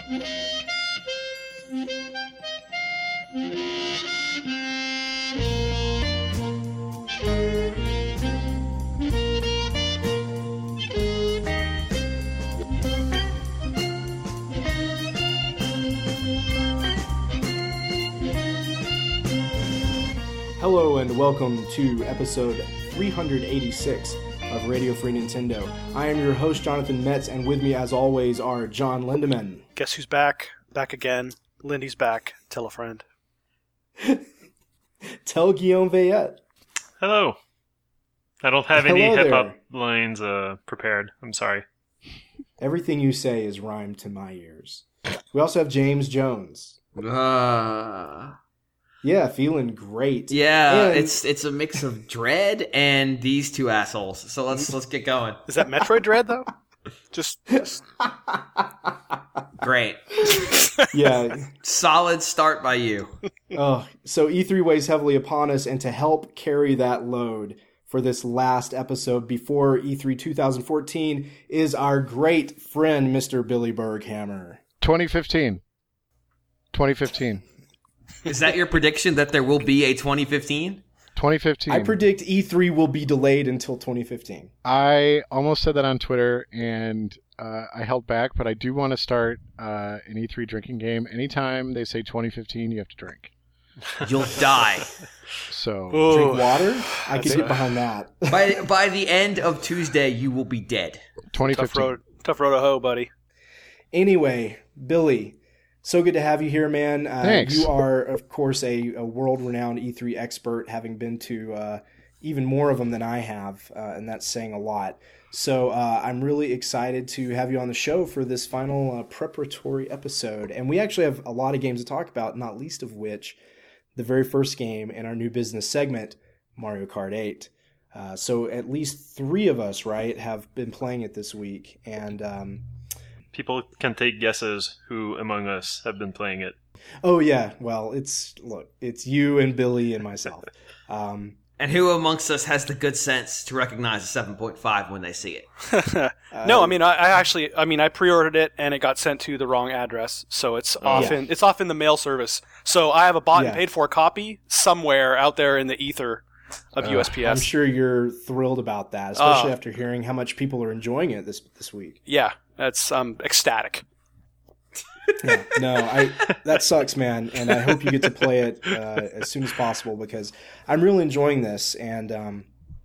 Hello and welcome to episode 386 of Radio Free Nintendo. I am your host, Jonathan Metz, and with me, as always, are John Lindemann. Guess who's back? Back again. Lindy's back. Tell a friend. Tell Guillaume Veillette. Hello. I don't have any hip-hop lines prepared. I'm sorry. Everything you say is rhymed to my ears. We also have James Jones. Yeah, feeling great. Yeah, and it's a mix of Dread and these two assholes. So let's get going. Is that Metroid Dread though? Just Great. Yeah. Solid start by you. Oh, so E3 weighs heavily upon us, and to help carry that load for this last episode before E3 2014 is our great friend, Mr. Billy Berghammer. 2015. Is that your prediction that there will be a 2015? 2015. I predict E3 will be delayed until 2015. I almost said that on Twitter, and I held back, but I do want to start an E3 drinking game. Anytime they say 2015, you have to drink. You'll die. So drink water? I could get behind that. By the end of Tuesday, you will be dead. 2015. Tough road to hoe, buddy. Anyway, Billy, so good to have you here, man. Thanks. You are, of course, a world-renowned E3 expert, having been to even more of them than I have, and that's saying a lot. So I'm really excited to have you on the show for this final preparatory episode. And we actually have a lot of games to talk about, not least of which the very first game in our new business segment, Mario Kart 8. So at least 3 of us, right, have been playing it this week. And people can take guesses who among us have been playing it. Oh, yeah. Well, it's you and Billy and myself. And who amongst us has the good sense to recognize a 7.5 when they see it? No, I mean, I pre-ordered it and it got sent to the wrong address, so it's off in the mail service. So I have a bought and paid for copy somewhere out there in the ether of USPS. I'm sure you're thrilled about that, especially after hearing how much people are enjoying it this week. Yeah, that's ecstatic. Yeah, no, that sucks, man, and I hope you get to play it as soon as possible because I'm really enjoying this, and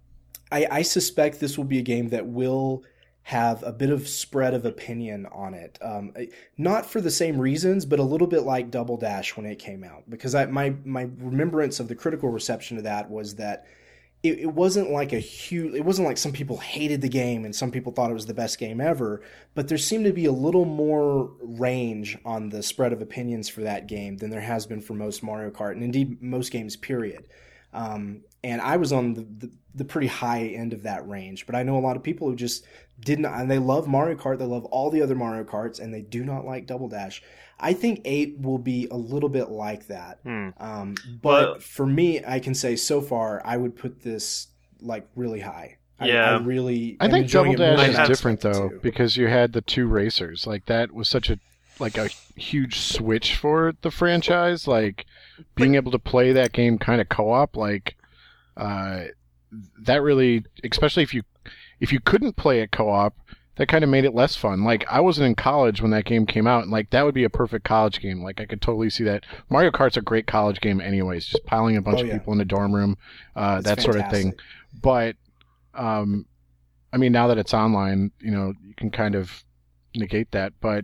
I suspect this will be a game that will have a bit of spread of opinion on it. Not for the same reasons, but a little bit like Double Dash when it came out, because my remembrance of the critical reception of that was that it wasn't like it wasn't like some people hated the game and some people thought it was the best game ever, but there seemed to be a little more range on the spread of opinions for that game than there has been for most Mario Kart, and indeed most games, period. And I was on the pretty high end of that range, but I know a lot of people who just didn't, and they love Mario Kart, they love all the other Mario Karts, and they do not like Double Dash. I think 8 will be a little bit like that. But for me, I can say so far, I would put this like really high. Yeah. I think Double Dash is different though, because you had the 2 racers. Like that was such a huge switch for the franchise. Like being able to play that game kind of co-op, like that really, especially if you couldn't play it co-op, that kind of made it less fun. Like, I wasn't in college when that game came out, and, like, that would be a perfect college game. Like, I could totally see that. Mario Kart's a great college game anyways, just piling a bunch of people in a dorm room, that fantastic sort of thing. But, I mean, now that it's online, you can kind of negate that. But,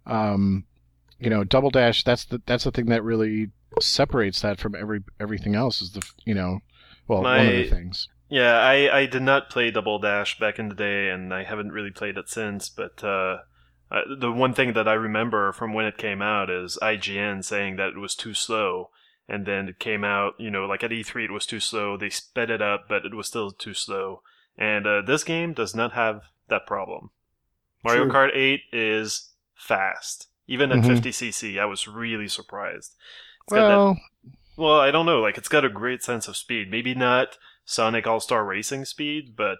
Double Dash, that's the thing that really separates that from everything else is one of the things. Yeah, I did not play Double Dash back in the day, and I haven't really played it since, but the one thing that I remember from when it came out is IGN saying that it was too slow, and then it came out, like at E3 it was too slow, they sped it up, but it was still too slow, and this game does not have that problem. Mario Kart 8 is fast. Even at 50cc, I was really surprised. Well, I don't know, like, it's got a great sense of speed, maybe not Sonic All-Star Racing speed, but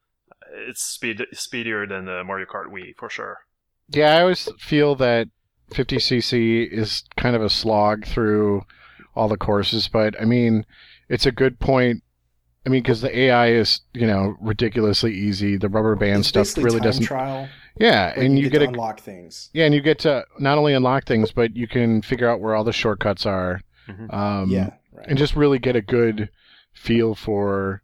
it's speedier than Mario Kart Wii, for sure. Yeah, I always feel that 50cc is kind of a slog through all the courses, but I mean, it's a good point. I mean, because the AI is, ridiculously easy. The rubber band stuff really doesn't. Trial. Yeah, and you get to unlock things. Yeah, and you get to not only unlock things, but you can figure out where all the shortcuts are. Mm-hmm. Right. And just really get a good feel for,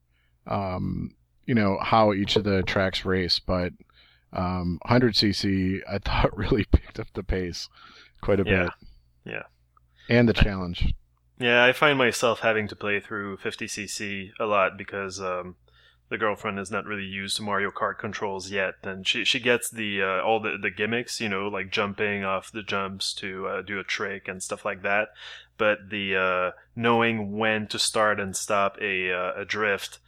how each of the tracks race. But 100cc, I thought really picked up the pace quite a bit. Yeah. And the challenge. Yeah, I find myself having to play through 50cc a lot because the girlfriend is not really used to Mario Kart controls yet, and she gets the all the gimmicks, like jumping off the jumps to do a trick and stuff like that. But the knowing when to start and stop a drift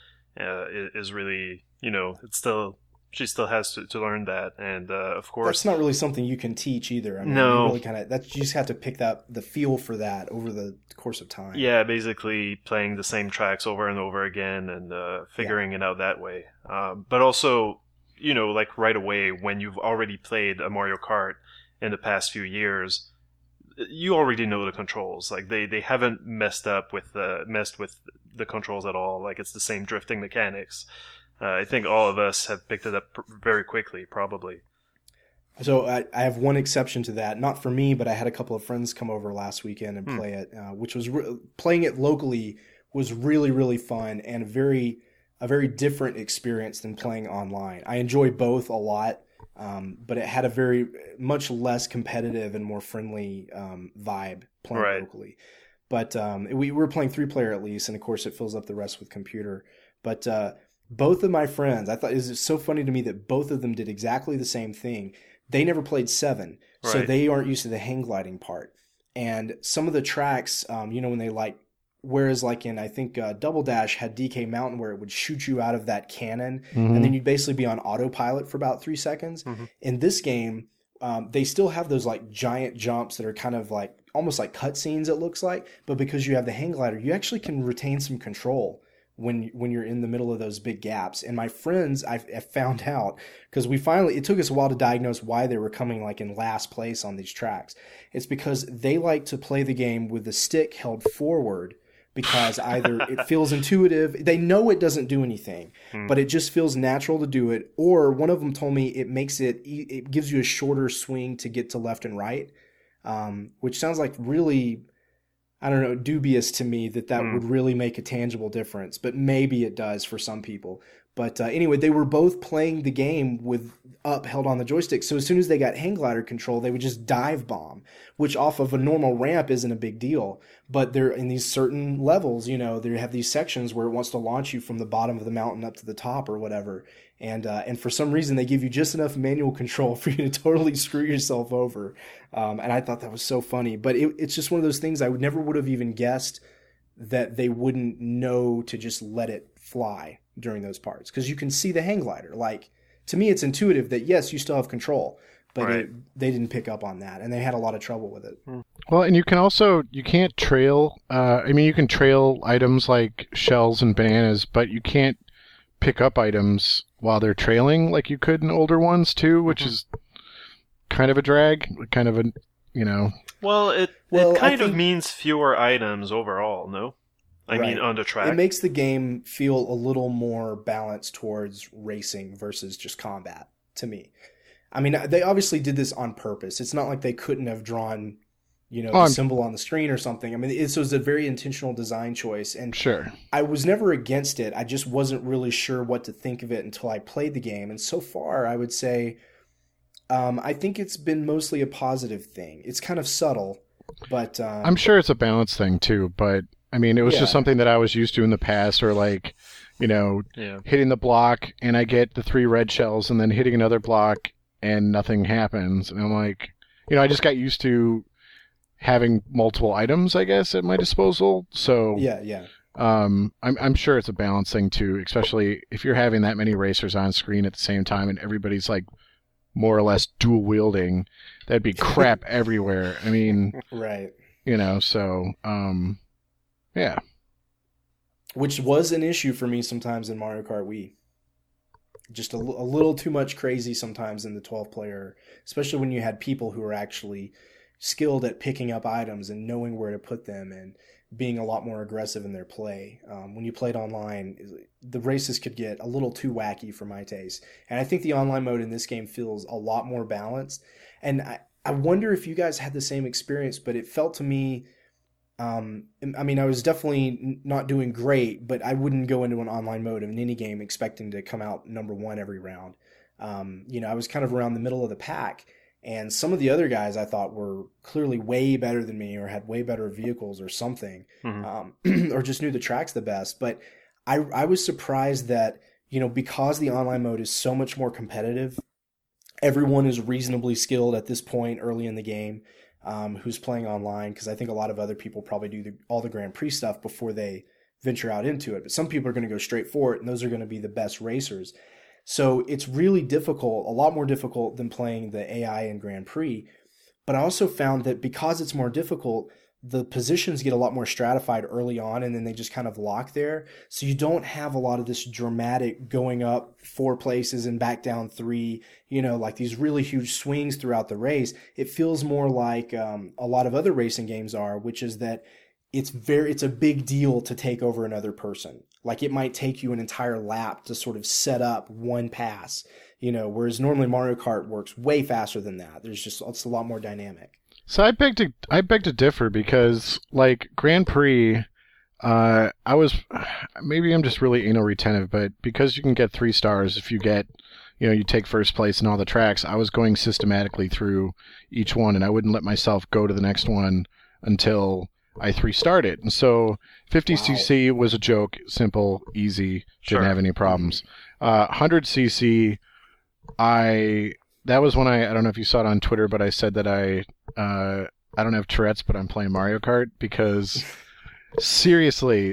is really, it's still. She still has to learn that, and of course, that's not really something you can teach either. I mean, no, you really you just have to pick the feel for that over the course of time. Yeah, basically playing the same tracks over and over again and figuring it out that way. But also, like right away when you've already played a Mario Kart in the past few years, you already know the controls. Like they haven't messed with the controls at all. Like it's the same drifting mechanics. I think all of us have picked it up very quickly, probably. So I have one exception to that. Not for me, but I had a couple of friends come over last weekend and play it, which was playing it locally was really, really fun and a very different experience than playing online. I enjoy both a lot, but it had a very much less competitive and more friendly vibe playing locally. But we were playing 3-player at least, and of course it fills up the rest with computer. But both of my friends, I thought it was so funny to me that both of them did exactly the same thing. They never played 7, so they aren't used to the hang gliding part. And some of the tracks, when they whereas like in, I think Double Dash had DK Mountain where it would shoot you out of that cannon, and then you'd basically be on autopilot for about 3 seconds. Mm-hmm. In this game, they still have those like giant jumps that are kind of like almost like cutscenes, it looks like, but because you have the hang glider, you actually can retain some control when you're in the middle of those big gaps. And my friends, I found out, because it took us a while to diagnose why they were coming like in last place on these tracks. It's because they like to play the game with the stick held forward, because either it feels intuitive, they know it doesn't do anything, but it just feels natural to do it, or one of them told me it gives you a shorter swing to get to left and right, which sounds like really, I don't know, dubious to me that would really make a tangible difference, but maybe it does for some people. But anyway, they were both playing the game with up held on the joystick. So as soon as they got hang glider control, they would just dive bomb, which off of a normal ramp isn't a big deal. But they're in these certain levels, they have these sections where it wants to launch you from the bottom of the mountain up to the top or whatever. And for some reason, they give you just enough manual control for you to totally screw yourself over. And I thought that was so funny. But it's just one of those things I never would have even guessed that they wouldn't know to just let it fly during those parts. Because you can see the hang glider. Like, to me, it's intuitive that, yes, you still have control. But they didn't pick up on that. And they had a lot of trouble with it. Well, and you can't trail. You can trail items like shells and bananas, but you can't pick up items while they're trailing like you could in older ones too, which is kind of a drag, kind of a, Well, it kind of means fewer items overall, no? I mean, on the track. It makes the game feel a little more balanced towards racing versus just combat, to me. I mean, they obviously did this on purpose. It's not like they couldn't have drawn, the symbol on the screen or something. I mean, it was a very intentional design choice. And sure, I was never against it. I just wasn't really sure what to think of it until I played the game. And so far, I would say, I think it's been mostly a positive thing. It's kind of subtle, but... I'm sure it's a balance thing too, but I mean, it was just something that I was used to in the past, or like, hitting the block and I get the 3 red shells and then hitting another block and nothing happens. And I'm like, I just got used to having multiple items, I guess, at my disposal. So yeah. I'm sure it's a balance thing too, especially if you're having that many racers on screen at the same time and everybody's like more or less dual wielding. That'd be crap everywhere. I mean, right. So yeah. Which was an issue for me sometimes in Mario Kart Wii. Just a little too much crazy sometimes in the 12-player, especially when you had people who were actually, skilled at picking up items and knowing where to put them and being a lot more aggressive in their play. When you played online, the races could get a little too wacky for my taste. And I think the online mode in this game feels a lot more balanced. And I wonder if you guys had the same experience, but it felt to me, I mean, I was definitely not doing great, but I wouldn't go into an online mode of any game expecting to come out number one every round. I was kind of around the middle of the pack. And some of the other guys I thought were clearly way better than me or had way better vehicles or something, or just knew the tracks the best. But I was surprised that, because the online mode is so much more competitive, everyone is reasonably skilled at this point early in the game who's playing online, because I think a lot of other people probably do all the Grand Prix stuff before they venture out into it. But some people are going to go straight for it, and those are going to be the best racers. So it's really difficult, a lot more difficult than playing the AI in Grand Prix. But I also found that because it's more difficult, the positions get a lot more stratified early on, and then they just kind of lock there. So you don't have a lot of this dramatic going up 4 places and back down 3, like these really huge swings throughout the race. It feels more like a lot of other racing games are, which is that it's a big deal to take over another person. Like it might take you an entire lap to sort of set up one pass, whereas normally Mario Kart works way faster than that. It's a lot more dynamic. So I beg to differ, because like Grand Prix, maybe I'm just really anal retentive, but because you can get 3 stars if you get, you take first place in all the tracks, I was going systematically through each one, and I wouldn't let myself go to the next one until I 3-starred it. And so 50cc was a joke, simple, easy, didn't have any problems. 100cc, that was when I don't know if you saw it on Twitter, but I said that I don't have Tourette's, but I'm playing Mario Kart, because seriously,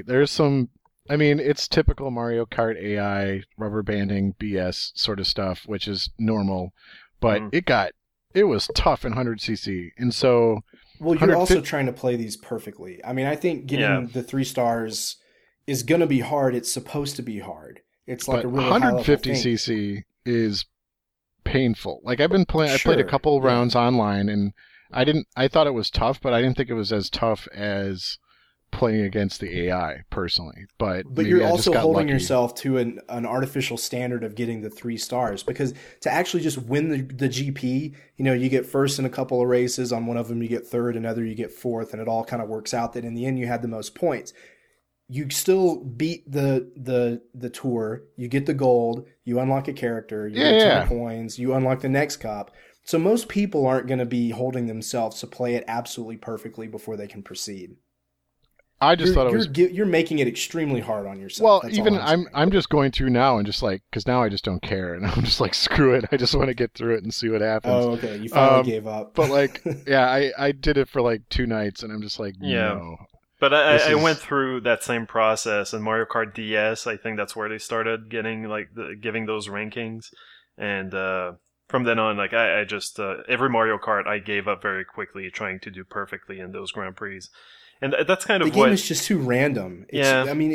it's typical Mario Kart AI, rubber banding, BS sort of stuff, which is normal, but it was tough in 100cc. And so... Well, you're also trying to play these perfectly. I mean, I think getting the 3 stars is going to be hard. It's supposed to be hard. It's like a really 150cc is painful. Like I've been playing, I played a couple rounds online, and I thought it was tough, but I didn't think it was as tough as playing against the AI personally. But you're also holding yourself to an artificial standard of getting the 3 stars, because to actually just win the GP, you get first in a couple of races. On one of them you get third, another you get fourth, and it all kind of works out that in the end you had the most points. You still beat the tour, you get the gold, you unlock a character, you get 10 coins, you unlock the next cup. So most people aren't going to be holding themselves to play it absolutely perfectly before they can proceed. I just thought you're making it extremely hard on yourself. Well, That's even I'm just going through now and just like, because now I just don't care, and I'm just like, screw it. I just want to get through it and see what happens. Oh, okay. You finally gave up. But like, I did it for like 2 nights, and I'm just like, no. But I went through that same process in Mario Kart DS. I think that's where they started getting giving those rankings, and from then on, like I just every Mario Kart I gave up very quickly, trying to do perfectly in those Grand Prix. And that's kind of the game is just too random. I mean,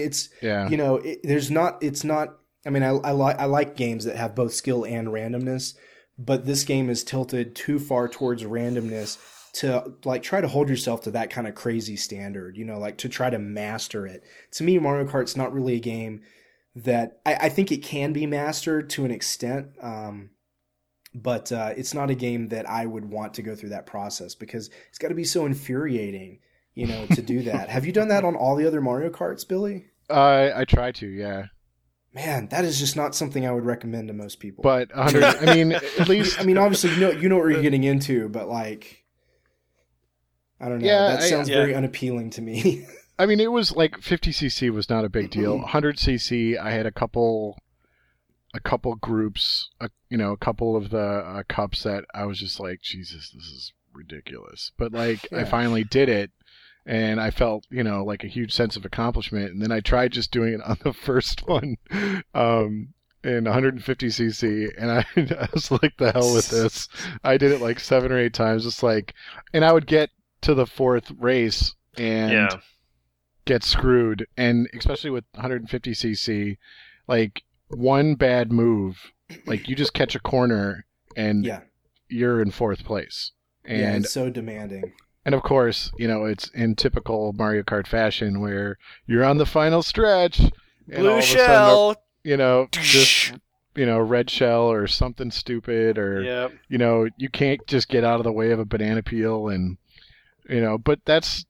I like games that have both skill and randomness, but this game is tilted too far towards randomness to like try to hold yourself to that kind of crazy standard, like to try to master it. To me, Mario Kart's not really a game that I think it can be mastered to an extent, but it's not a game that I would want to go through that process, because it's got to be so infuriating, to do that. Have you done that on all the other Mario Karts, Billy? I try to, yeah. Man, that is just not something I would recommend to most people. But at least obviously you know what you're getting into, but like, I don't know. Yeah, that sounds very unappealing to me. I mean, it was like 50cc was not a big deal. 100cc, I had a couple groups, a couple of the cups that I was just like, Jesus, this is ridiculous. But like, I finally did it, and I felt, like a huge sense of accomplishment. And then I tried just doing it on the first one, in 150cc, and I was like, the hell with this. I did it like 7 or 8 times, just like, and I would get to the 4th race and get screwed. And especially with 150cc, like one bad move, like you just catch a corner and you're in 4th place. And it's so demanding. And of course, it's in typical Mario Kart fashion where you're on the final stretch. And Blue shell. Just red shell or something stupid, or you can't just get out of the way of a banana peel, and but that's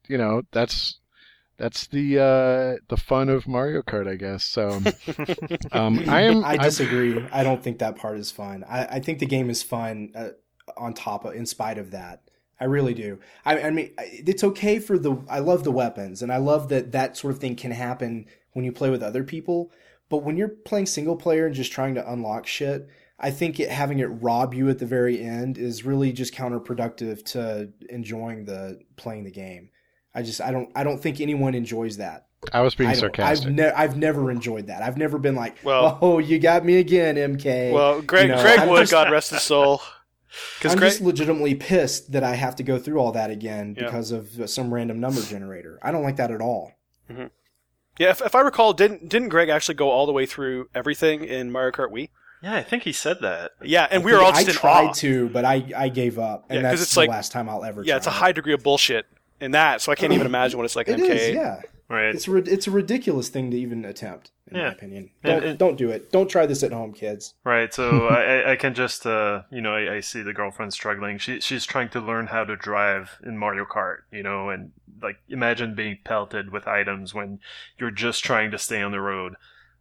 the fun of Mario Kart, I guess. So I disagree. I don't think that part is fun. I think the game is fun in spite of that. I really do. I mean, it's okay I love the weapons, and I love that sort of thing can happen when you play with other people. But when you're playing single player and just trying to unlock shit, I think having it rob you at the very end is really just counterproductive to enjoying playing the game. I don't think anyone enjoys that. I was being sarcastic. I've never enjoyed that. I've never been like, oh, you got me again, MK. Well, Greg would, God rest his soul. I'm just legitimately pissed that I have to go through all that again because of some random number generator. I don't like that at all. Mm-hmm. Yeah, if I recall, didn't Greg actually go all the way through everything in Mario Kart Wii? Yeah, I think he said that. Yeah, and we were all just in awe. I tried to, but I gave up, and that's the last time I'll ever try. Yeah, it's a high degree of bullshit in that, so I can't even imagine what it's like in MK. Is, yeah. Right. It's a ridiculous thing to even attempt, in my opinion. Don't do it. Don't try this at home, kids. Right. So I can just I see the girlfriend struggling. She's trying to learn how to drive in Mario Kart, and like imagine being pelted with items when you're just trying to stay on the road.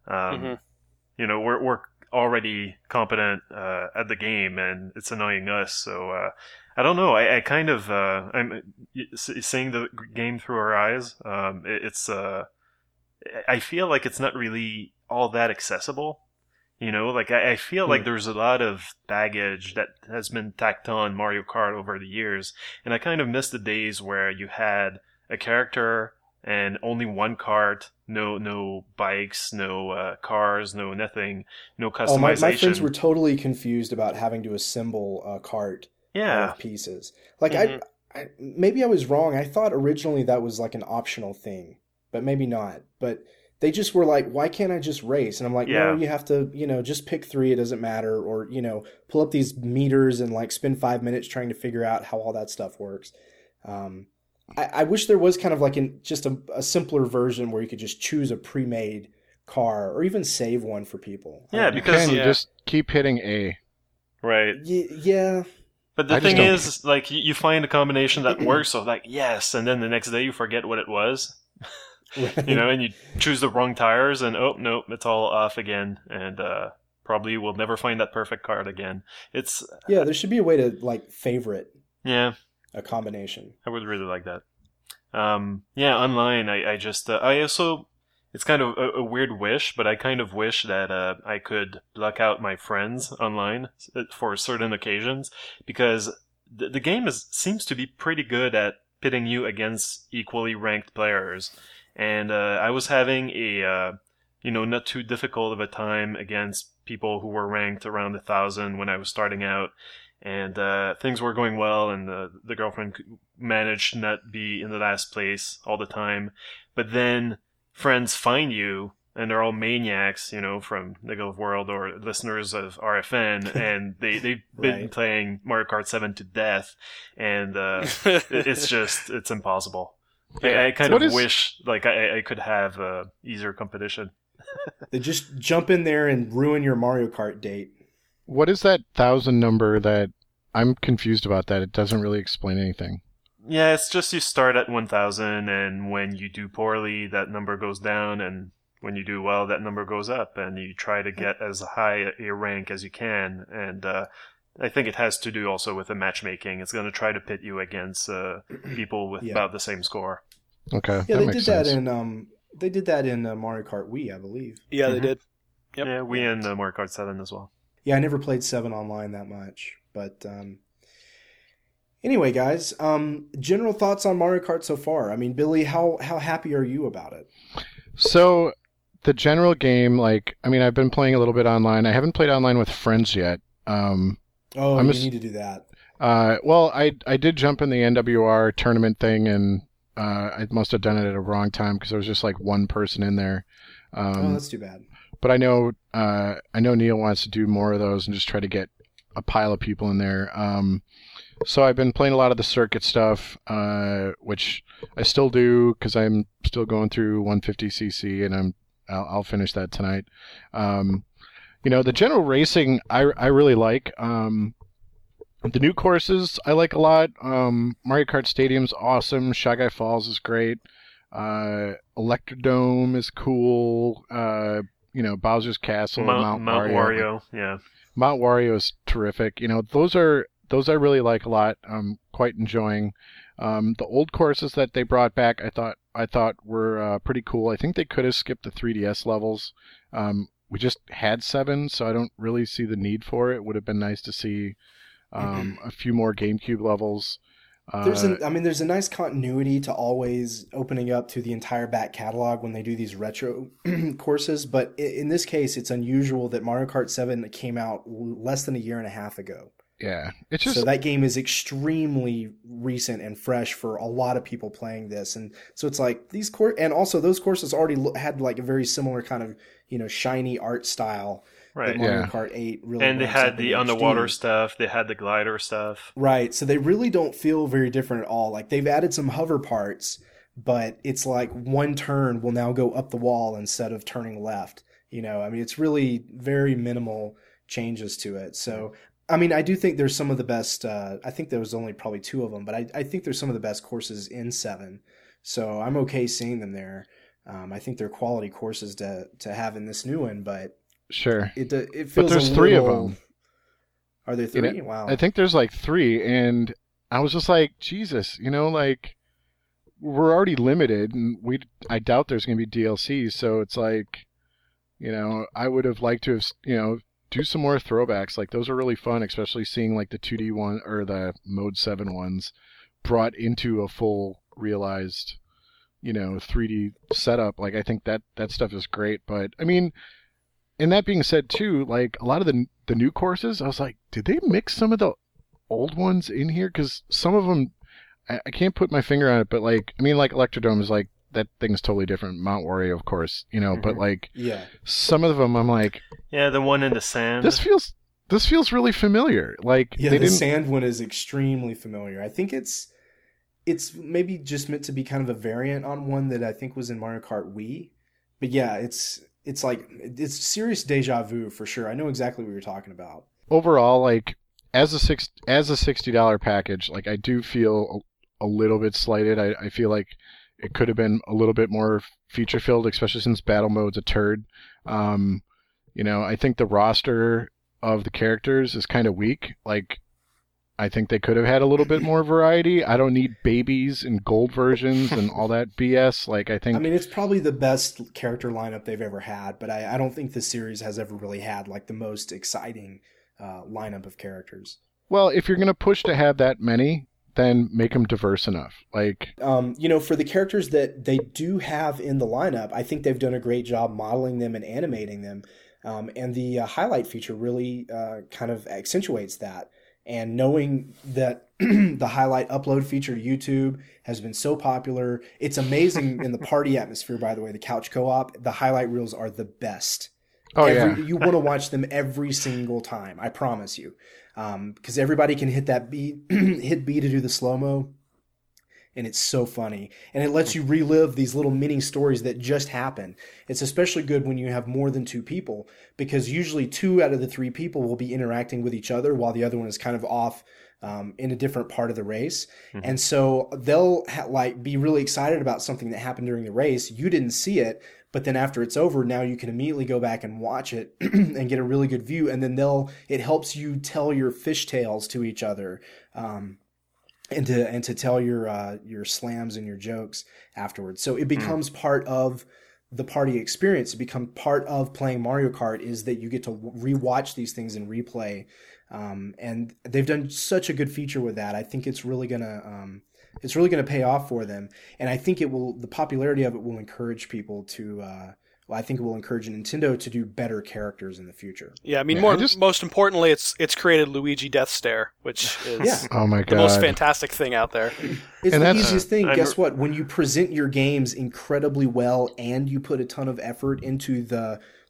We're already competent at the game, and it's annoying us. So I don't know. I kind of I'm seeing the game through her eyes. I feel like it's not really all that accessible. I feel like there's a lot of baggage that has been tacked on Mario Kart over the years, and I kind of miss the days where you had a character and only one cart, no bikes, no cars, no nothing, no customization. Oh, my friends were totally confused about having to assemble a cart. Of pieces. Like I maybe I was wrong. I thought originally that was like an optional thing, but maybe not. But they just were like, "Why can't I just race?" And I'm like, "No, you have to, just pick 3. It doesn't matter." Or pull up these meters and like spend 5 minutes trying to figure out how all that stuff works. I wish there was kind of like just a simpler version where you could just choose a pre-made car or even save one for people. Yeah, because you just keep hitting A. Right. Yeah. But the thing is, like, you find a combination that works, so like, yes, and then the next day you forget what it was. Right. And you choose the wrong tires, and oh, no, it's all off again, and probably we'll never find that perfect card again. There should be a way to, like, favorite a combination. I would really like that. Online, I also... It's kind of a weird wish, but I kind of wish that I could block out my friends online for certain occasions, because the game seems to be pretty good at pitting you against equally ranked players. And I was having a not too difficult of a time against people who were ranked around 1,000 when I was starting out, and things were going well, and the girlfriend managed to not be in the last place all the time, but then friends find you, and they're all maniacs, from Niggle World or listeners of RFN, and they've been playing Mario Kart 7 to death, and it's impossible. Yeah. I kind of wish like I could have easier competition. They just jump in there and ruin your Mario Kart date. What is that 1,000 number that I'm confused about that? It doesn't really explain anything. Yeah, it's just you start at 1,000, and when you do poorly, that number goes down, and when you do well, that number goes up, and you try to get as high a rank as you can. And I think it has to do also with the matchmaking. It's going to try to pit you against people with about the same score. Okay, yeah, they did that in Mario Kart Wii, I believe. Yeah, they did. Yep. Yeah, Wii and Mario Kart 7 as well. Yeah, I never played 7 online that much, but. Anyway, guys, general thoughts on Mario Kart so far. I mean, Billy, how happy are you about it? So, the general game, I've been playing a little bit online. I haven't played online with friends yet. You need to do that. Well, I did jump in the NWR tournament thing, and I must have done it at a wrong time because there was just like one person in there. That's too bad. But I know Neil wants to do more of those and just try to get a pile of people in there. So I've been playing a lot of the circuit stuff, which I still do because I'm still going through 150cc, and I'll finish that tonight. The general racing I really like. The new courses I like a lot. Mario Kart Stadium's awesome. Shy Guy Falls is great. Electrodome is cool. Bowser's Castle, Mount Wario. Yeah, Mount Wario is terrific. Those I really like a lot. I'm quite enjoying. The old courses that they brought back, I thought were pretty cool. I think they could have skipped the 3DS levels. We just had 7, so I don't really see the need for it. It would have been nice to see a few more GameCube levels. There's a nice continuity to always opening up to the entire back catalog when they do these retro courses, but in this case, it's unusual that Mario Kart 7 came out less than a year and a half ago. Yeah, so that game is extremely recent and fresh for a lot of people playing this, and so it's like these and also those courses already had like a very similar kind of shiny art style. Right. Mario Kart 8 really. And they had the underwater stuff. They had the glider stuff. Right. So they really don't feel very different at all. Like they've added some hover parts, but it's like one turn will now go up the wall instead of turning left. It's really very minimal changes to it. So, I do think there's some of the best. I think there was only probably 2 of them, but I think there's some of the best courses in 7. So I'm okay seeing them there. I think they're quality courses to have in this new one, but. Sure. It feels but there's 3 of them. Are there 3? Wow. I think there's like 3, and I was just like, Jesus, like we're already limited, and I doubt there's going to be DLCs, so it's like, I would have liked to have, do some more throwbacks. Like those are really fun, especially seeing like the 2D one or the Mode 7 ones brought into a full realized, 3D setup. Like I think that stuff is great, but and that being said, too, like a lot of the new courses, I was like, did they mix some of the old ones in here? Because some of them, I can't put my finger on it, but like Electrodome is like, that thing's totally different. Mount Wario, of course, but like, some of them I'm like, yeah, the one in the sand. This feels really familiar. Like, the sand one is extremely familiar. I think it's maybe just meant to be kind of a variant on one that I think was in Mario Kart Wii, but yeah, it's serious deja vu for sure. I know exactly what you're talking about. Overall, like as a $60 package, like I do feel a little bit slighted. I feel like it could have been a little bit more feature filled, especially since battle mode's a turd. I think the roster of the characters is kind of weak. Like I think they could have had a little bit more variety. I don't need babies and gold versions and all that BS. Like I think it's probably the best character lineup they've ever had, but I don't think the series has ever really had like the most exciting lineup of characters. Well, if you're going to push to have that many, then make them diverse enough. Like for the characters that they do have in the lineup, I think they've done a great job modeling them and animating them. And the highlight feature really kind of accentuates that. And knowing that the highlight upload feature to YouTube has been so popular, it's amazing in the party atmosphere, by the way, the couch co-op, the highlight reels are the best. You want to watch them every single time, I promise you. Because everybody can hit that hit B to do the slow-mo. And it's so funny. And it lets you relive these little mini stories that just happened. It's especially good when you have more than 2 people, because usually 2 out of the 3 people will be interacting with each other while the other one is kind of off in a different part of the race. Mm-hmm. And so they'll be really excited about something that happened during the race. You didn't see it, but then after it's over, now you can immediately go back and watch it and get a really good view. And then it helps you tell your fishtails to each other. And to tell your slams and your jokes afterwards. So it becomes part of the party experience. It becomes part of playing Mario Kart is that you get to rewatch these things in replay. And they've done such a good feature with that. I think it's really gonna pay off for them. And I think the popularity of it will encourage people to. I think it will encourage Nintendo to do better characters in the future. Yeah, most importantly, it's created Luigi Death Stare, which is oh my God, the most fantastic thing out there. It's the easiest thing. Guess what? When you present your games incredibly well and you put a ton of effort into the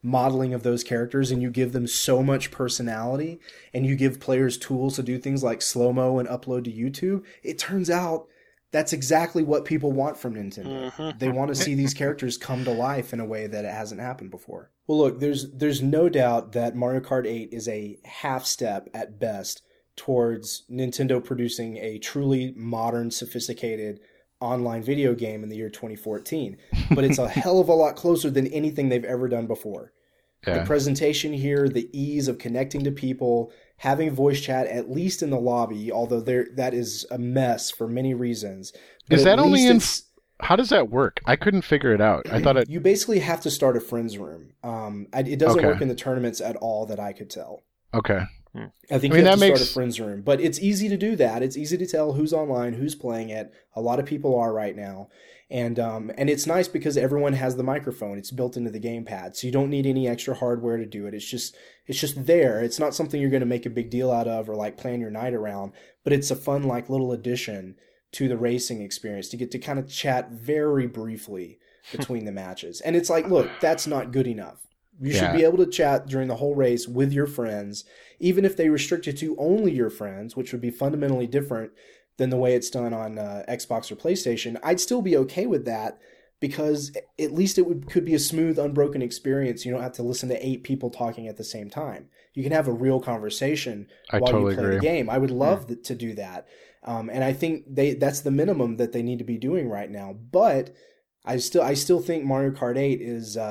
modeling of those characters and you give them so much personality and you give players tools to do things like slow-mo and upload to YouTube, it turns out that's exactly what people want from Nintendo. Mm-hmm. They want to see these characters come to life in a way that it hasn't happened before. Well, look, there's no doubt that Mario Kart 8 is a half step at best towards Nintendo producing a truly modern, sophisticated online video game in the year 2014. But it's a hell of a lot closer than anything they've ever done before. Yeah. The presentation here, the ease of connecting to people, having voice chat, at least in the lobby, although that is a mess for many reasons. Is that only in... How does that work? I couldn't figure it out. I thought it... You basically have to start a friends room. It doesn't work in the tournaments at all that I could tell. Okay. I think you have to start a friends room. But it's easy to do that. It's easy to tell who's online, who's playing it. A lot of people are right now. And it's nice because everyone has the microphone. It's built into the gamepad. So you don't need any extra hardware to do it. It's just there. It's not something you're going to make a big deal out of or like plan your night around. But it's a fun like little addition to the racing experience to get to kind of chat very briefly between the matches. And it's like, look, that's not good enough. You should be able to chat during the whole race with your friends, even if they restrict it to only your friends, which would be fundamentally different than the way it's done on Xbox or PlayStation. I'd still be okay with that because at least could be a smooth, unbroken experience. You don't have to listen to 8 people talking at the same time. You can have a real conversation while you play the game. I would love to do that. And I think that's the minimum that they need to be doing right now. But I still think Mario Kart 8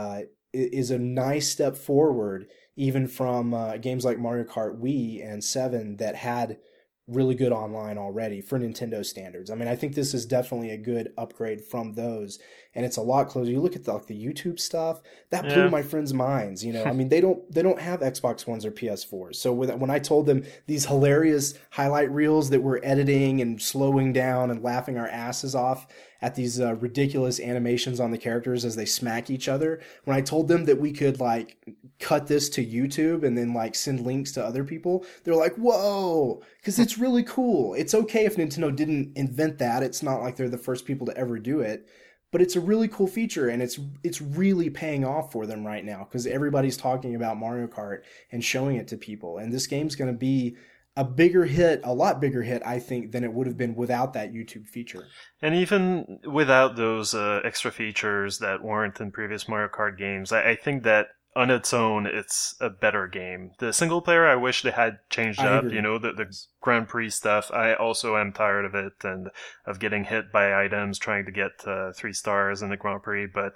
is a nice step forward, even from games like Mario Kart Wii and 7 that had really good online already for Nintendo standards. I mean, I think this is definitely a good upgrade from those, and it's a lot closer. You look at the YouTube stuff, that blew my friends' minds. You know, I mean, they don't have Xbox Ones or PS4s. So when I told them these hilarious highlight reels that we're editing and slowing down and laughing our asses off at these ridiculous animations on the characters as they smack each other, when I told them that we could like cut this to YouTube and then like send links to other people, they're like, whoa, because it's really cool. It's okay if Nintendo didn't invent that. It's not like they're the first people to ever do it, but it's a really cool feature, and it's really paying off for them right now because everybody's talking about Mario Kart and showing it to people. And this game's going to be a lot bigger hit, I think, than it would have been without that YouTube feature. And even without those extra features that weren't in previous Mario Kart games, I think that on its own, it's a better game. The single player, I wish they had changed up, you know, the Grand Prix stuff. I also am tired of it and of getting hit by items trying to get 3 stars in the Grand Prix, but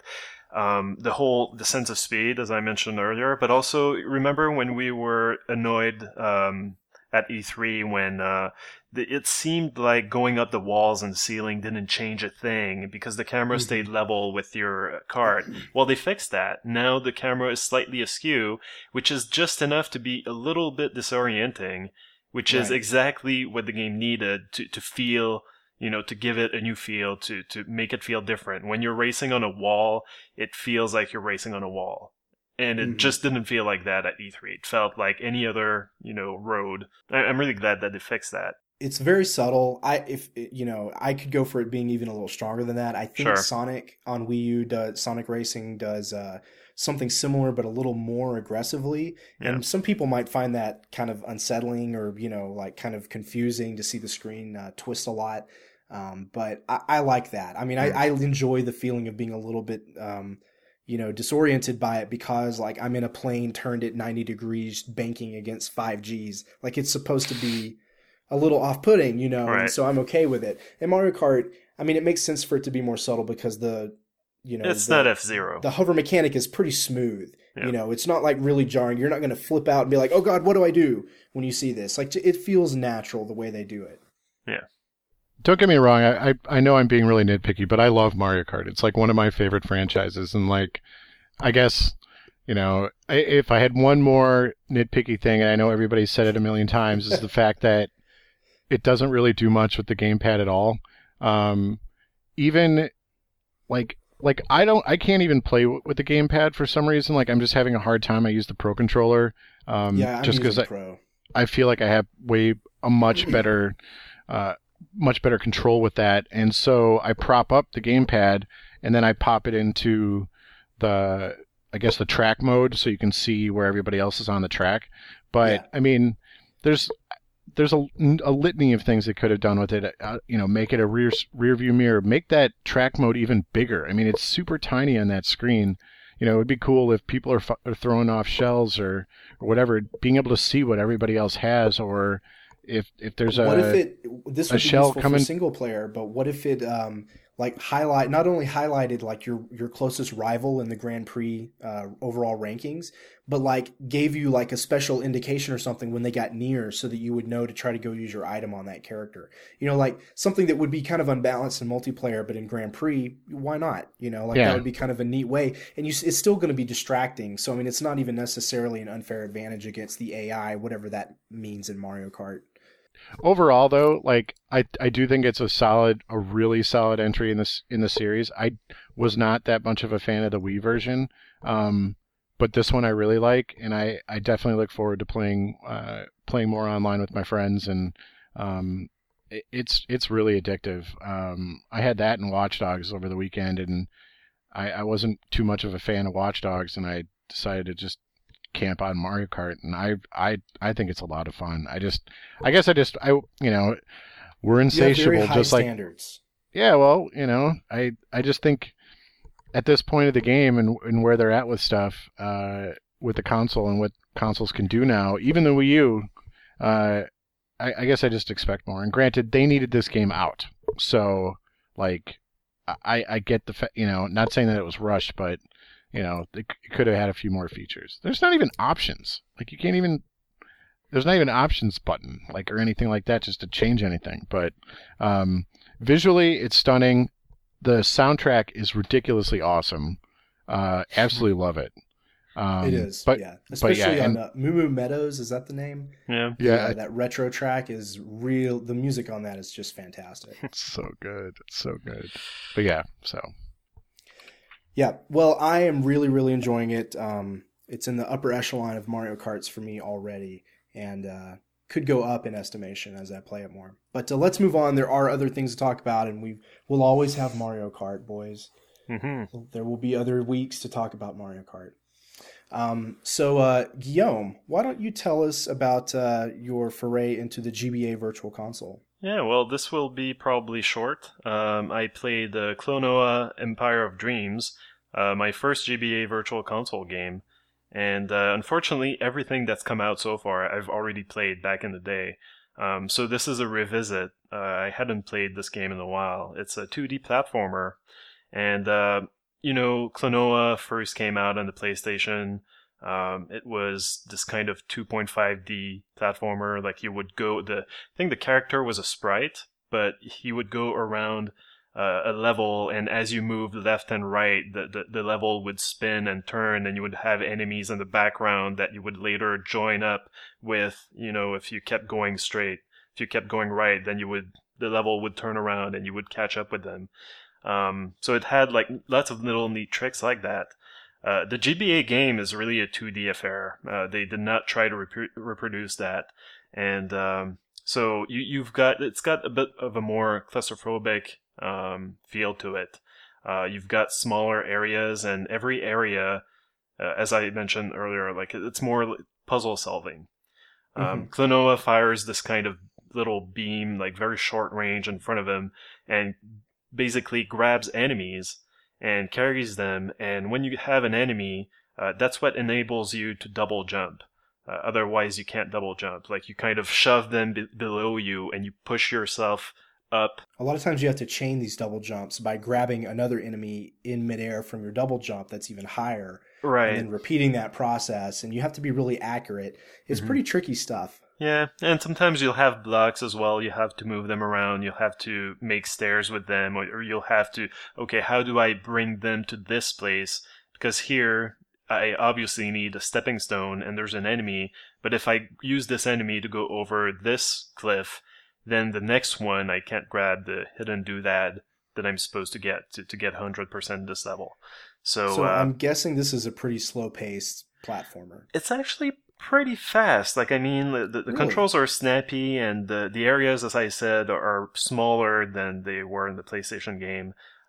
the sense of speed, as I mentioned earlier, but also remember when we were annoyed at E3 when it seemed like going up the walls and the ceiling didn't change a thing because the camera stayed level with your cart. Well, they fixed that. Now the camera is slightly askew, which is just enough to be a little bit disorienting, which is exactly what the game needed to feel, you know, to give it a new feel, to make it feel different. When you're racing on a wall, it feels like you're racing on a wall. And it just didn't feel like that at E3. It felt like any other, you know, road. I'm really glad that they fixed that. It's very subtle. I could go for it being even a little stronger than that. I think Sonic on Wii U Sonic Racing does something similar, but a little more aggressively. Yeah. And some people might find that kind of unsettling or, you know, like kind of confusing to see the screen twist a lot. But I like that. I mean, I enjoy the feeling of being a little bit disoriented by it because like I'm in a plane turned at 90 degrees banking against 5Gs. Like it's supposed to be a little off-putting, you know, and so I'm okay with it. And Mario Kart, I mean, it makes sense for it to be more subtle because it's not F-Zero. The hover mechanic is pretty smooth. Yeah. You know, it's not like really jarring. You're not going to flip out and be like, oh God, what do I do when you see this? Like it feels natural the way they do it. Yeah. Don't get me wrong. I know I'm being really nitpicky, but I love Mario Kart. It's like one of my favorite franchises. And like, I guess, you know, if I had one more nitpicky thing, and I know everybody's said it a million times, is the fact that it doesn't really do much with the gamepad at all. Even like I can't even play with the gamepad for some reason. Like I'm just having a hard time. I use the Pro controller. I'm just because Pro. I feel like I have a much better control with that. And so I prop up the gamepad and then I pop it into the I guess the track mode, so you can see where everybody else is on the track. But Yeah. I mean, there's a litany of things they could have done with it. Make it a rear view mirror, make that track mode even bigger. I mean, it's super tiny on that screen. It would be cool if people are throwing off shells or whatever, being able to see what everybody else has, or if there's what if this would be shell useful for single player, but what if it not only highlighted like your closest rival in the Grand Prix overall rankings, but like gave you like a special indication or something when they got near, so that you would know to try to go use your item on that character. Like something that would be kind of unbalanced in multiplayer, but in Grand Prix, why not? That would be kind of a neat way, and it's still going to be distracting. So I mean, it's not even necessarily an unfair advantage against the AI, whatever that means in Mario Kart. Overall, though, like I do think it's a really solid entry in the series. I was not that much of a fan of the Wii version, but this one I really like, and I definitely look forward to playing more online with my friends, and it's really addictive. I had that in Watch Dogs over the weekend, and I wasn't too much of a fan of Watch Dogs, and I decided to just camp on Mario Kart, and I think it's a lot of fun. We're insatiable, very high just like standards. Yeah, well, I just think at this point of the game and where they're at with stuff, with the console and what consoles can do now, even the Wii U, I guess I just expect more. And granted, they needed this game out, so like I get not saying that it was rushed, but it could have had a few more features. There's not even options. Like there's not even an options button, like, or anything like that, just to change anything. But visually, it's stunning. The soundtrack is ridiculously awesome. Absolutely love it. It is, yeah. Especially on Moo Moo Meadows, is that the name? Yeah. That retro track is real. The music on that is just fantastic. It's so good. It's so good. But yeah, so. Yeah, well, I am really, really enjoying it. It's in the upper echelon of Mario Karts for me already, and could go up in estimation as I play it more. But let's move on. There are other things to talk about, and we'll always have Mario Kart, boys. Mm-hmm. There will be other weeks to talk about Mario Kart. So Guillaume, why don't you tell us about your foray into the GBA Virtual Console? Yeah, well, this will be probably short. I played Klonoa Empire of Dreams, my first GBA Virtual Console game, and unfortunately, everything that's come out so far I've already played back in the day. So this is a revisit. I hadn't played this game in a while. It's a 2D platformer, and Klonoa first came out on the PlayStation. It was this kind of 2.5D platformer. Like you would I think the character was a sprite, but he would go around a level, and as you moved left and right, the level would spin and turn, and you would have enemies in the background that you would later join up with. If you kept going straight, if you kept going right, then the level would turn around and you would catch up with them. So it had like lots of little neat tricks like that. The GBA game is really a 2D affair. They did not try to reproduce that, and so it's got a bit of a more claustrophobic feel to it. You've got smaller areas, and every area, as I mentioned earlier, like it's more puzzle solving. Klonoa fires this kind of little beam, like very short range in front of him, and basically grabs enemies and carries them, and when you have an enemy, that's what enables you to double jump. Otherwise, you can't double jump. Like, you kind of shove them below you, and you push yourself up. A lot of times you have to chain these double jumps by grabbing another enemy in midair from your double jump that's even higher. Right. And then repeating that process, and you have to be really accurate. It's pretty tricky stuff. Yeah, and sometimes you'll have blocks as well. You have to move them around. You'll have to make stairs with them, or you'll have to, okay, how do I bring them to this place? Because here, I obviously need a stepping stone, and there's an enemy, but if I use this enemy to go over this cliff, then the next one I can't grab the hidden doodad that I'm supposed to get to get 100% this level. So I'm guessing this is a pretty slow-paced platformer. It's actually pretty fast. Like, I mean, the Really? controls are snappy, and the areas, as I said, are smaller than they were in the PlayStation game.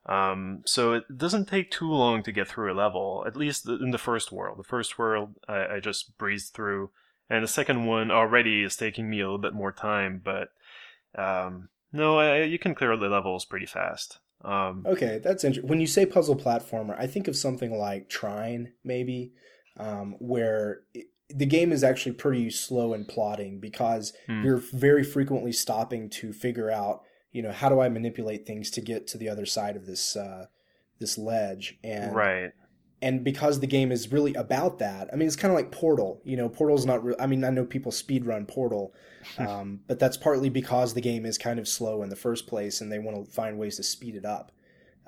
So it doesn't take too long to get through a level, at least in the first world. The first world, I just breezed through, and the second one already is taking me a little bit more time, but no, you can clear the levels pretty fast. Okay, that's interesting. When you say puzzle platformer, I think of something like Trine, maybe, where the game is actually pretty slow in plotting because you're very frequently stopping to figure out, how do I manipulate things to get to the other side of this this ledge, and right. And because the game is really about that, I mean, it's kind of like Portal. Portal's not real. I mean, I know people speedrun Portal, but that's partly because the game is kind of slow in the first place, and they want to find ways to speed it up.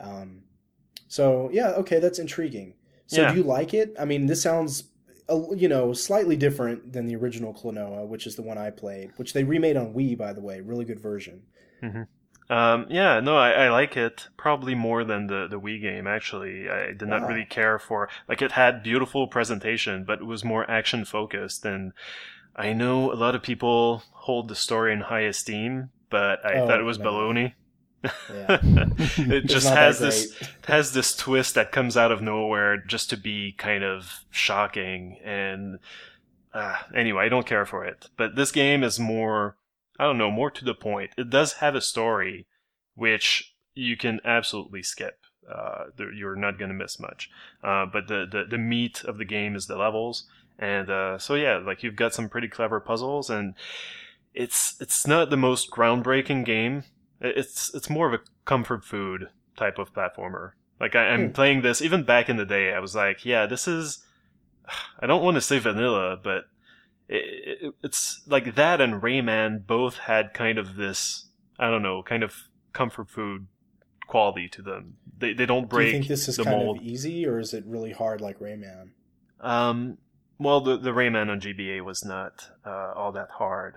So yeah, okay, that's intriguing. So do you like it? I mean, this sounds, slightly different than the original Klonoa, which is the one I played, which they remade on Wii, by the way. Really good version. Mm-hmm. I like it probably more than the Wii game, actually. I did not really care for, it had beautiful presentation, but it was more action focused, and I know a lot of people hold the story in high esteem, but I thought it was baloney. Yeah. It just has this twist that comes out of nowhere just to be kind of shocking, and anyway, I don't care for it. But this game is more, I don't know, more to the point. It does have a story, which you can absolutely skip. You're not going to miss much. But the meat of the game is the levels. And you've got some pretty clever puzzles, and it's not the most groundbreaking game. It's more of a comfort food type of platformer. I'm playing this, even back in the day, I was like, yeah, this is, I don't want to say vanilla, but it's like that and Rayman both had kind of this, I don't know, kind of comfort food quality to them. They don't break the mold. Do you think this is kind of easy, or is it really hard like Rayman? Well, the Rayman on GBA was not all that hard.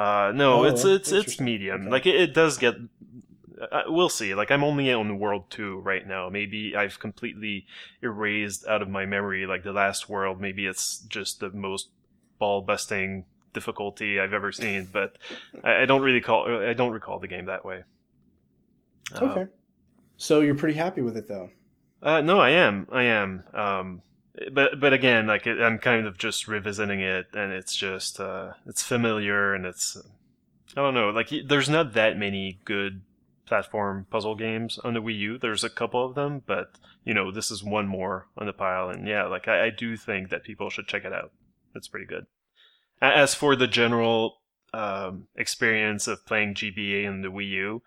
It's medium. Okay. It does get. We'll see. I'm only on World 2 right now. Maybe I've completely erased out of my memory the last world. Maybe it's just the most ball-busting difficulty I've ever seen, but I don't recall the game that way. Okay. So you're pretty happy with it, though? No, I am. But again, I'm kind of just revisiting it, and it's just it's familiar, and it's I don't know, there's not that many good platform puzzle games on the Wii U. There's a couple of them, but this is one more on the pile, and I do think that people should check it out. It's pretty good. As for the general experience of playing GBA on the Wii U,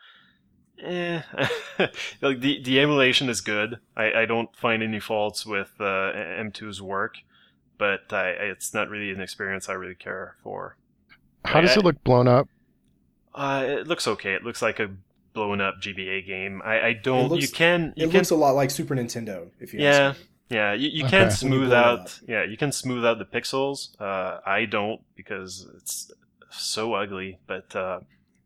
the emulation is good. I don't find any faults with M2's work, but it's not really an experience I really care for. How does it look blown up? It looks okay. It looks like a blown up GBA game. It looks a lot like Super Nintendo. If you ask me. Yeah, you can smooth out. Yeah, you can smooth out the pixels. I don't, because it's so ugly. But I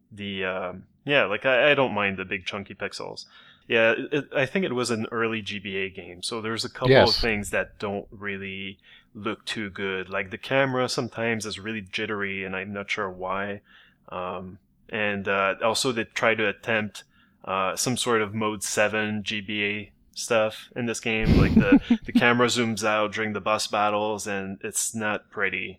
don't mind the big chunky pixels. Yeah, I think it was an early GBA game, so there's a couple of things that don't really look too good. The camera sometimes is really jittery, and I'm not sure why. And also they try to attempt some sort of Mode 7 GBA stuff in this game. The camera zooms out during the boss battles, and it's not pretty.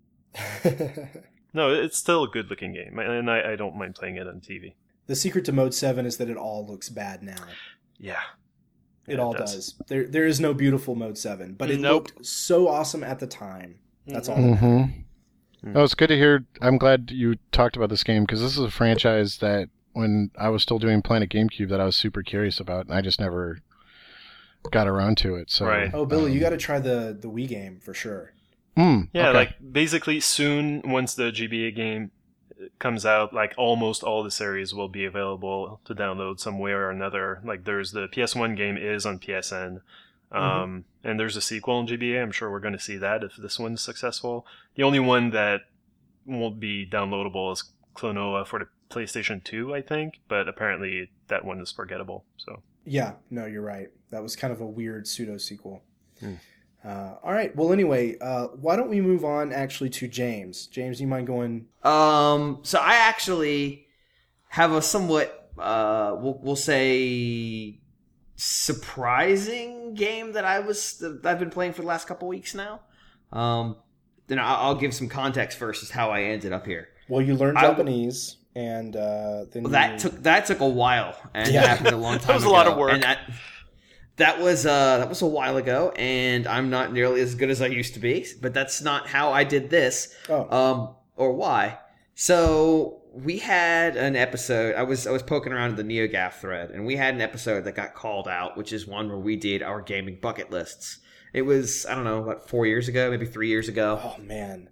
No, it's still a good looking game, and I don't mind playing it on TV. The secret to Mode 7 is that it all looks bad now. Yeah. It all does. There is no beautiful Mode 7, but it looked so awesome at the time. That's all that matters. Oh, it's good to hear. I'm glad you talked about this game, because this is a franchise that when I was still doing Planet GameCube that I was super curious about, and I just never got around to it. So, right. Oh, Billy, you got to try the Wii game for sure. Basically soon, once the GBA game comes out, almost all the series will be available to download some way or another. There's the PS1 game is on PSN. And there's a sequel in GBA. I'm sure we're going to see that if this one's successful. The only one that won't be downloadable is Klonoa for the PlayStation 2, I think, but apparently that one is forgettable. So yeah, no, you're right. That was kind of a weird pseudo sequel. All right. Well, anyway, why don't we move on actually to James? James, you mind going? So I actually have a somewhat, we'll say, surprising game that I've been playing for the last couple weeks now. Then I'll give some context first as how I ended up here. Well, you learned Japanese, and then that took a while, and it happened a long time ago. That was a lot of work. And that was a while ago, and I'm not nearly as good as I used to be. But that's not how I did this, or why. So we had an episode. I was poking around in the NeoGAF thread, and we had an episode that got called out, which is one where we did our gaming bucket lists. It was, I don't know, about 4 years ago, maybe 3 years ago. Oh, man.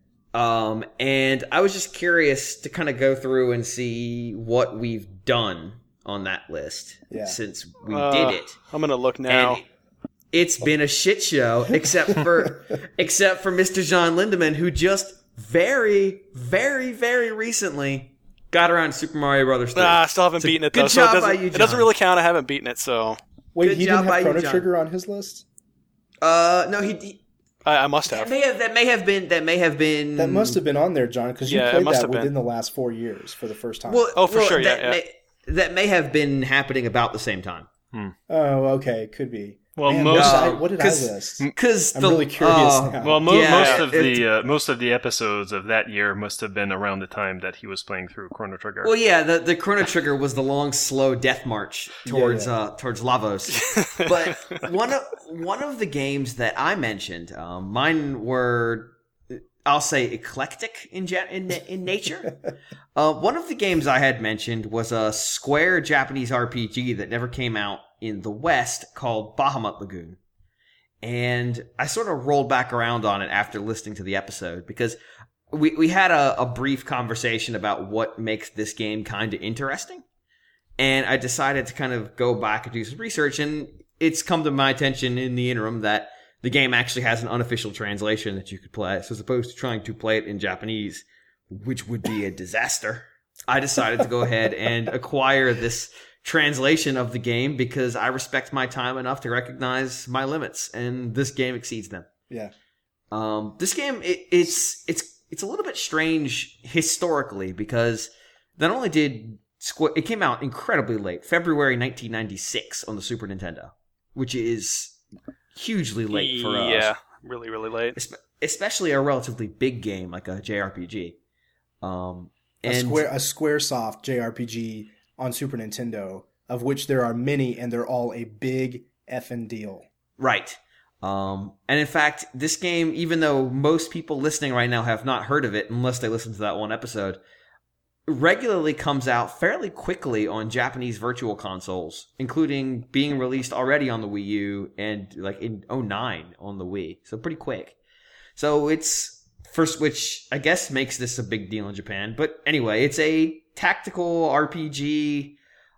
And I was just curious to kind of go through and see what we've done on that list since we did it. I'm going to look now. And it's been a shit show, except for Mr. John Lindemann, who just very, very, very recently got around Super Mario Brothers 3. I still haven't beaten it, though. So it doesn't really count. I haven't beaten it, so... Wait, he didn't have Chrono Trigger on his list? No, he I must have. That may have been. That must have been on there, John, because you played that within the last 4 years for the first time. For sure, that may have been happening about the same time. Oh, okay, could be. Well, what did I list? Because I'm really curious now. Well, most of the episodes of that year must have been around the time that he was playing through Chrono Trigger. Well, yeah, the Chrono Trigger was the long, slow death march towards Lavos. But one of the games that I mentioned, mine were, I'll say, eclectic in nature. One of the games I had mentioned was a Square Japanese RPG that never came out in the West called Bahamut Lagoon. And I sort of rolled back around on it after listening to the episode because we had a brief conversation about what makes this game kind of interesting. And I decided to kind of go back and do some research, and it's come to my attention in the interim that the game actually has an unofficial translation that you could play. So as opposed to trying to play it in Japanese, which would be a disaster, I decided to go ahead and acquire this translation of the game because I respect my time enough to recognize my limits, and this game exceeds them. Yeah. This game it's a little bit strange historically because not only did it came out incredibly late, February 1996 on the Super Nintendo, which is hugely late for us. Yeah, really, really late. Especially a relatively big game like a JRPG. A Squaresoft JRPG on Super Nintendo, of which there are many, and they're all a big effing deal. Right. And in fact, this game, even though most people listening right now have not heard of it, unless they listen to that one episode, regularly comes out fairly quickly on Japanese virtual consoles, including being released already on the Wii U and like in 2009 on the Wii. So pretty quick. So it's first, which I guess makes this a big deal in Japan. But anyway, it's a tactical RPG.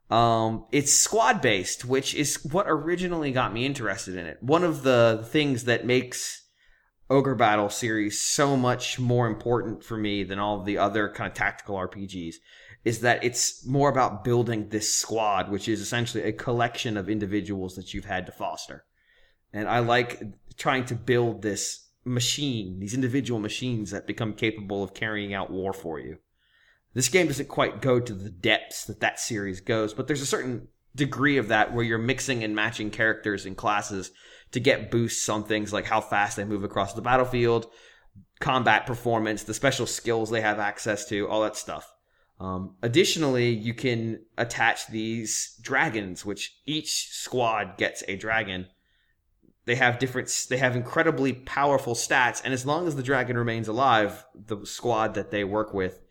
It's squad based, which is what originally got me interested in it. One of the things that makes Ogre Battle series so much more important for me than all the other kind of tactical RPGs is that it's more about building this squad, which is essentially a collection of individuals that you've had to foster. And I like trying to build this machine, these individual machines that become capable of carrying out war for you. This game doesn't quite go to the depths that series goes, but there's a certain degree of that where you're mixing and matching characters and classes to get boosts on things like how fast they move across the battlefield, combat performance, the special skills they have access to, all that stuff. Additionally, you can attach these dragons, which each squad gets a dragon. They have incredibly powerful stats, and as long as the dragon remains alive, the squad that they work with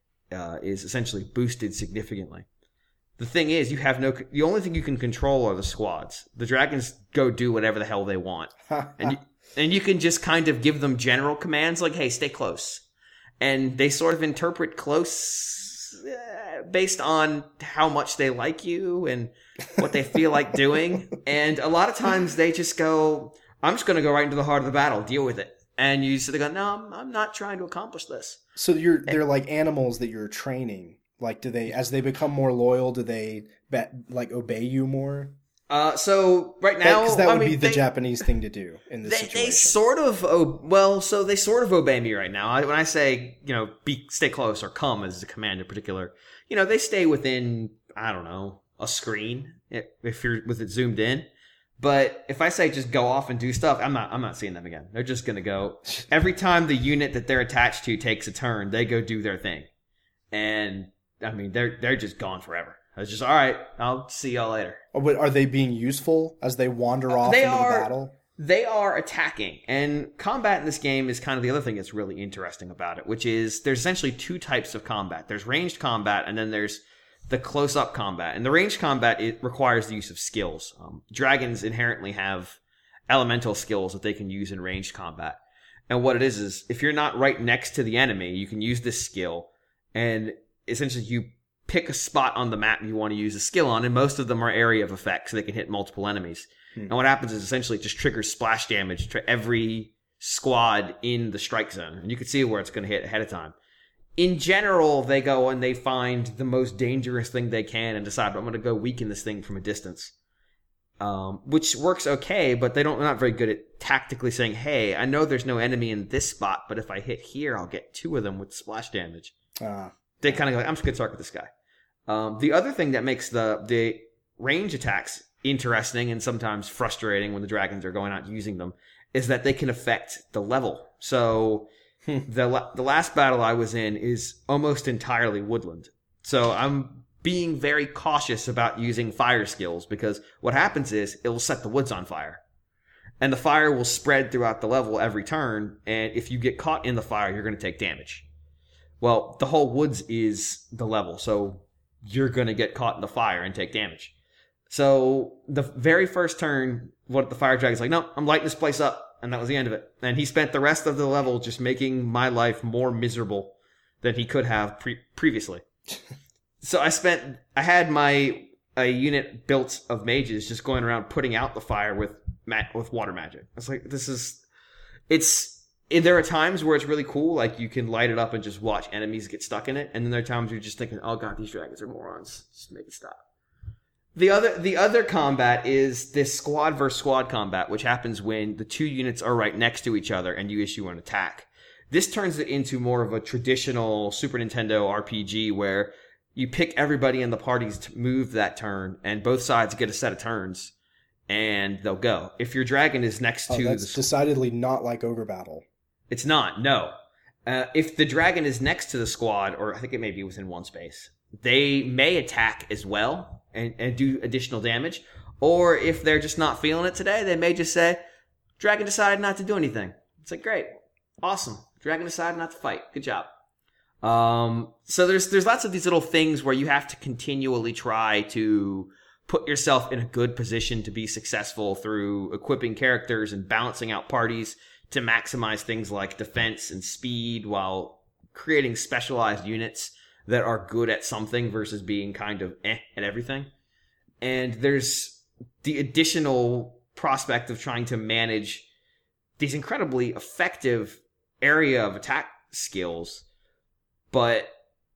is essentially boosted significantly. The thing is, the only thing you can control are the squads. The dragons go do whatever the hell they want. and you can just kind of give them general commands like, hey, stay close. And they sort of interpret close based on how much they like you and what they feel like doing. And a lot of times they just go, I'm just going to go right into the heart of the battle, deal with it. And you sort of go, no, I'm not trying to accomplish this. So they're like animals that you're training. Like, as they become more loyal, do they obey you more? So right now, because that would be the Japanese thing to do in this situation. They sort of, they sort of obey me right now. When I say, stay close or come as a command in particular, they stay within, I don't know, a screen if you're with it zoomed in. But if I say just go off and do stuff, I'm not seeing them again. They're just going to go. Every time the unit that they're attached to takes a turn, they go do their thing. And, I mean, they're just gone forever. It's just, all right, I'll see y'all later. Oh, but are they being useful as they wander off into the battle? They are attacking. And combat in this game is kind of the other thing that's really interesting about it, which is there's essentially two types of combat. There's ranged combat, and then there's the close-up combat. And the ranged combat, it requires the use of skills. Dragons inherently have elemental skills that they can use in ranged combat. And what it is if you're not right next to the enemy, you can use this skill, and essentially you pick a spot on the map you want to use a skill on, and most of them are area of effect, so they can hit multiple enemies. And what happens is essentially it just triggers splash damage to every squad in the strike zone. And you can see where it's going to hit ahead of time. In general, they go and they find the most dangerous thing they can and decide, I'm going to go weaken this thing from a distance. Which works okay, but they're not very good at tactically saying, hey, I know there's no enemy in this spot, but if I hit here, I'll get 2 of them with splash damage. They kind of go, I'm just going to target this guy. The other thing that makes the range attacks interesting and sometimes frustrating when the dragons are going out using them is that they can affect the level. So the last battle I was in is almost entirely woodland. So I'm being very cautious about using fire skills because what happens is it will set the woods on fire. And the fire will spread throughout the level every turn, and if you get caught in the fire, you're going to take damage. Well, the whole woods is the level, so you're going to get caught in the fire and take damage. So the very first turn, what the fire dragon's like, no, I'm lighting this place up. And that was the end of it. And he spent the rest of the level just making my life more miserable than he could have previously. So I had a unit built of mages just going around putting out the fire with water magic. I was like, there are times where it's really cool, like you can light it up and just watch enemies get stuck in it. And then there are times where you're just thinking, oh god, these dragons are morons. Just make it stop. The other combat is this squad versus squad combat, which happens when the 2 units are right next to each other and you issue an attack. This turns it into more of a traditional Super Nintendo RPG where you pick everybody in the parties to move that turn, and both sides get a set of turns, and they'll go. If your dragon is next to that's decidedly not like Ogre Battle. It's not, no. If the dragon is next to the squad, or I think it may be within one space, they may attack as well and do additional damage. Or if they're just not feeling it today, they may just say, dragon decided not to do anything. It's like, great. Awesome. Dragon decided not to fight. Good job. So there's lots of these little things where you have to continually try to put yourself in a good position to be successful through equipping characters and balancing out parties to maximize things like defense and speed while creating specialized units that are good at something versus being kind of at everything. And there's the additional prospect of trying to manage these incredibly effective area of attack skills, but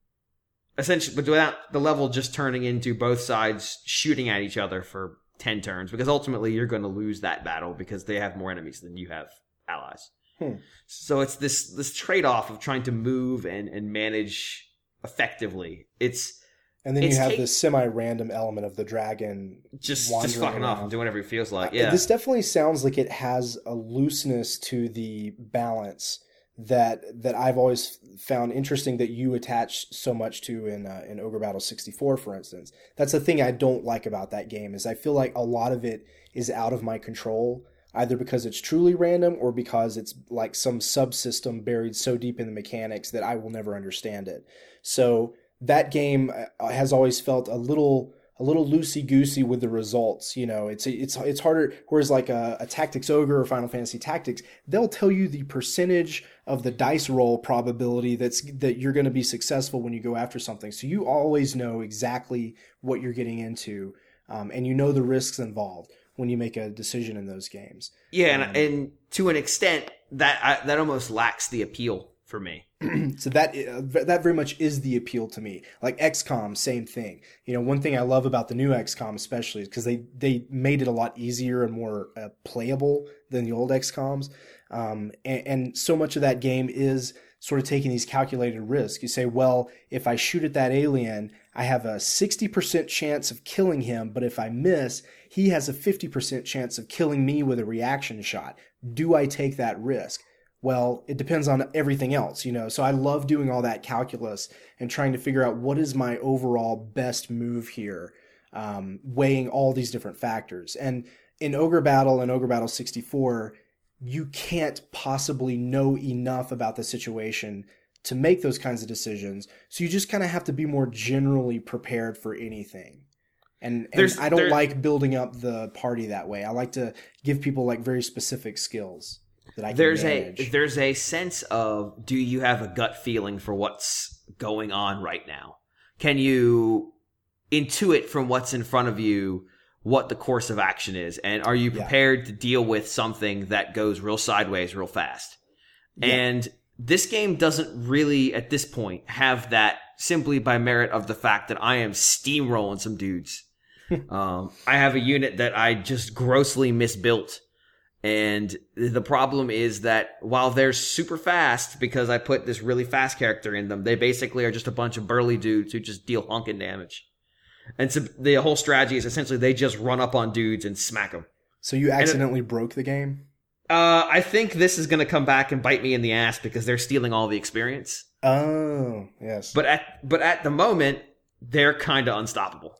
without the level just turning into both sides shooting at each other for 10 turns, because ultimately you're going to lose that battle because they have more enemies than you have allies. So it's this trade-off of trying to move and manage effectively. And then you have this semi-random element of the dragon just fucking around off and doing whatever it feels like. Yeah, this definitely sounds like it has a looseness to the balance that I've always found interesting that you attach so much to in Ogre Battle 64, for instance. That's the thing I don't like about that game is I feel like a lot of it is out of my control, either because it's truly random or because it's like some subsystem buried so deep in the mechanics that I will never understand it. So that game has always felt a little loosey-goosey with the results. You know, it's harder. Whereas like a Tactics Ogre or Final Fantasy Tactics, they'll tell you the percentage of the dice roll probability that you're going to be successful when you go after something. So you always know exactly what you're getting into, and you know the risks involved when you make a decision in those games. Yeah, and to an extent, that almost lacks the appeal for me. So that very much is the appeal to me. Like XCOM, same thing. You know, one thing I love about the new XCOM especially is because they made it a lot easier and more playable than the old XCOMs. And so much of that game is sort of taking these calculated risks. You say, well, if I shoot at that alien, I have a 60% chance of killing him, but if I miss, he has a 50% chance of killing me with a reaction shot. Do I take that risk? Well, it depends on everything else, So I love doing all that calculus and trying to figure out what is my overall best move here, weighing all these different factors. And in Ogre Battle and Ogre Battle 64, you can't possibly know enough about the situation to make those kinds of decisions. So you just kind of have to be more generally prepared for anything. And I don't like building up the party that way. I like to give people like very specific skills that I can manage. There's a sense of, do you have a gut feeling for what's going on right now? Can you intuit from what's in front of you what the course of action is? And are you prepared to deal with something that goes real sideways real fast? Yeah. And this game doesn't really, at this point, have that simply by merit of the fact that I am steamrolling some dudes. I have a unit that I just grossly misbuilt. And the problem is that while they're super fast, because I put this really fast character in them, they basically are just a bunch of burly dudes who just deal honking damage. And so the whole strategy is essentially they just run up on dudes and smack them. So you accidentally broke the game? I think this is going to come back and bite me in the ass because they're stealing all the experience. Oh, yes. But at the moment, they're kind of unstoppable.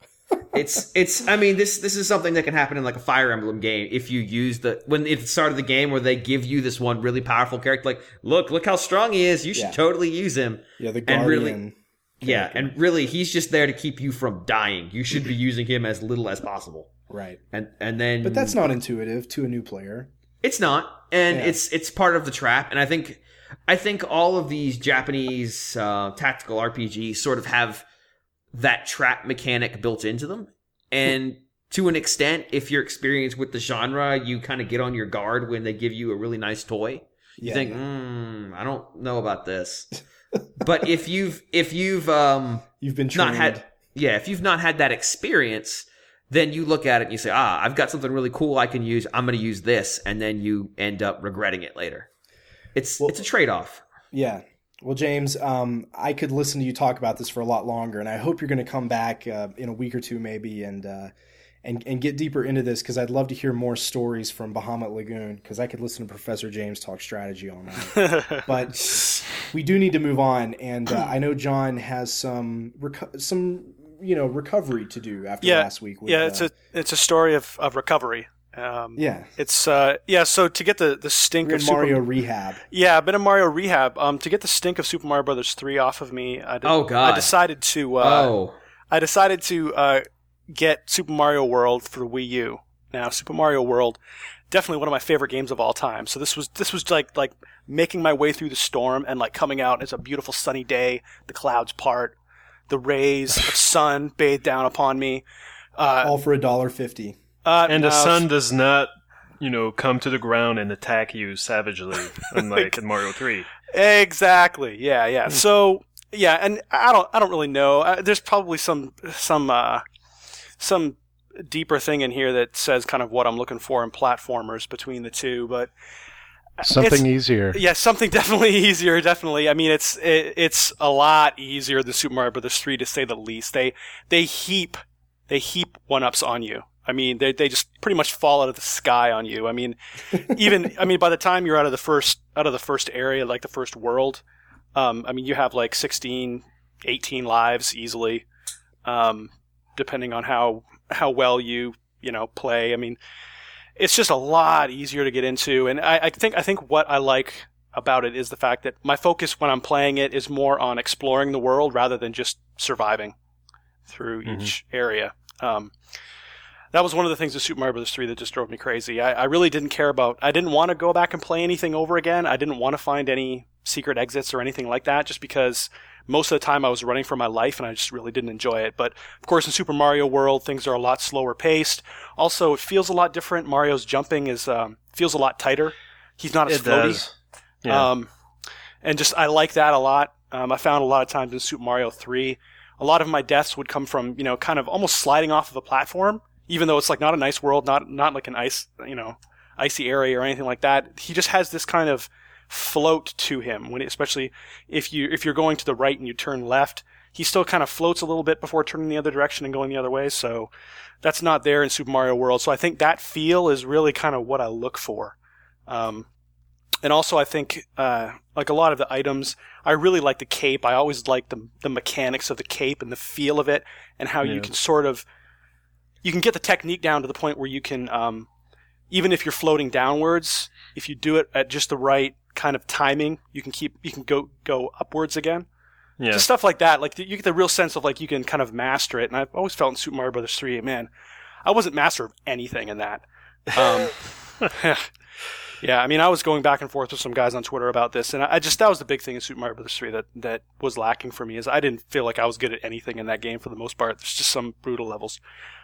I mean, this is something that can happen in like a Fire Emblem game if you use at the start of the game where they give you this one really powerful character, like, look how strong he is. You should totally use him. Yeah, the Guardian. And really, he's just there to keep you from dying. You should be using him as little as possible. Right. And then, but that's not intuitive to a new player. It's not, and it's part of the trap. And I think all of these Japanese tactical RPGs sort of have that trap mechanic built into them. And to an extent, if you're experienced with the genre, you kind of get on your guard when they give you a really nice toy. You think, I don't know about this. But if you've been trained. if you've not had that experience, then you look at it and you say, I've got something really cool I can use. I'm going to use this. And then you end up regretting it later. It's a trade-off. Yeah. Well, James, I could listen to you talk about this for a lot longer, and I hope you're going to come back in a week or two maybe and get deeper into this, because I'd love to hear more stories from Bahamut Lagoon, because I could listen to Professor James talk strategy all night. But we do need to move on, and I know John has some recovery to do after last week. It's a story of recovery. So to get the stink of Mario Rehab. Yeah, I've been in Mario Rehab. To get the stink of Super Mario Brothers 3 off of me, I decided to get Super Mario World for the Wii U. Now, Super Mario World, definitely one of my favorite games of all time. So this was like making my way through the storm and like coming out. It's a beautiful sunny day. The clouds part. The rays of sun bathe down upon me. All for $1.50. The sun does not, come to the ground and attack you savagely, unlike in Mario 3. Exactly. Yeah. So and I don't really know. There's probably some deeper thing in here that says kind of what I'm looking for in platformers between the two, but something easier. Yeah, something definitely easier. Definitely. I mean, it's a lot easier than Super Mario Brothers 3 to say the least. They heap 1-ups on you. I mean, they just pretty much fall out of the sky on you. I mean, by the time you're out of the first area, like the first world, you have like 16, 18 lives easily, depending on how well you play. I mean, it's just a lot easier to get into, and I think what I like about it is the fact that my focus when I'm playing it is more on exploring the world rather than just surviving through each area. That was one of the things with Super Mario Bros. 3 that just drove me crazy. I really didn't care about... I didn't want to go back and play anything over again. I didn't want to find any secret exits or anything like that, just because most of the time I was running for my life and I just really didn't enjoy it. But, of course, in Super Mario World, things are a lot slower paced. Also, it feels a lot different. Mario's jumping feels a lot tighter. He's not as floaty. Does. Yeah. And just, I like that a lot. I found a lot of times in Super Mario 3, a lot of my deaths would come from, kind of almost sliding off of a platform. Even though it's like not a nice world, not like an icy area or anything like that, he just has this kind of float to him. Especially if you're going to the right and you turn left, he still kind of floats a little bit before turning the other direction and going the other way. So that's not there in Super Mario World. So I think that feel is really kind of what I look for. And also I think, like a lot of the items, I really like the cape. I always like the mechanics of the cape and the feel of it, and how you can you can get the technique down to the point where you can, even if you're floating downwards, if you do it at just the right kind of timing, you can go upwards again. Yeah. Just stuff like that. Like you get the real sense of like you can kind of master it. And I've always felt in Super Mario Bros. 3, man, I wasn't master of anything in that. Yeah, I mean, I was going back and forth with some guys on Twitter about this, and that was the big thing in Super Mario Bros. 3 that was lacking for me, is I didn't feel like I was good at anything in that game for the most part. There's just some brutal levels.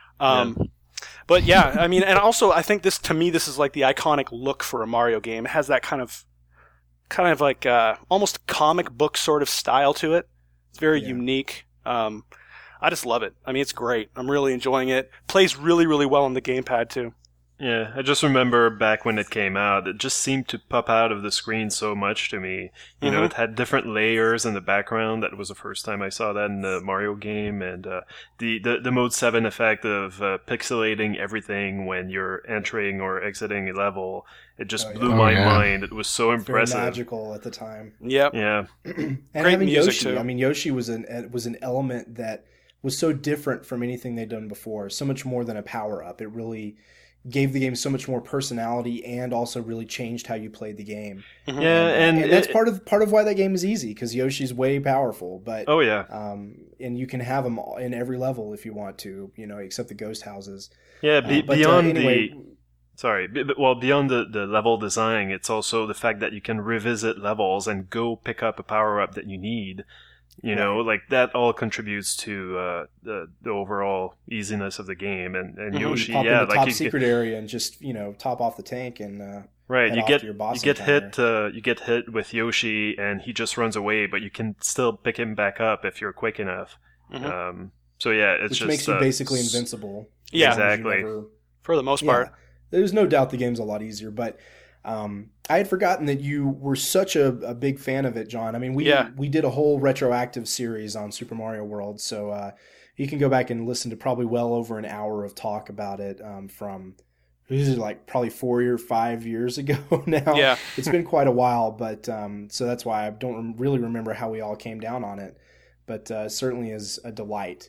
But yeah, I mean, and also I think this is like the iconic look for a Mario game. It has that kind of like almost comic book sort of style to it. It's very unique. I just love it. I mean, it's great. I'm really enjoying it. Plays really, really well on the gamepad too. Yeah, I just remember back when it came out, it just seemed to pop out of the screen so much to me. You know, it had different layers in the background. That was the first time I saw that in the Mario game. And the Mode 7 effect of pixelating everything when you're entering or exiting a level, it just blew my mind. It was so impressive. Very magical at the time. Yep. Yeah. And great having music Yoshi, too. I mean, Yoshi was an element that was so different from anything they'd done before. So much more than a power-up. It really gave the game so much more personality, and also really changed how you played the game. Yeah, and that's part of why that game is easy, because Yoshi's way powerful. But and you can have them in every level if you want to, you know, except the ghost houses. Yeah, beyond beyond the level design, it's also the fact that you can revisit levels and go pick up a power up that you need. You know, like that all contributes to the overall easiness of the game. And Yoshi, pop in the top secret area and just, you know, top off the tank and right. You get hit with Yoshi and he just runs away, but you can still pick him back up if you're quick enough. So yeah, which makes you basically invincible. Yeah, exactly. For the most part, there's no doubt the game's a lot easier, but. I had forgotten that you were such a big fan of it, John. I mean, we did a whole retroactive series on Super Mario World, so you can go back and listen to probably well over an hour of talk about it from like probably 4 or 5 years ago now. Yeah. It's been quite a while, but so that's why I don't really remember how we all came down on it, but certainly is a delight.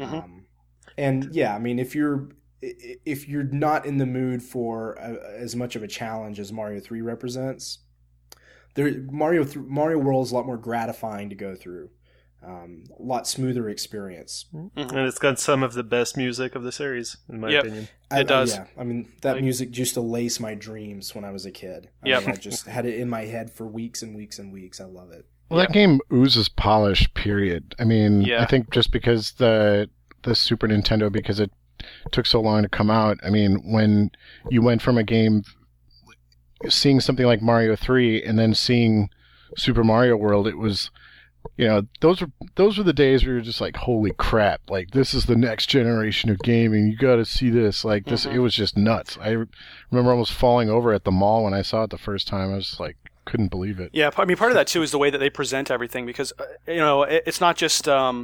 And yeah, I mean, if you're not in the mood for as much of a challenge as Mario 3 represents, Mario World is a lot more gratifying to go through. A lot smoother experience. And it's got some of the best music of the series, in my opinion. It does. Yeah, I mean, that music used to lace my dreams when I was a kid. I just had it in my head for weeks and weeks and weeks. I love it. Well, that game oozes polish, period. I mean, I think just because the Super Nintendo, because it took so long to come out. I mean, when you went from a game, seeing something like Mario 3 and then seeing Super Mario World, it was, you know, those were the days where you're just like, holy crap, like this is the next generation of gaming. You got to see this. Like this, it was just nuts. I remember almost falling over at the mall when I saw it the first time. I was just like, couldn't believe it. Yeah, I mean, part of that too is the way that they present everything, because you know, it's not just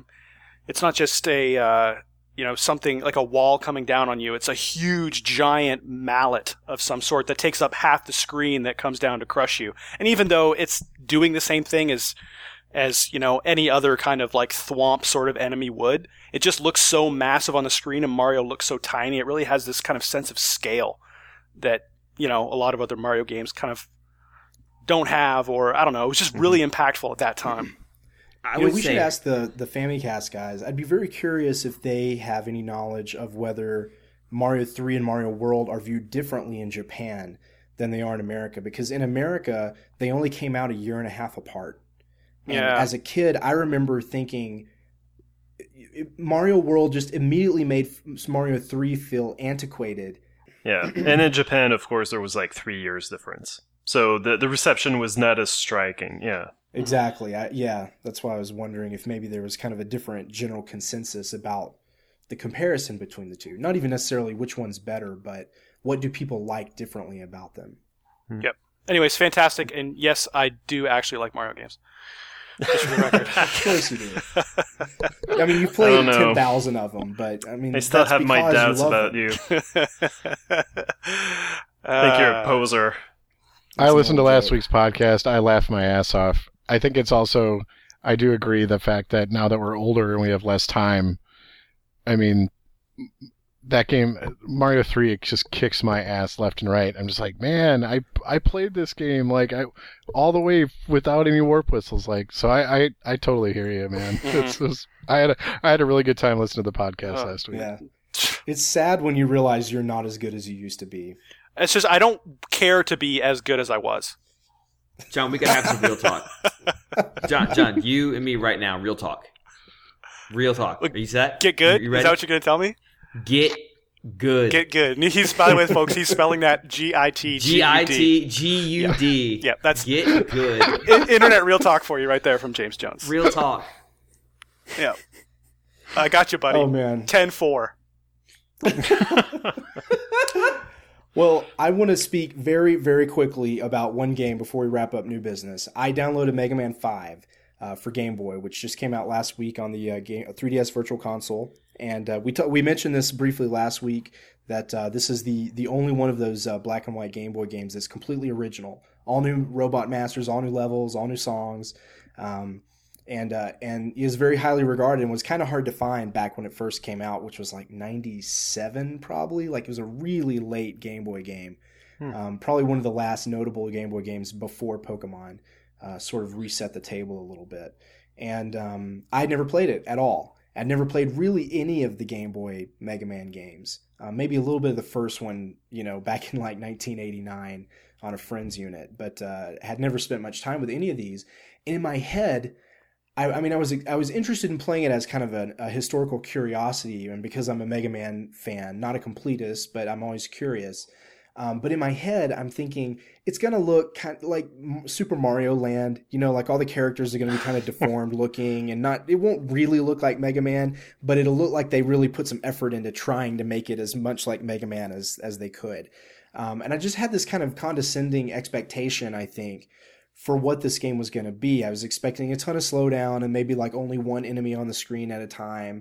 a you know, something like a wall coming down on you. It's a huge, giant mallet of some sort that takes up half the screen that comes down to crush you. And even though it's doing the same thing as you know, any other kind of like thwomp sort of enemy would, it just looks so massive on the screen, and Mario looks so tiny. It really has this kind of sense of scale that, you know, a lot of other Mario games kind of don't have, or I don't know. It was just really impactful at that time. We should ask the Famicast guys. I'd be very curious if they have any knowledge of whether Mario 3 and Mario World are viewed differently in Japan than they are in America. Because in America, they only came out a year and a half apart. And as a kid, I remember thinking Mario World just immediately made Mario 3 feel antiquated. Yeah, and in Japan, of course, there was like 3 years difference. So the reception was not as striking, Exactly. That's why I was wondering if maybe there was kind of a different general consensus about the comparison between the two. Not even necessarily which one's better, but what do people like differently about them? Yep. Anyways, fantastic. And yes, I do actually like Mario games. Just for the record. Of course you do. I mean, you played 10,000 of them, but I mean, I still have my doubts about you. I think you're a poser. I listened to last week's podcast. I laughed my ass off. I think it's also, I do agree the fact that now that we're older and we have less time, I mean, that game, Mario 3, it just kicks my ass left and right. I'm just like, man, I played this game like all the way without any warp whistles. Like, so I totally hear you, man. I had a really good time listening to the podcast last week. Yeah, it's sad when you realize you're not as good as you used to be. It's just I don't care to be as good as I was. John, we gotta have some real talk. John, you and me right now, real talk. Real talk. Are you set? Get good? You ready? Is that what you're going to tell me? Get good. Get good. He's, by the way, folks, he's spelling that G-I-T-G-U-D. G-I-T-G-U-D. Yeah, that's Get good. Internet real talk for you right there from James Jones. Real talk. Yeah. I got you, buddy. Oh, man. 10-4. Well, I want to speak very, very quickly about one game before we wrap up new business. I downloaded Mega Man 5 for Game Boy, which just came out last week on the 3DS Virtual Console. And we mentioned this briefly last week, that this is the only one of those black and white Game Boy games that's completely original. All new Robot Masters, all new levels, all new songs. And is very highly regarded and was kind of hard to find back when it first came out, which was like 97 probably. Like, it was a really late Game Boy game. Probably one of the last notable Game Boy games before Pokemon sort of reset the table a little bit. And I'd never played it at all. I'd never played really any of the Game Boy Mega Man games. Maybe a little bit of the first one, back in like 1989 on a friend's unit, but had never spent much time with any of these. And in my head, I was interested in playing it as kind of a historical curiosity, and because I'm a Mega Man fan, not a completist, but I'm always curious. But in my head, I'm thinking it's going to look kind of like Super Mario Land, like all the characters are going to be kind of deformed looking, and it won't really look like Mega Man, but it'll look like they really put some effort into trying to make it as much like Mega Man as they could. And I just had this kind of condescending expectation, I think, for what this game was going to be. I was expecting a ton of slowdown and maybe like only one enemy on the screen at a time.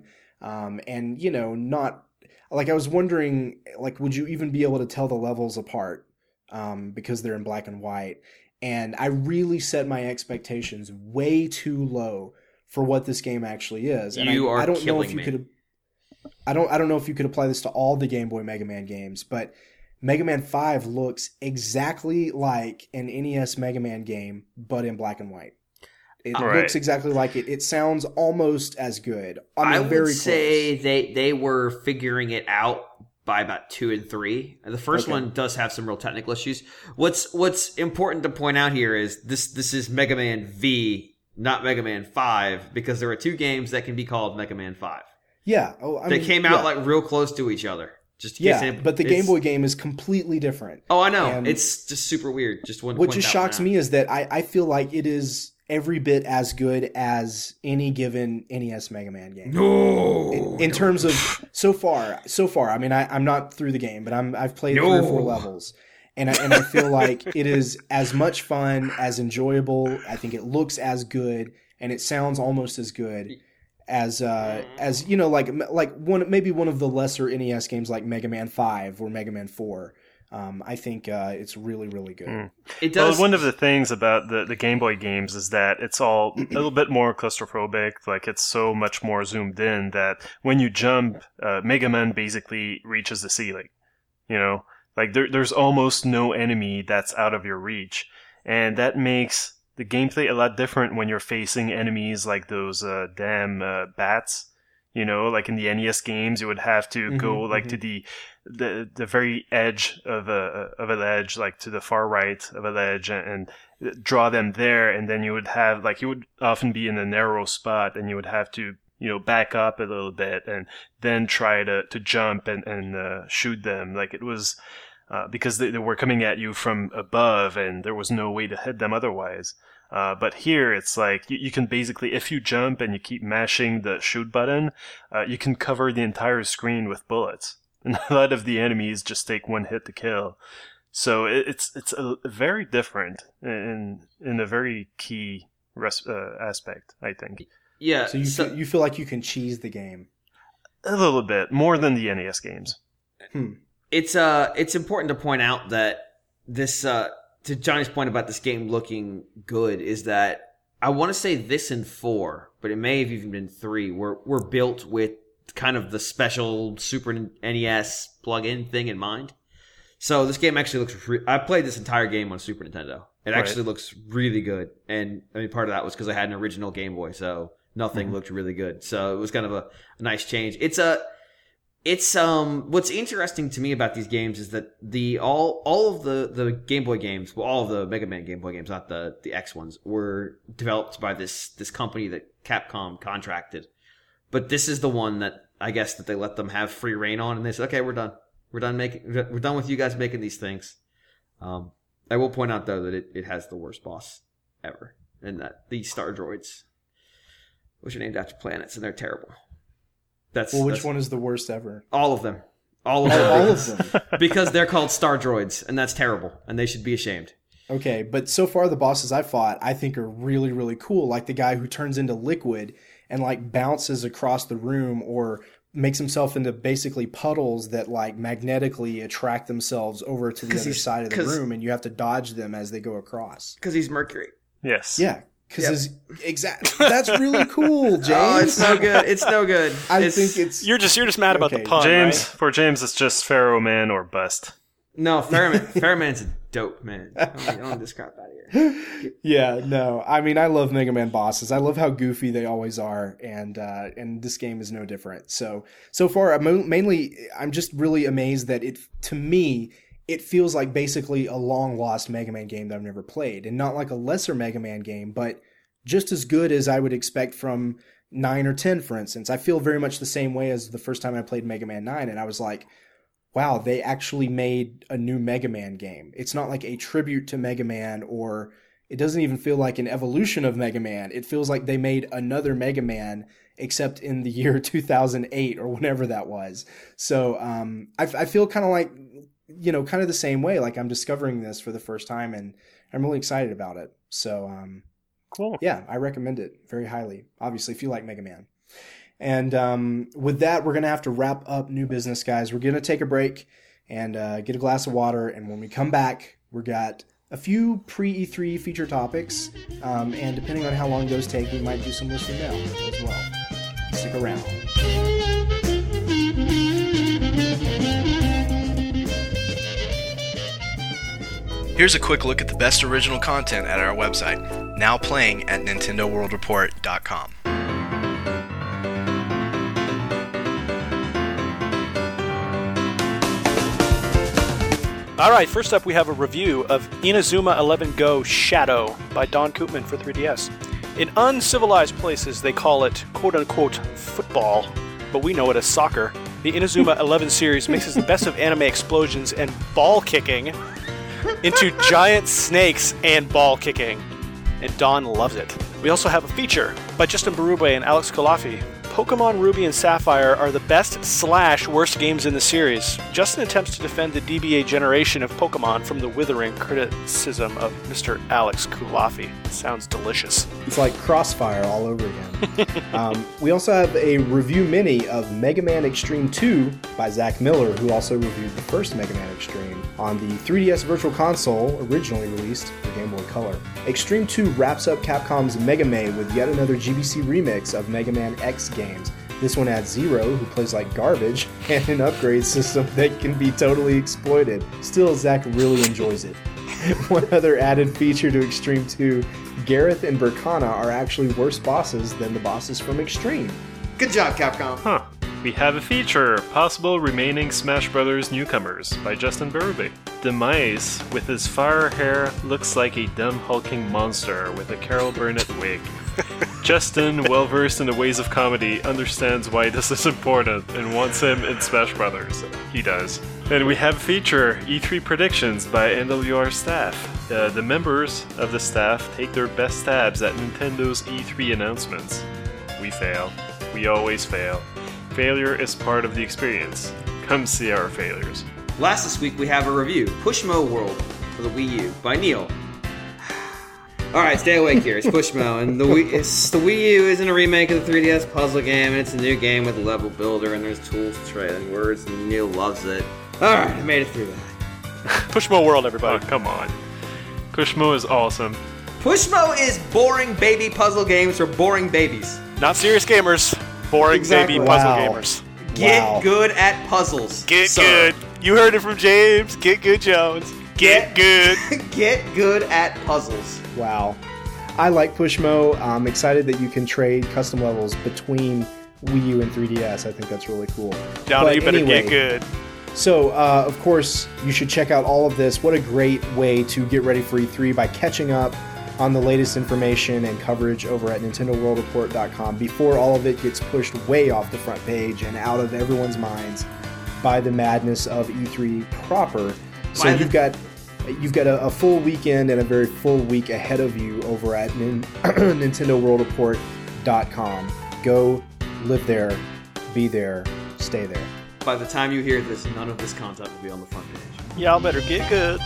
And, not like, I was wondering, like, would you even be able to tell the levels apart? Because they're in black and white. And I really set my expectations way too low for what this game actually is. And I don't know if you could, I don't know if you could apply this to all the Game Boy Mega Man games, but Mega Man 5 looks exactly like an NES Mega Man game, but in black and white. It looks exactly like it. It sounds almost as good. I would say they were figuring it out by about 2 and 3. The first one does have some real technical issues. What's important to point out here is this is Mega Man V, not Mega Man 5, because there are 2 games that can be called Mega Man 5. Yeah. They came out like real close to each other. But the Game Boy game is completely different. Oh, I know. And it's just super weird. What just shocks me is that I feel like it is every bit as good as any given NES Mega Man game. No! In terms of so far. I mean, I'm not through the game, but I've played 3 or 4 levels. And I feel like it is as much fun, as enjoyable. I think it looks as good, and it sounds almost as good as like one of the lesser NES games like Mega Man 5 or Mega Man 4. I think it's really, really good. It does. Well, one of the things about the Game Boy games is that it's all a little bit more claustrophobic. Like, it's so much more zoomed in that when you jump, Mega Man basically reaches the ceiling. Like there's almost no enemy that's out of your reach, and that makes the gameplay a lot different when you're facing enemies like those damn bats. Like in the NES games, you would have to go to the very edge of a ledge, like to the far right of a ledge, and draw them there, and then you would have you would often be in a narrow spot, and you would have to back up a little bit and then try to jump and shoot them. Like, it was because they were coming at you from above, and there was no way to hit them otherwise. But here, it's like, you can basically, if you jump and you keep mashing the shoot button, you can cover the entire screen with bullets. And a lot of the enemies just take 1 hit to kill. So it's very different in a very key aspect, I think. Yeah. So you feel like you can cheese the game a little bit more than the NES games. It's important to point out that this to Johnny's point about this game looking good is that I want to say this and 4, but it may have even been 3. Were built with kind of the special Super NES plug-in thing in mind. So this game actually looks. I played this entire game on Super Nintendo. It actually looks really good, and I mean part of that was because I had an original Game Boy, so nothing looked really good. So it was kind of a nice change. It's what's interesting to me about these games is that all of the Game Boy games, well, all of the Mega Man Game Boy games, not the X ones, were developed by this company that Capcom contracted. But this is the one that I guess that they let them have free reign on, and they said, "Okay, we're done. We're done with you guys making these things." I will point out though that it has the worst boss ever, and that these Star Droids, which are named after planets, and they're terrible. Which one is the worst ever? All of them. All of them. Because they're called Star Droids, and that's terrible, and they should be ashamed. Okay, but so far the bosses I fought, I think are really, really cool. Like the guy who turns into liquid and like bounces across the room or makes himself into basically puddles that like magnetically attract themselves over to the other side of the room, and you have to dodge them as they go across. Because he's Mercury. Yes. Yeah. Because that's really cool, James. Oh, it's no good. It's no good. I think it's you're just mad about the pun, James. right? For James, it's just Pharaoh Man or bust. No, Pharaoh Man's a dope man. I don't this crap out of here. Yeah, no. I mean, I love Mega Man bosses. I love how goofy they always are, and this game is no different. So far, I'm just really amazed that to me, it feels like basically a long-lost Mega Man game that I've never played. And not like a lesser Mega Man game, but just as good as I would expect from 9 or 10, for instance. I feel very much the same way as the first time I played Mega Man 9, and I was like, wow, they actually made a new Mega Man game. It's not like a tribute to Mega Man, or it doesn't even feel like an evolution of Mega Man. It feels like they made another Mega Man, except in the year 2008 or whenever that was. So I feel kind of like, kind of the same way. Like I'm discovering this for the first time, and I'm really excited about it. So, cool. Yeah, I recommend it very highly. Obviously, if you like Mega Man. And with that, we're going to have to wrap up New Business, guys. We're going to take a break and get a glass of water. And when we come back, we got a few pre-E3 feature topics. And depending on how long those take, we might do some listener mail as well. Stick around. Here's a quick look at the best original content at our website, now playing at NintendoWorldReport.com. All right, first up we have a review of Inazuma 11 Go Shadow by Don Koopman for 3DS. In uncivilized places, they call it quote-unquote football, but we know it as soccer. The Inazuma 11 series mixes the best of anime explosions and ball kicking into giant snakes and ball kicking, and Don loves it. We also have a feature by Justin Berube and Alex Kalafi. Pokemon Ruby and Sapphire are the best/worst games in the series. Justin attempts to defend the DBA generation of Pokemon from the withering criticism of Mr. Alex Kalafi. Sounds delicious. It's like Crossfire all over again. We also have a review mini of Mega Man Extreme 2 by Zach Miller, who also reviewed the first Mega Man Extreme on the 3DS Virtual Console, originally released for Game Boy Color. Extreme 2 wraps up Capcom's Mega Man with yet another GBC remix of Mega Man X games. This one adds Zero, who plays like garbage, and an upgrade system that can be totally exploited. Still, Zach really enjoys it. One other added feature to Extreme 2, Gareth and Berkana are actually worse bosses than the bosses from Extreme. Good job, Capcom. Huh. We have a feature, Possible Remaining Smash Bros. Newcomers by Justin Berube. Demise, with his fire hair, looks like a dumb hulking monster with a Carol Burnett wig. Justin, well-versed in the ways of comedy, understands why this is important and wants him in Smash Brothers. He does. And we have a feature, E3 Predictions by NWR staff. The members of the staff take their best stabs at Nintendo's E3 announcements. We fail. We always fail. Failure is part of the experience. Come see our failures. Last this week we have a review, Pushmo World for the Wii U by Neil. All right, stay awake here. It's Pushmo, and the Wii U isn't a remake of the 3DS puzzle game, and it's a new game with a level builder, and there's tools to trade and words, and Neil loves it. All right, I made it through that. Pushmo World, everybody. Oh, come on. Pushmo is awesome. Pushmo is boring baby puzzle games for boring babies. Not serious gamers. Boring baby puzzle gamers. Get good at puzzles. Get good. You heard it from James. Get good, Jones. Get good. Get good at puzzles. Wow. I like Pushmo. I'm excited that you can trade custom levels between Wii U and 3DS. I think that's really cool. Down, you better get good. So, of course, you should check out all of this. What a great way to get ready for E3 by catching up on the latest information and coverage over at NintendoWorldReport.com before all of it gets pushed way off the front page and out of everyone's minds by the madness of E3 proper. So you've got a full weekend and a very full week ahead of you over at NintendoWorldReport.com. Go, live there, be there, stay there. By the time you hear this, none of this content will be on the front page. Y'all better get good.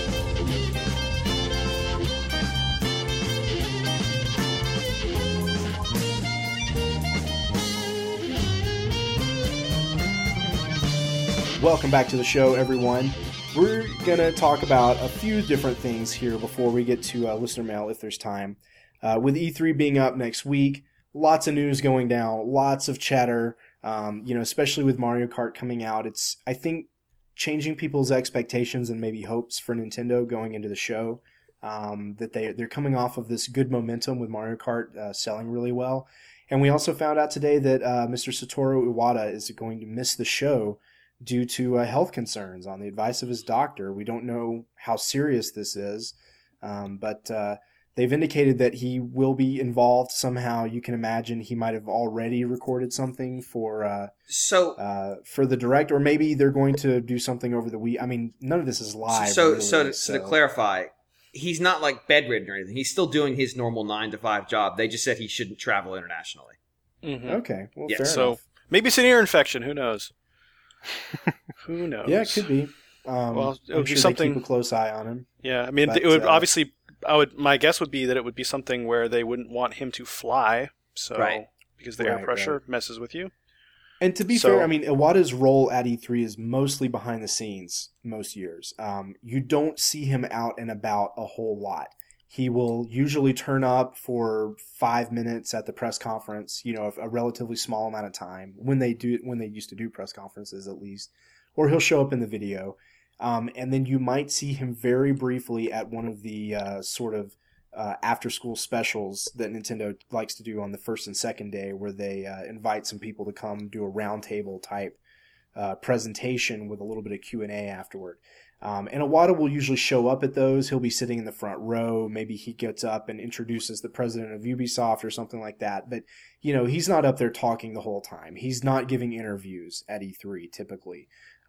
Welcome back to the show, everyone. We're going to talk about a few different things here before we get to listener mail, if there's time. With E3 being up next week, lots of news going down, lots of chatter, especially with Mario Kart coming out. It's, I think, changing people's expectations and maybe hopes for Nintendo going into the show. That they're coming off of this good momentum with Mario Kart selling really well. And we also found out today that Mr. Satoru Iwata is going to miss the show due to health concerns on the advice of his doctor. We don't know how serious this is, but they've indicated that he will be involved somehow. You can imagine he might have already recorded something for the Direct, or maybe they're going to do something over the week. I mean, none of this is live. So to clarify, he's not like bedridden or anything. He's still doing his normal 9-to-5 job. They just said he shouldn't travel internationally. Mm-hmm. Okay, well, yeah, fair so enough. Maybe it's an ear infection. Who knows? Who knows? Yeah, it could be. Well, it I'm would sure be something. they keep a close eye on him. Yeah, I mean, But, it would obviously. My guess would be that it would be something where they wouldn't want him to fly. So, right. Because the air pressure messes with you. And to be fair, I mean, Iwata's role at E3 is mostly behind the scenes most years. You don't see him out and about a whole lot. He will usually turn up for 5 minutes at the press conference, a relatively small amount of time when they used to do press conferences at least, or he'll show up in the video. And then you might see him very briefly at one of the after-school specials that Nintendo likes to do on the first and second day, where they invite some people to come do a roundtable type presentation with a little bit of Q&A afterward. And Iwata will usually show up at those. He'll be sitting in the front row. Maybe he gets up and introduces the president of Ubisoft or something like that. But, he's not up there talking the whole time. He's not giving interviews at E3 typically.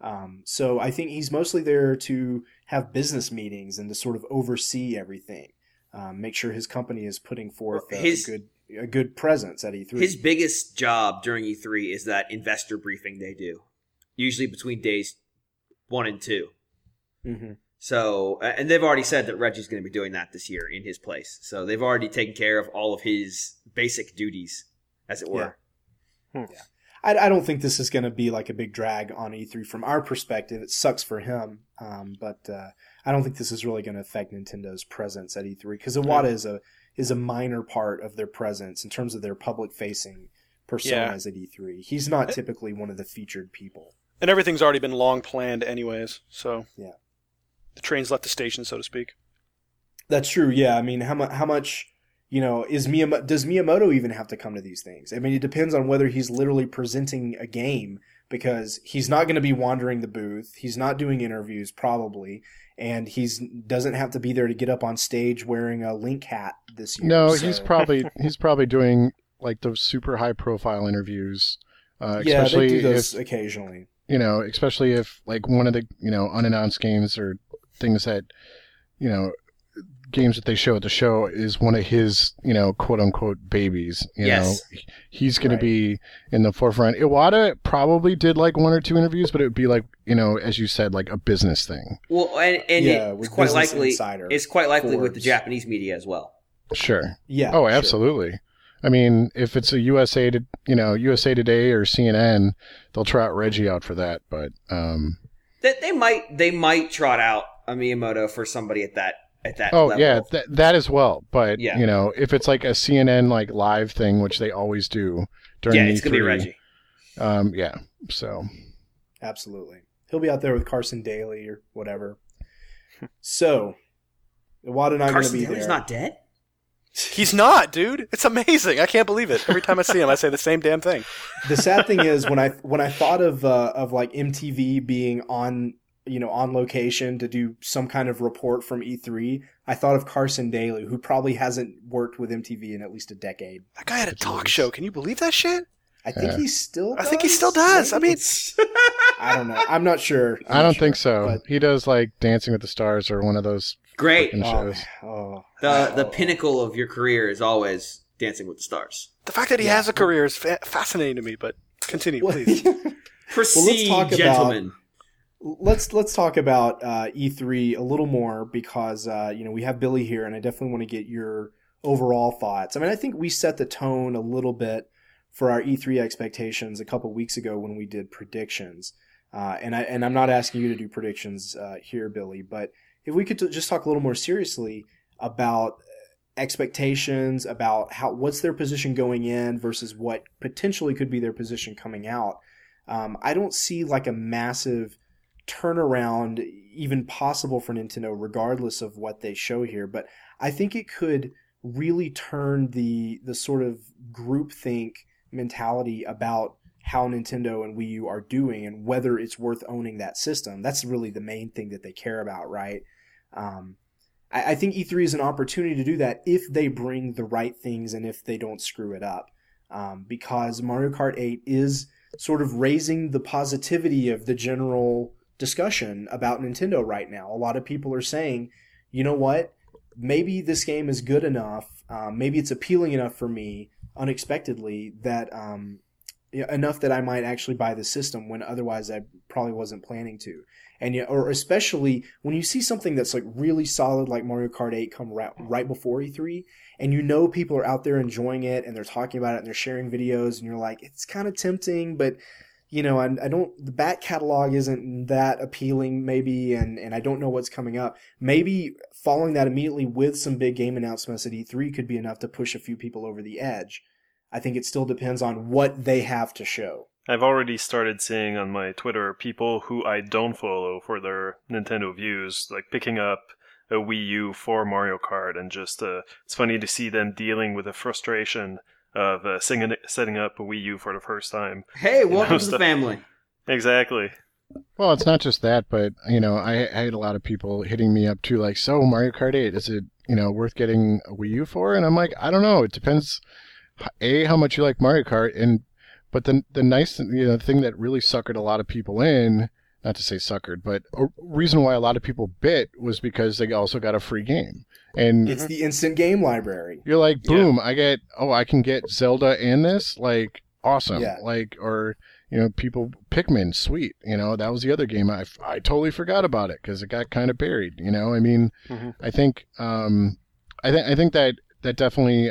So I think he's mostly there to have business meetings and to sort of oversee everything. Make sure his company is putting forth a good presence at E3. His biggest job during E3 is that investor briefing they do, usually between days 1 and 2. Mm-hmm. So, and they've already said that Reggie's going to be doing that this year in his place. So they've already taken care of all of his basic duties, as it were. Yeah. I don't think this is going to be like a big drag on E3 from our perspective. It sucks for him, but I don't think this is really going to affect Nintendo's presence at E3, because Iwata is a minor part of their presence in terms of their public-facing personas at E3. He's not typically one of the featured people. And everything's already been long planned anyways, so yeah. The train's left the station, so to speak. That's true, yeah. I mean, how much, does Miyamoto even have to come to these things? I mean, it depends on whether he's literally presenting a game, because he's not going to be wandering the booth. He's not doing interviews, probably. And doesn't have to be there to get up on stage wearing a Link hat this year. No, so. he's probably doing like those super high profile interviews. Especially they do those occasionally. Especially if like one of the unannounced games or things that games that they show at the show is one of his quote unquote babies. He's going to be in the forefront. Iwata probably did like 1 or 2 interviews, but it would be like as you said, like a business thing. Well, and it's quite likely. It's quite likely with the Japanese media as well. Sure. Yeah. Oh, absolutely. Sure. I mean, if it's a USA Today or CNN, they'll trot Reggie out for that. But they might trot out a Miyamoto for somebody at that level. Yeah, that as well. But if it's like a CNN like live thing, which they always do during it's E3, gonna be Reggie. So absolutely, he'll be out there with Carson Daly or whatever. So Iwata not going to be there. Carson Daly's not dead. He's not, dude. It's amazing. I can't believe it. Every time I see him, I say the same damn thing. The sad thing is when I thought of like MTV being on location to do some kind of report from E3, I thought of Carson Daly, who probably hasn't worked with MTV in at least a decade. That guy had a talk show. Can you believe that shit? I think he still does. I think he still does. Maybe. I don't know. I'm not sure. I don't think so. But he does like Dancing with the Stars or one of those great shows. The pinnacle of your career is always Dancing with the Stars. The fact that he has a career is fascinating to me, but continue, please. Proceed, gentlemen. Let's talk about E3 a little more because we have Billy here, and I definitely want to get your overall thoughts. I mean, I think we set the tone a little bit for our E3 expectations a couple weeks ago when we did predictions, and I'm not asking you to do predictions here, Billy, but if we could just talk a little more seriously about expectations, about what's their position going in versus what potentially could be their position coming out. I don't see like a massive turnaround even possible for Nintendo regardless of what they show here, but I think it could really turn the sort of groupthink mentality about how Nintendo and Wii U are doing and whether it's worth owning that system. That's really the main thing that they care about, right? I think E3 is an opportunity to do that if they bring the right things and if they don't screw it up, because Mario Kart 8 is sort of raising the positivity of the general discussion about Nintendo right now. A lot of people are saying, you know what, maybe this game is good enough, maybe it's appealing enough for me unexpectedly that enough that I might actually buy the system when otherwise I probably wasn't planning to. And or especially when you see something that's like really solid like Mario Kart 8 come right before E3, and people are out there enjoying it and they're talking about it and they're sharing videos, and you're like, it's kind of tempting, but I don't, the back catalog isn't that appealing maybe, and I don't know what's coming up. Maybe following that immediately with some big game announcements at E3 could be enough to push a few people over the edge. I think it still depends on what they have to show. I've already started seeing on my Twitter people who I don't follow for their Nintendo views, like picking up a Wii U for Mario Kart, and just it's funny to see them dealing with the frustration of setting up a Wii U for the first time. Hey, welcome to the family. Exactly. Well, it's not just that, but I had a lot of people hitting me up too, like, so Mario Kart 8, is it worth getting a Wii U for? And I'm like, I don't know. It depends. How much you like Mario Kart, but the nice thing that really suckered a lot of people in, not to say suckered, but a reason why a lot of people bit was because they also got a free game. And it's the instant game library. You're like, boom, yeah. I can get Zelda and this, like, awesome. Yeah. Like, or, people, Pikmin, sweet. That was the other game. I totally forgot about it because it got kind of buried, I mean, I think, I think that definitely,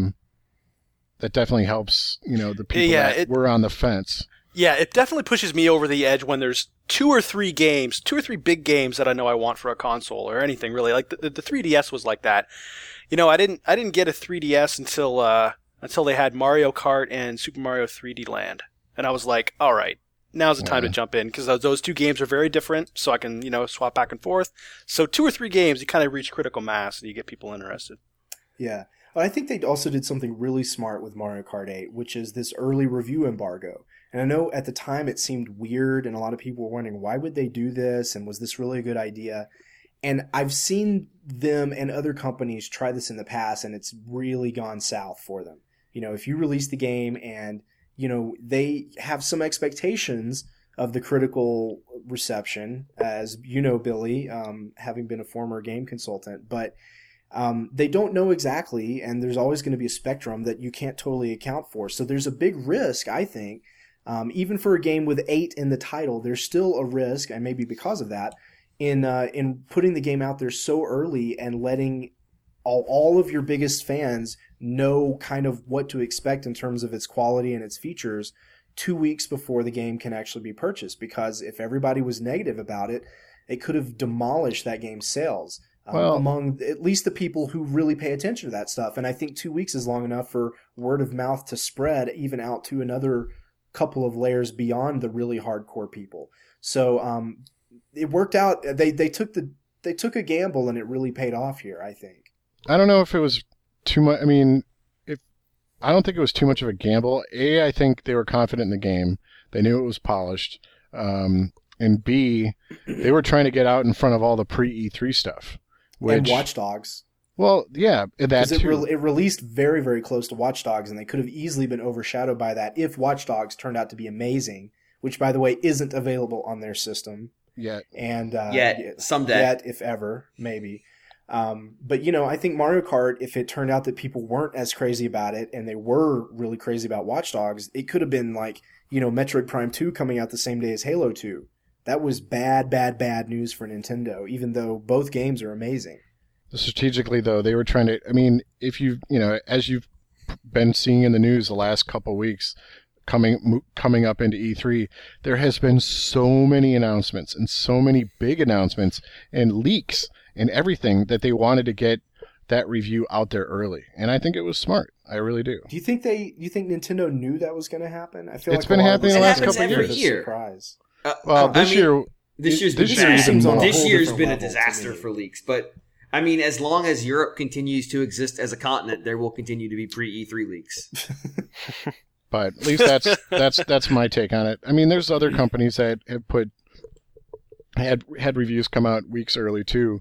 that definitely helps, the people that were on the fence. Yeah, it definitely pushes me over the edge when there's two or three big games that I know I want for a console or anything really. Like the 3DS was like that. I didn't get a 3DS until they had Mario Kart and Super Mario 3D Land, and I was like, all right, now's the time to jump in because those two games are very different. So I can swap back and forth. So 2 or 3 games, you kind of reach critical mass and you get people interested. Yeah. I think they also did something really smart with Mario Kart 8, which is this early review embargo. And I know at the time it seemed weird, and a lot of people were wondering, why would they do this, and was this really a good idea? And I've seen them and other companies try this in the past, and it's really gone south for them. If you release the game and, they have some expectations of the critical reception, as Billy, having been a former game consultant, but they don't know exactly, and there's always going to be a spectrum that you can't totally account for. So there's a big risk, I think, even for a game with 8 in the title, there's still a risk, and maybe because of that, in putting the game out there so early and letting all of your biggest fans know kind of what to expect in terms of its quality and its features 2 weeks before the game can actually be purchased. Because if everybody was negative about it, it could have demolished that game's sales among at least the people who really pay attention to that stuff. And I think 2 weeks is long enough for word of mouth to spread even out to another couple of layers beyond the really hardcore people. So it worked out. They took a gamble, and it really paid off here, I think. I don't know if it was too much. I mean, I don't think it was too much of a gamble. I think they were confident in the game. They knew it was polished. And B, they were trying to get out in front of all the pre-E3 stuff. And Watch Dogs. Well, yeah, that too. It released very, very close to Watch Dogs, and they could have easily been overshadowed by that if Watch Dogs turned out to be amazing, which, by the way, isn't available on their system. Yet. And someday. Yet, if ever, maybe. But, I think Mario Kart, if it turned out that people weren't as crazy about it and they were really crazy about Watch Dogs, it could have been like, Metroid Prime 2 coming out the same day as Halo 2. That was bad, bad, bad news for Nintendo, even though both games are amazing. Strategically, though, they were trying to, if as you've been seeing in the news the last couple of weeks, coming up into E3, there has been so many announcements and so many big announcements and leaks and everything that they wanted to get that review out there early. And I think it was smart. I really do. Do you think Nintendo knew that was going to happen? I feel it's been happening the last couple of years. Surprise. This year's been a disaster for leaks, but as long as Europe continues to exist as a continent, there will continue to be pre-E3 leaks. But at least that's my take on it. There's other companies that have had reviews come out weeks early too.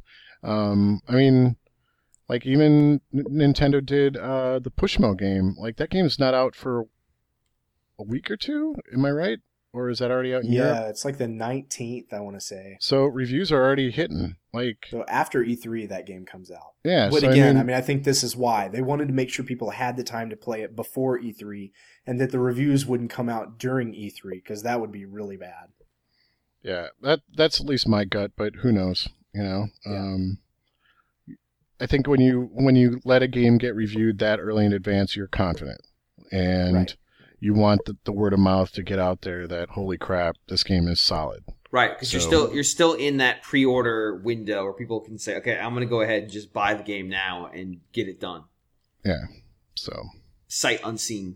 Like even Nintendo did the Pushmo game. Like that game's not out for a week or two. Am I right? Or is that already out in Europe? Yeah, it's like the 19th, I want to say. So reviews are already hitting. So after E3, that game comes out. Yeah. But again, I think this is why. They wanted to make sure people had the time to play it before E3 and that the reviews wouldn't come out during E3 because that would be really bad. Yeah, that's at least my gut, but who knows, Yeah. I think when you let a game get reviewed that early in advance, you're confident. And right. You want the word of mouth to get out there that holy crap, this game is solid. Right, because you're still in that pre-order window where people can say, okay, I'm going to go ahead and just buy the game now and get it done. Yeah, so sight unseen.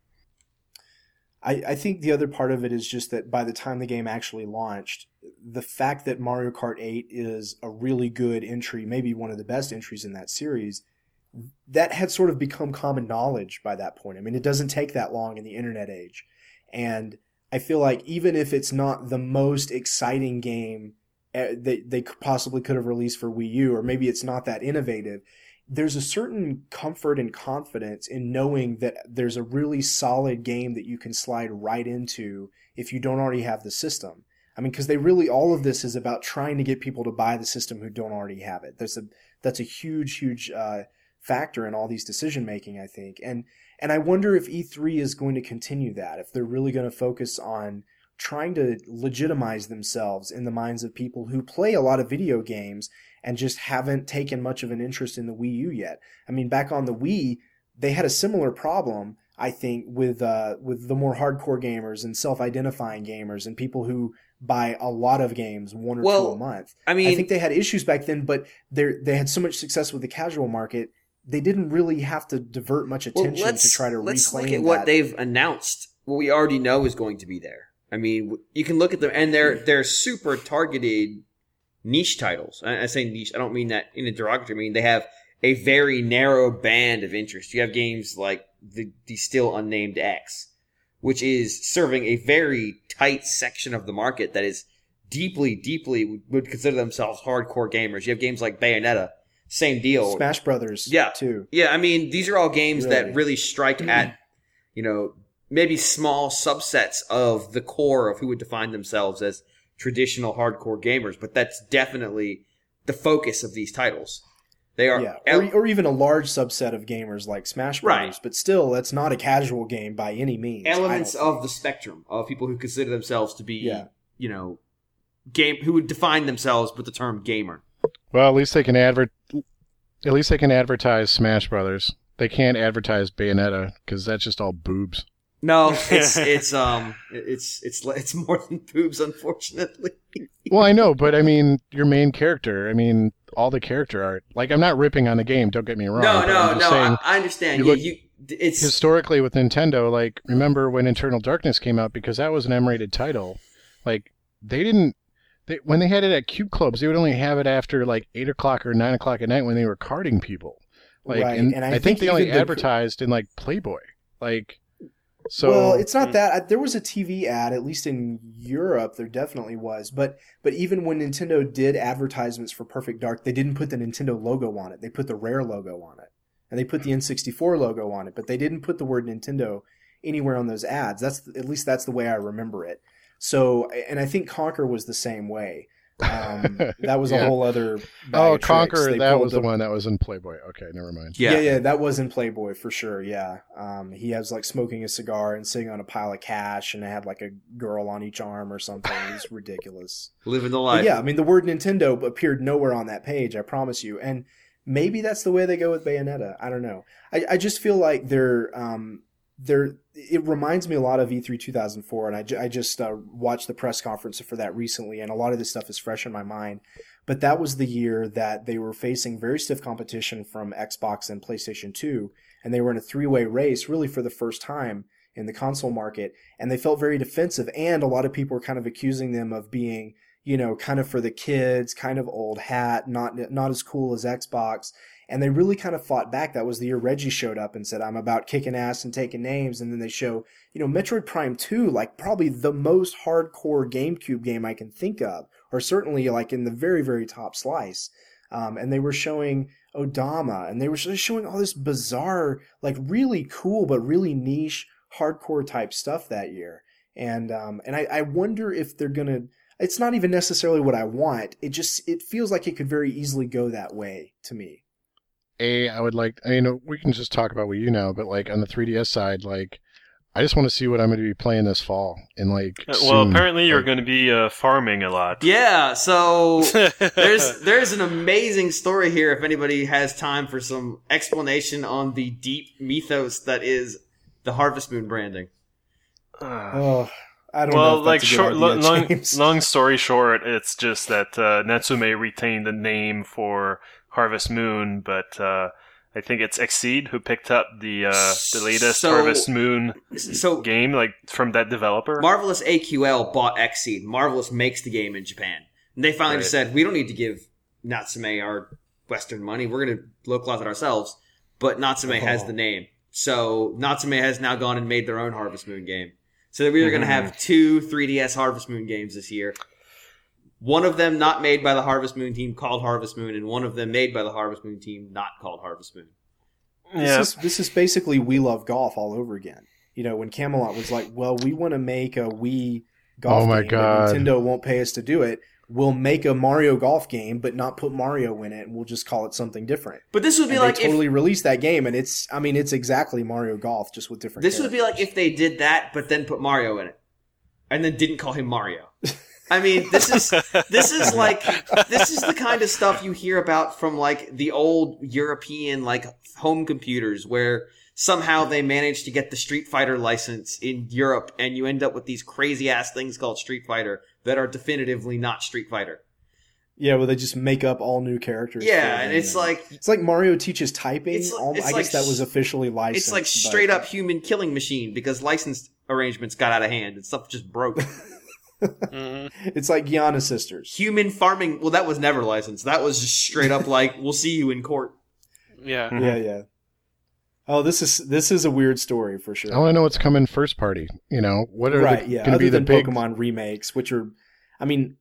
I think the other part of it is just that by the time the game actually launched, the fact that Mario Kart 8 is a really good entry, maybe one of the best entries in that series, that had sort of become common knowledge by that point. It doesn't take that long in the internet age. And I feel like even if it's not the most exciting game that they possibly could have released for Wii U, or maybe it's not that innovative, there's a certain comfort and confidence in knowing that there's a really solid game that you can slide right into if you don't already have the system. Because all of this is about trying to get people to buy the system who don't already have it. That's a huge factor in all these decision making, I think. And I wonder if E3 is going to continue that, if they're really going to focus on trying to legitimize themselves in the minds of people who play a lot of video games and just haven't taken much of an interest in the Wii U yet. Back on the Wii, they had a similar problem, I think, with the more hardcore gamers and self-identifying gamers and people who buy a lot of games, one or two a month. I think they had issues back then, but they had so much success with the casual market, they didn't really have to divert much attention to try to reclaim that. Let's look at what they've announced. What we already know is going to be there. You can look at them, and they're super targeted niche titles. I say niche, I don't mean that in a derogatory. They have a very narrow band of interest. You have games like the still unnamed X, which is serving a very tight section of the market that is deeply would consider themselves hardcore gamers. You have games like Bayonetta, same deal. Smash Brothers, too. Yeah, these are all games that really strike at, maybe small subsets of the core of who would define themselves as traditional hardcore gamers, but that's definitely the focus of these titles. They are, or even a large subset of gamers like Smash Brothers, right. But still, that's not a casual game by any means. Elements of the spectrum of people who consider themselves to be, game who would define themselves with the term gamer. Well, at least they can At least they can advertise Smash Brothers. They can't advertise Bayonetta because that's just all boobs. No, it's more than boobs, unfortunately. Well, I know, but I mean, your main character. I mean, all the character art. Like, I'm not ripping on the game. Don't get me wrong. No. Saying, I understand. It's historically with Nintendo. Like, remember when Eternal Darkness came out, because that was an M-rated title. Like, when they had it at Cube Clubs, they would only have it after like 8 o'clock or 9 o'clock at night when they were carding people. Like, right. and I think they only advertised in like Playboy. Like. So, well, it's not that. There was a TV ad, at least in Europe, there definitely was. But even when Nintendo did advertisements for Perfect Dark, they didn't put the Nintendo logo on it. They put the Rare logo on it. And they put the N64 logo on it. But they didn't put the word Nintendo anywhere on those ads. At least that's the way I remember it. So, and I think Conker was the same way. That was a whole other bag of Conker, tricks. that was the one that was in Playboy. Okay, never mind. Yeah, that was in Playboy for sure. Yeah, he has like smoking a cigar and sitting on a pile of cash, and they had like a girl on each arm or something. It's ridiculous. Living the life. But yeah, I mean the word Nintendo appeared nowhere on that page. I promise you. And maybe that's the way they go with Bayonetta. I don't know. I just feel like it reminds me a lot of E3 2004, and I just watched the press conference for that recently, and a lot of this stuff is fresh in my mind. But that was the year that they were facing very stiff competition from Xbox and PlayStation 2, and they were in a three-way race really for the first time in the console market, and they felt very defensive, and a lot of people were kind of accusing them of being, kind of for the kids, kind of old hat, not as cool as Xbox. And they really kind of fought back. That was the year Reggie showed up and said, I'm about kicking ass and taking names. And then they show, Metroid Prime 2, like probably the most hardcore GameCube game I can think of, or certainly like in the very, very top slice. And they were showing Odama, and they were just showing all this bizarre, like really cool, but really niche hardcore type stuff that year. And I wonder if they're going to, it's not even necessarily what I want. It feels like it could very easily go that way to me. We can just talk about Wii U now, but like on the 3DS side, like I just want to see what I'm going to be playing this fall. And like, soon. Apparently you're going to be farming a lot. Yeah, so there's an amazing story here. If anybody has time for some explanation on the deep mythos that is the Harvest Moon branding. I don't know. Well, long story short, it's just that Natsume retained the name for Harvest Moon, but I think it's Exceed who picked up the latest Harvest Moon game, like from that developer. Marvelous AQL bought Exceed. Marvelous makes the game in Japan, and they finally just said, "We don't need to give Natsume our Western money. We're going to localize it ourselves." But Natsume has the name, so Natsume has now gone and made their own Harvest Moon game. So we're going to have 2 3DS Harvest Moon games this year. One of them not made by the Harvest Moon team called Harvest Moon, and one of them made by the Harvest Moon team not called Harvest Moon. Yeah. This is basically We Love Golf all over again. When Camelot was like, well, we want to make a Wii golf game, but Nintendo won't pay us to do it. We'll make a Mario golf game, but not put Mario in it, and we'll just call it something different. But this would be like they totally released that game, and it's exactly Mario Golf, just with different characters. Would be like if they did that, but then put Mario in it, and then didn't call him Mario. I mean, this is the kind of stuff you hear about from like the old European like home computers where somehow they managed to get the Street Fighter license in Europe, and you end up with these crazy ass things called Street Fighter that are definitively not Street Fighter. Yeah, well, they just make up all new characters. Yeah, and it's like Mario teaches typing. I guess that was officially licensed. It's like straight up human killing machine because license arrangements got out of hand and stuff just broke. It's like Gianna Sisters. Human farming. Well, that was never licensed. That was just straight up like, we'll see you in court. Yeah. Yeah. Oh, this is a weird story for sure. I want to know what's coming first party. What are going to be the big Pokemon remakes, which are, I mean,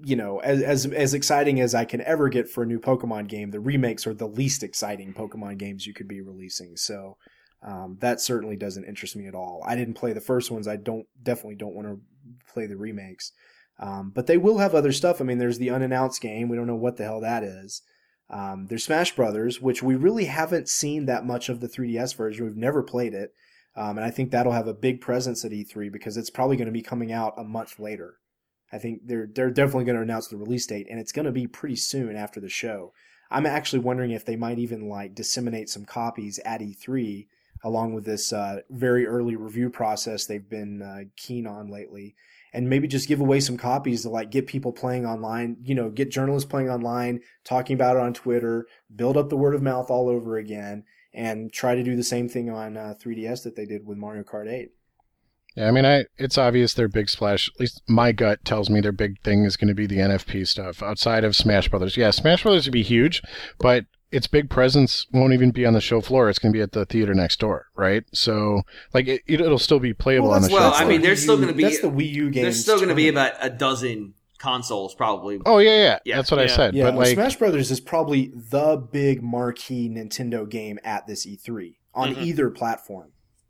as exciting as I can ever get for a new Pokemon game, the remakes are the least exciting Pokemon games you could be releasing. So that certainly doesn't interest me at all. I didn't play the first ones. I definitely don't want to play the remakes. But they will have other stuff. I mean, there's the unannounced game. We don't know what the hell that is. There's Smash Brothers, which we really haven't seen that much of the 3DS version. We've never played it. And I think that'll have a big presence at E3 because it's probably going to be coming out a month later. I think they're definitely going to announce the release date, and it's going to be pretty soon after the show. I'm actually wondering if they might even like disseminate some copies at E3 along with this very early review process they've been keen on lately, and maybe just give away some copies to like get people playing online, get journalists playing online, talking about it on Twitter, build up the word of mouth all over again, and try to do the same thing on 3DS that they did with Mario Kart 8. Yeah, I mean, it's obvious their big splash, at least my gut tells me their big thing is going to be the NFP stuff outside of Smash Brothers. Yeah, Smash Brothers would be huge, but its big presence won't even be on the show floor. It's going to be at the theater next door, right? So, like, it'll still be playable on the show floor. Well, I mean, there's still going to be... That's the Wii U game. There's still going to be about a dozen consoles, probably. Oh, yeah. That's what I said. Yeah, but like, Smash Brothers is probably the big marquee Nintendo game at this E3 on either platform.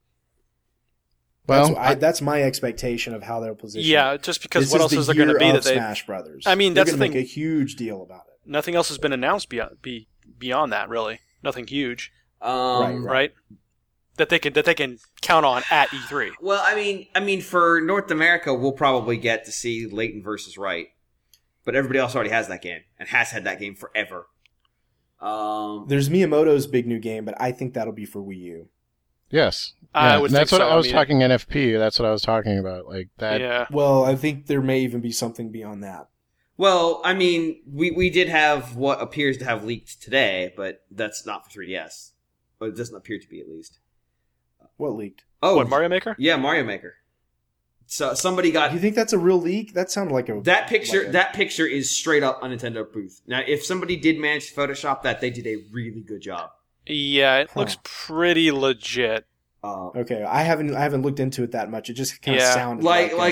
Well, that's my expectation of how they'll position. Yeah, just because what else is there going to be that they Smash Brothers? I mean, that's the thing. Make a huge deal about it. Nothing else has been announced beyond that, really. Nothing huge, right? That they can count on at E3. Well, I mean, for North America, we'll probably get to see Layton versus Wright, but everybody else already has that game and has had that game forever. There's Miyamoto's big new game, but I think that'll be for Wii U. Yes. I would that's think what so. I was talking NFP. That's what I was talking about. Like that. Yeah. Well, I think there may even be something beyond that. Well, I mean, we did have what appears to have leaked today, but that's not for 3DS. But it doesn't appear to be, at least. What leaked? Oh, what, Mario Maker? Yeah, Mario Maker. So somebody got. Do you think that's a real leak? That sounded like a that picture. That picture is straight up a Nintendo booth. Now, if somebody did manage to Photoshop that, they did a really good job. Yeah, it looks pretty legit. Okay, I haven't looked into it that much. It just kind of sounded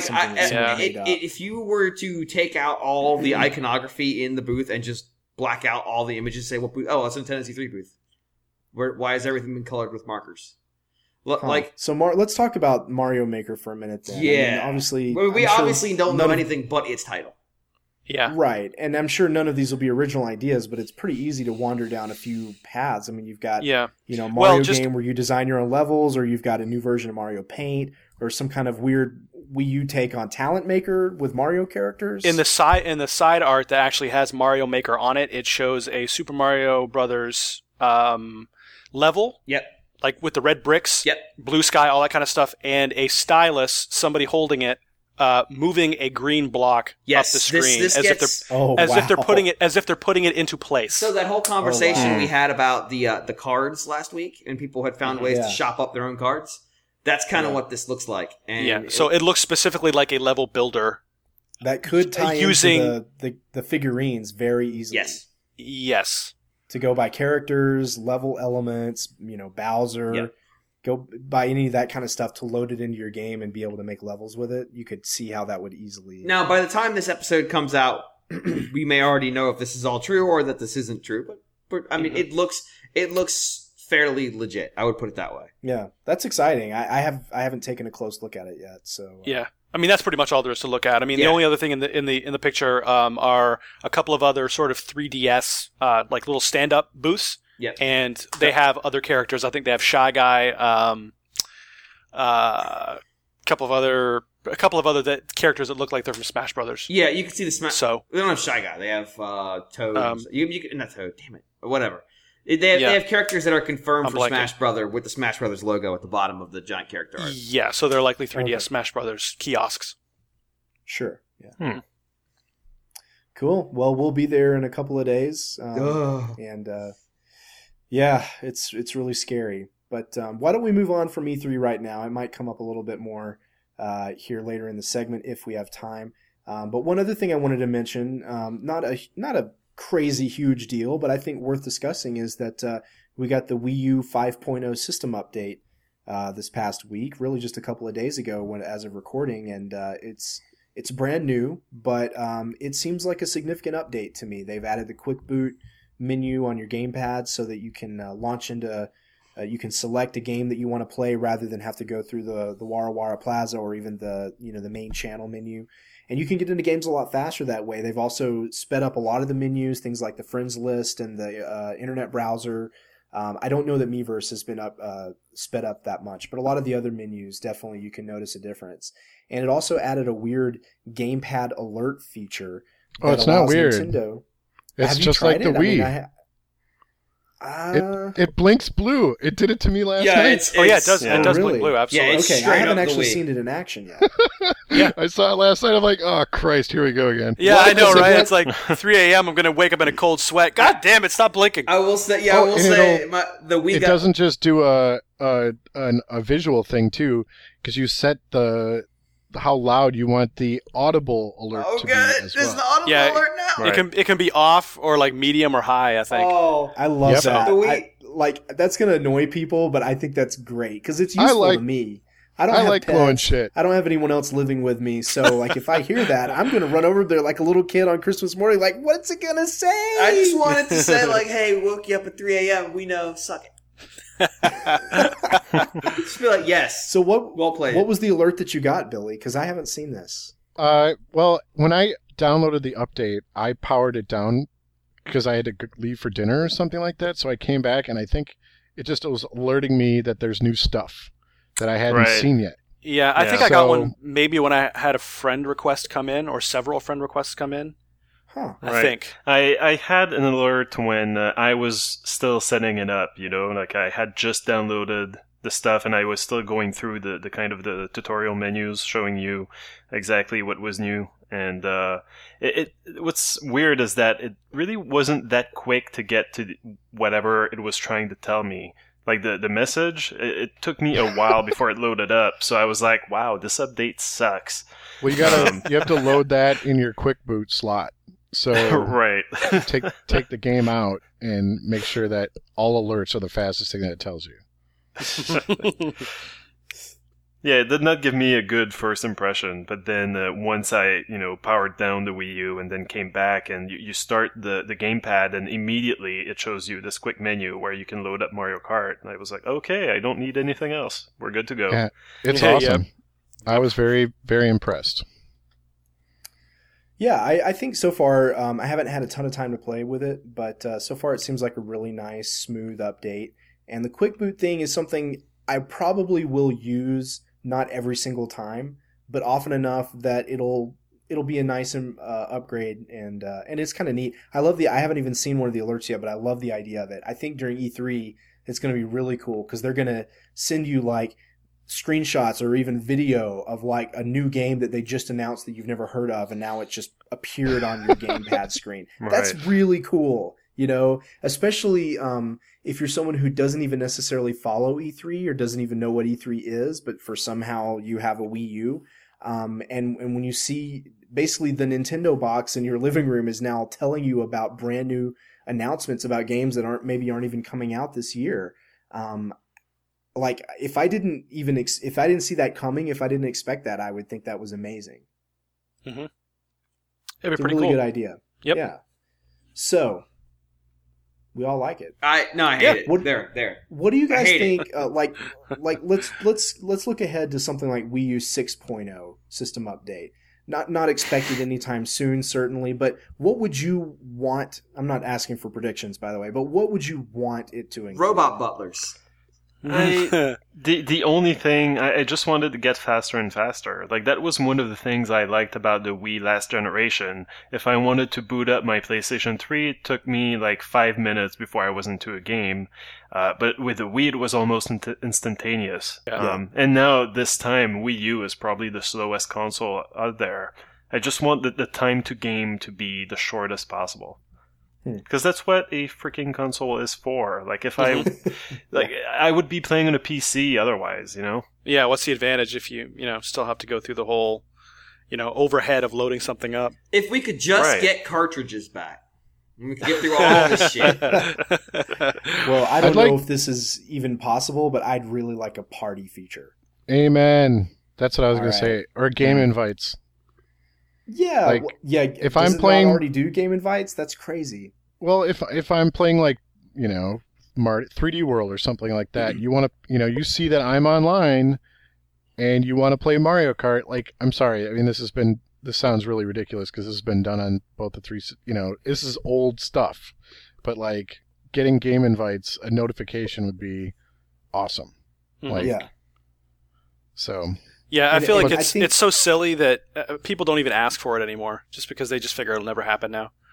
if you were to take out all the iconography in the booth and just black out all the images, say what booth? Oh, it's a Nintendo C3 booth. Why has everything been colored with markers? Let's talk about Mario Maker for a minute. Then. Yeah, I mean, obviously, we obviously don't know anything but its title. Yeah. Right. And I'm sure none of these will be original ideas, but it's pretty easy to wander down a few paths. I mean, you've got, Mario game where you design your own levels, or you've got a new version of Mario Paint, or some kind of weird Wii U take on Talent Maker with Mario characters. In the side art that actually has Mario Maker on it, it shows a Super Mario Brothers level. Yep. Like with the red bricks, blue sky, all that kind of stuff, and a stylus, somebody holding it, moving a green block up the screen if they're putting it into place. So that whole conversation we had about the cards last week, and people had found ways to shop up their own cards. That's kind of what this looks like. And so it looks specifically like a level builder that could tie into the figurines very easily. Yes. To go by characters, level elements, Bowser. Yep. Go buy any of that kind of stuff to load it into your game and be able to make levels with it. You could see how that would easily... Now, by the time this episode comes out, we may already know if this is all true or that this isn't true. But I mean, it looks fairly legit. I would put it that way. Yeah, that's exciting. I haven't taken a close look at it yet. So yeah, I mean that's pretty much all there is to look at. I mean, the only other thing in the picture are a couple of other sort of 3DS like little stand-up booths. Yep. And they have other characters. I think they have Shy Guy, a couple of other characters that look like they're from Smash Brothers. Yeah, you can see the Smash. So they don't have Shy Guy. They have Toad. Not Toad. Damn it. Whatever. They have characters that are confirmed for Smash Brother with the Smash Brothers logo at the bottom of the giant character art. Yeah, so they're likely 3DS Smash Brothers kiosks. Sure. Yeah. Cool. Well, we'll be there in a couple of days, and. Yeah, it's really scary. But why don't we move on from E3 right now? It might come up a little bit more here later in the segment if we have time. But one other thing I wanted to mention, not a crazy huge deal, but I think worth discussing is that we got the Wii U 5.0 system update this past week, really just a couple of days ago as of recording, and it's brand new, but it seems like a significant update to me. They've added the quick boot menu on your gamepad so that you can launch into you can select a game that you want to play rather than have to go through the Wara Wara Plaza or even the main channel menu, and you can get into games a lot faster that way. They've also sped up a lot of the menus, things like the friends list and the internet browser. I don't know that Miiverse has been sped up that much, but a lot of the other menus definitely you can notice a difference. And it also added a weird gamepad alert feature. Oh, it's not weird. Nintendo. It's just like the Wii. It blinks blue. It did it to me last night. It does. Yeah. It does Really? blink blue. Absolutely. Yeah, it's Okay, I straight haven't up the actually Wii. seen it in action yet. Yeah. I saw it last night. I'm like, oh Christ, here we go again. Yeah, What I know, was it? right? What- It's like 3 a.m. I'm going to wake up in a cold sweat. God damn it, stop blinking. I will say, the Wii It doesn't just do a visual thing too, because you set how loud you want the audible alert to be as There's the well. audible alert now. Right. It can be off or like medium or high, I think. Oh, I love Yep. that. The Wii- That's gonna annoy people, but I think that's great because it's useful to me. I don't I have like pets. blowing shit. I don't have anyone else living with me, so like if I hear that, I'm gonna run over there like a little kid on Christmas morning, like, what's it gonna say? I just wanted to say, like, hey, woke you up at 3 a.m. We know, suck it. Just be like, yes. So Well played. What was the alert that you got, Billy? Because I haven't seen this. Well, when I downloaded the update, I powered it down because I had to leave for dinner or something like that. So I came back and I think it was alerting me that there's new stuff that I hadn't seen yet. Yeah, I Yeah. think I got So- one maybe when I had a friend request come in or several friend requests come in. Huh. I Right. think. I had an alert when I was still setting it up, like I had just downloaded the stuff and I was still going through the kind of the tutorial menus showing you exactly what was new. And what's weird is that it really wasn't that quick to get to whatever it was trying to tell me. Like the message, it took me a while before it loaded up. So I was like, wow, this update sucks. Well, you have to load that in your quick boot slot. So Right. take the game out and make sure that all alerts are the fastest thing that it tells you. Yeah, it did not give me a good first impression, but then once I, powered down the Wii U and then came back and you start the gamepad and immediately it shows you this quick menu where you can load up Mario Kart. And I was like, okay, I don't need anything else. We're good to go. Yeah, it's Yeah, awesome. I was very, very impressed. Yeah, I think so far, I haven't had a ton of time to play with it, but so far it seems like a really nice, smooth update. And the quick boot thing is something I probably will use, not every single time, but often enough that it'll be a nice upgrade, and it's kind of neat. I haven't even seen one of the alerts yet, but I love the idea of it. I think during E3 it's going to be really cool because they're going to send you like screenshots or even video of like a new game that they just announced that you've never heard of, and now it just appeared on your gamepad screen. Right. That's really cool, especially if you're someone who doesn't even necessarily follow E3 or doesn't even know what E3 is, but for somehow you have a Wii U. And when you see basically the Nintendo box in your living room is now telling you about brand new announcements about games that aren't even coming out this year. Like if I didn't see that coming, if I didn't expect that, I would think that was amazing. Mm-hmm. It'd be It's a pretty really cool. good idea. Yep. Yeah. So we all like it. I hate it. What- There. What do you guys hate think? Like let's look ahead to something like Wii U 6.0 system update. Not expected anytime soon, certainly. But what would you want? I'm not asking for predictions, by the way. But what would you want it to include? Robot butlers. The only thing, I just wanted to get faster and faster. Like, that was one of the things I liked about the Wii last generation. If I wanted to boot up my PlayStation 3, it took me like 5 minutes before I was into a game. But with the Wii, it was almost instantaneous. Yeah. And now, this time, Wii U is probably the slowest console out there. I just want the time to game to be the shortest possible. Because that's what a freaking console is for. Like, if I, I would be playing on a PC otherwise, Yeah, what's the advantage if you still have to go through the whole, overhead of loading something up? If we could just Right. get cartridges back, and we could get through all this shit. Well, I don't know if this is even possible, but I'd really like a party feature. Amen. That's what I was going All to right. say. Or game invites. Yeah, Like, if if does I'm it not playing- already do game invites, that's crazy. Well, if I'm playing like, 3D World or something like that, you want to, you see that I'm online and you want to play Mario Kart, like, I'm sorry. I mean, this sounds really ridiculous because this has been done on both the three, this is old stuff, but like getting game invites, a notification would be awesome. Like, Yeah. So Yeah, I And- feel like and I think- it's so silly that people don't even ask for it anymore, just because they just figure it'll never happen now.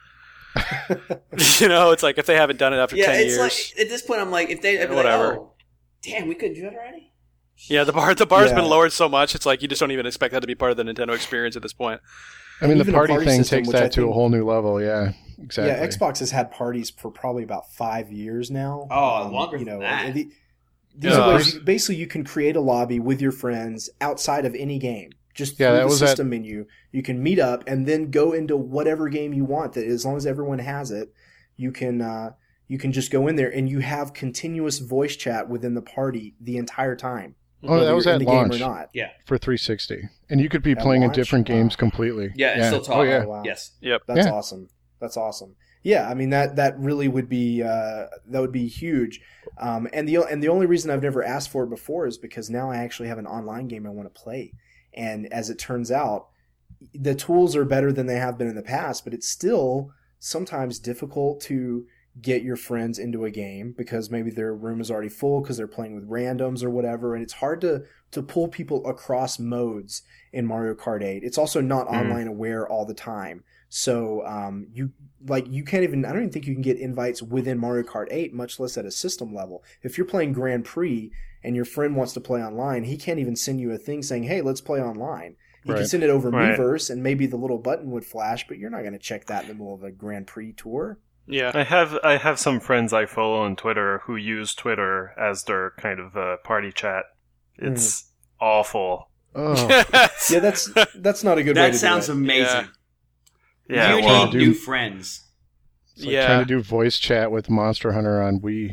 It's like if they haven't done it after 10 years. Like, at this point, I'm like, if they whatever. Like, damn, we couldn't do that already? Yeah, the bar's been lowered so much, it's like you just don't even expect that to be part of the Nintendo experience at this point. I mean, the party thing takes that to a whole new level, yeah. Exactly. Yeah, Xbox has had parties for probably about 5 years now. Oh, longer than that. These are ways basically you can create a lobby with your friends outside of any game. Just through the system menu. You can meet up and then go into whatever game you want. That as long as everyone has it, you can just go in there and you have continuous voice chat within the party the entire time. Oh, that was at launch yeah. for 360. And you could be playing in different games completely. Yeah, and still talk. Oh, yeah. Oh, wow. Yes. Yep. That's awesome. That's awesome. Yeah, I mean that really would be that would be huge. And the only reason I've never asked for it before is because now I actually have an online game I want to play. And as it turns out, the tools are better than they have been in the past, but it's still sometimes difficult to get your friends into a game because maybe their room is already full because they're playing with randoms or whatever, and it's hard to pull people across modes in Mario Kart 8. It's also not online aware all the time. So you can't even, I don't even think you can get invites within Mario Kart 8, much less at a system level. If you're playing Grand Prix and your friend wants to play online, he can't even send you a thing saying, hey, let's play online. He can send it over Miiverse and maybe the little button would flash, but you're not going to check that in the middle of a Grand Prix tour. Yeah. I have some friends I follow on Twitter who use Twitter as their kind of party chat. It's awful. Oh. Yeah, that's not a good way to do it. That sounds amazing. Yeah, you need new friends. It's like trying to do voice chat with Monster Hunter on Wii.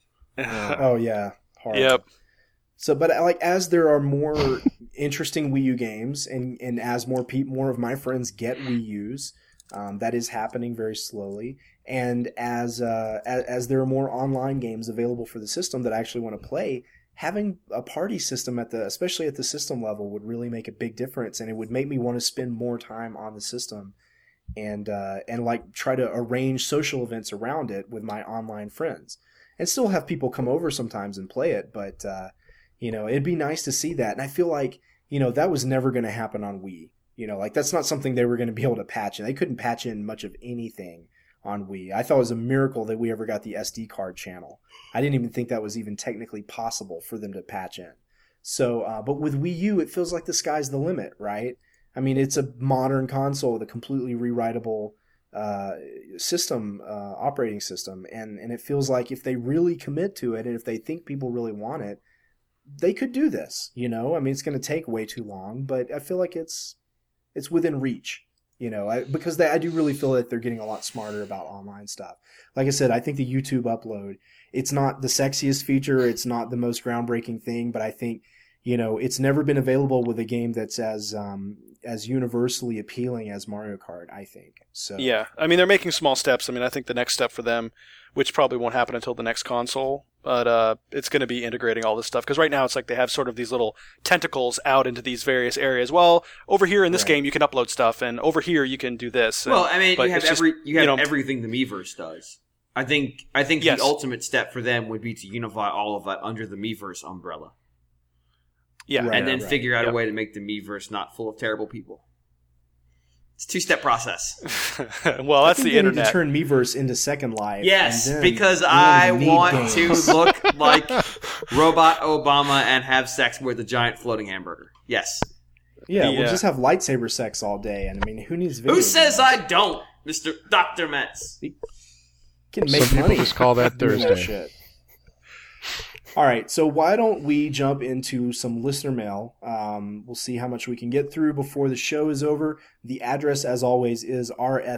Oh yeah, hard. Yep. So, but like as there are more interesting Wii U games, and as more of my friends get Wii U's, that is happening very slowly. And as there are more online games available for the system that I actually want to play, having a party system especially at the system level would really make a big difference, and it would make me want to spend more time on the system. And like try to arrange social events around it with my online friends, and still have people come over sometimes and play it. But it'd be nice to see that. And I feel like that was never going to happen on Wii. Like that's not something they were going to be able to patch in. They couldn't patch in much of anything on Wii. I thought it was a miracle that we ever got the SD card channel. I didn't even think that was even technically possible for them to patch in. So, but with Wii U, it feels like the sky's the limit, right? I mean, it's a modern console with a completely rewritable system, operating system, and it feels like if they really commit to it, and if they think people really want it, they could do this. I mean, it's going to take way too long, but I feel like it's within reach. Because I do really feel that they're getting a lot smarter about online stuff. Like I said, I think the YouTube upload, it's not the sexiest feature, it's not the most groundbreaking thing, but I think it's never been available with a game that's as universally appealing as Mario Kart, I think. So yeah, I mean they're making small steps. I mean I think the next step for them, which probably won't happen until the next console, but it's going to be integrating all this stuff, because right now it's like they have sort of these little tentacles out into these various areas. Well, over here in this game you can upload stuff, and over here you can do this. Well, I mean you have everything the Miiverse does. I think the ultimate step for them would be to unify all of that under the Miiverse umbrella. Yeah, and then figure out a way to make the Miiverse not full of terrible people. It's a two-step process. Well, that's the internet. Need to turn Miiverse into Second Life. Yes, because I want to look like Robot Obama and have sex with a giant floating hamburger. Yes. Yeah, we'll just have lightsaber sex all day. And I mean, who needs video Who says games? I don't, Mr. Dr. Metz? Can make Some money. people just call that Thursday. Shit. All right, so why don't we jump into some listener mail? We'll see how much we can get through before the show is over. The address, as always, is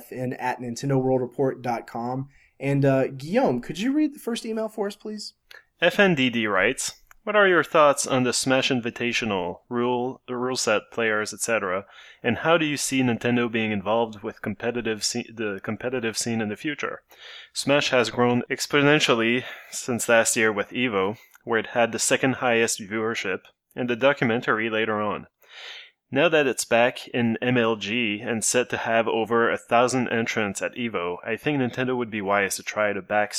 rfn@nintendoworldreport.com. And Guillaume, could you read the first email for us, please? FNDD writes, what are your thoughts on the Smash Invitational, rule set, players, etc., and how do you see Nintendo being involved with the competitive scene in the future? Smash has grown exponentially since last year with EVO, where it had the second highest viewership, and the documentary later on. Now that it's back in MLG and set to have over 1,000 entrants at EVO, I think Nintendo would be wise to try to back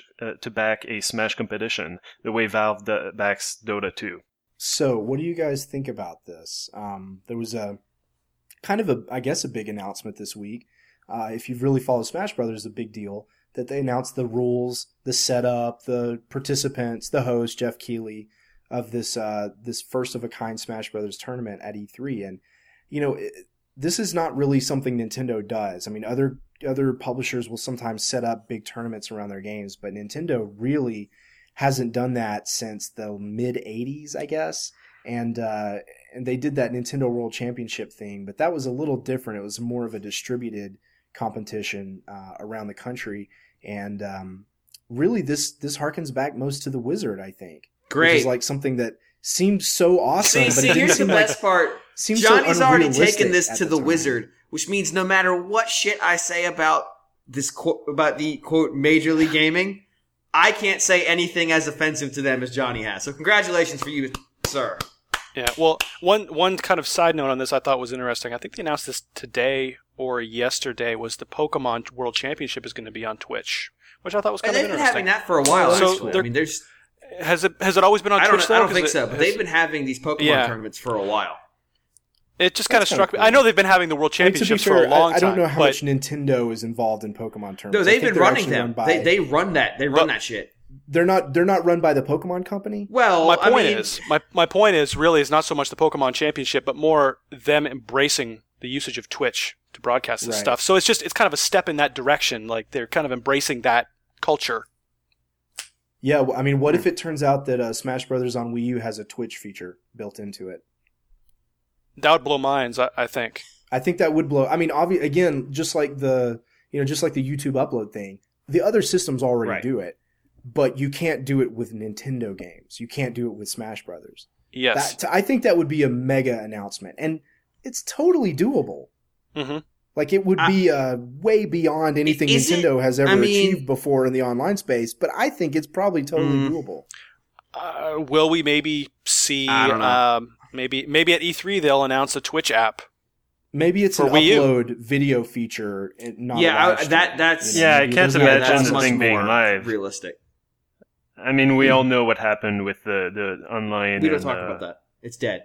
a Smash competition the way Valve backs Dota 2. So, what do you guys think about this? There was a big announcement this week if you've really followed Smash Brothers, a big deal that they announced the rules, the setup, the participants, the host, Jeff Keighley, of this first of a kind Smash Brothers tournament at E3. And, this is not really something Nintendo does. I mean, other publishers will sometimes set up big tournaments around their games, but Nintendo really hasn't done that since the mid 80s, I guess. And they did that Nintendo World Championship thing, but that was a little different. It was more of a distributed competition around the country, and really this harkens back most to the Wizard, I think. Great, which is like something that seemed so awesome. But here's the best part: Johnny's already taken this to the Wizard, which means no matter what shit I say about the quote Major League Gaming, I can't say anything as offensive to them as Johnny has. So congratulations for you, sir. Yeah, well, one kind of side note on this I thought was interesting. I think they announced this today or yesterday, was the Pokemon World Championship is going to be on Twitch, which I thought was kind of interesting. They've been having that for a while. So I mean, there's has it always been on Twitch? I don't think so, but they've been having these Pokemon tournaments for a while. It just kind of struck me. I know they've been having the World Championships for a long time. I don't know how much Nintendo is involved in Pokemon tournaments. No, they've been running them. They run that. They run that shit. They're not run by the Pokemon Company? Well, my point is really is not so much the Pokemon Championship, but more them embracing the usage of Twitch to broadcast this stuff. So it's kind of a step in that direction. Like they're kind of embracing that culture. Yeah, I mean, what if it turns out that Smash Brothers on Wii U has a Twitch feature built into it? That would blow minds, I think. I think that would blow. I mean, again, just like the YouTube upload thing, the other systems already do it, but you can't do it with Nintendo games. You can't do it with Smash Brothers. Yes, I think that would be a mega announcement, and it's totally doable. Mm-hmm. Like it would be way beyond anything Nintendo has ever achieved before in the online space, but I think it's probably totally doable. Will we maybe see? I don't know. Maybe at E3 they'll announce a Twitch app. Maybe it's an upload video feature. Not that's I can't imagine the thing being live. Realistic. I mean, we all know what happened with the online. We don't talk about that. It's dead.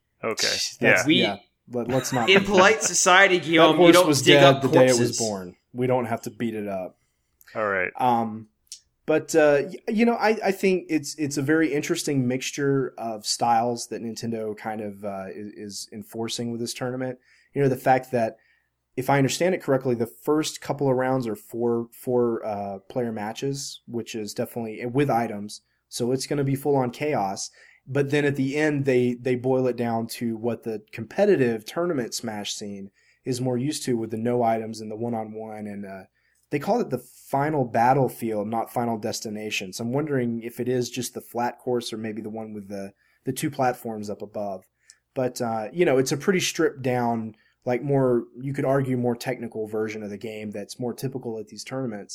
Okay. Let's not. In polite society, Guillaume, you don't dig up corpses. The day it was born. We don't have to beat it up. All right. But I think it's a very interesting mixture of styles that Nintendo kind of is enforcing with this tournament. The fact that, if I understand it correctly, the first couple of rounds are four player matches, which is definitely with items. So it's going to be full on chaos. But then at the end, they boil it down to what the competitive tournament Smash scene is more used to, with the no items and the one-on-one, and they call it the final battlefield, not final destination. So I'm wondering if it is just the flat course or maybe the one with the two platforms up above. But it's a pretty stripped down, like more, you could argue, more technical version of the game that's more typical at these tournaments.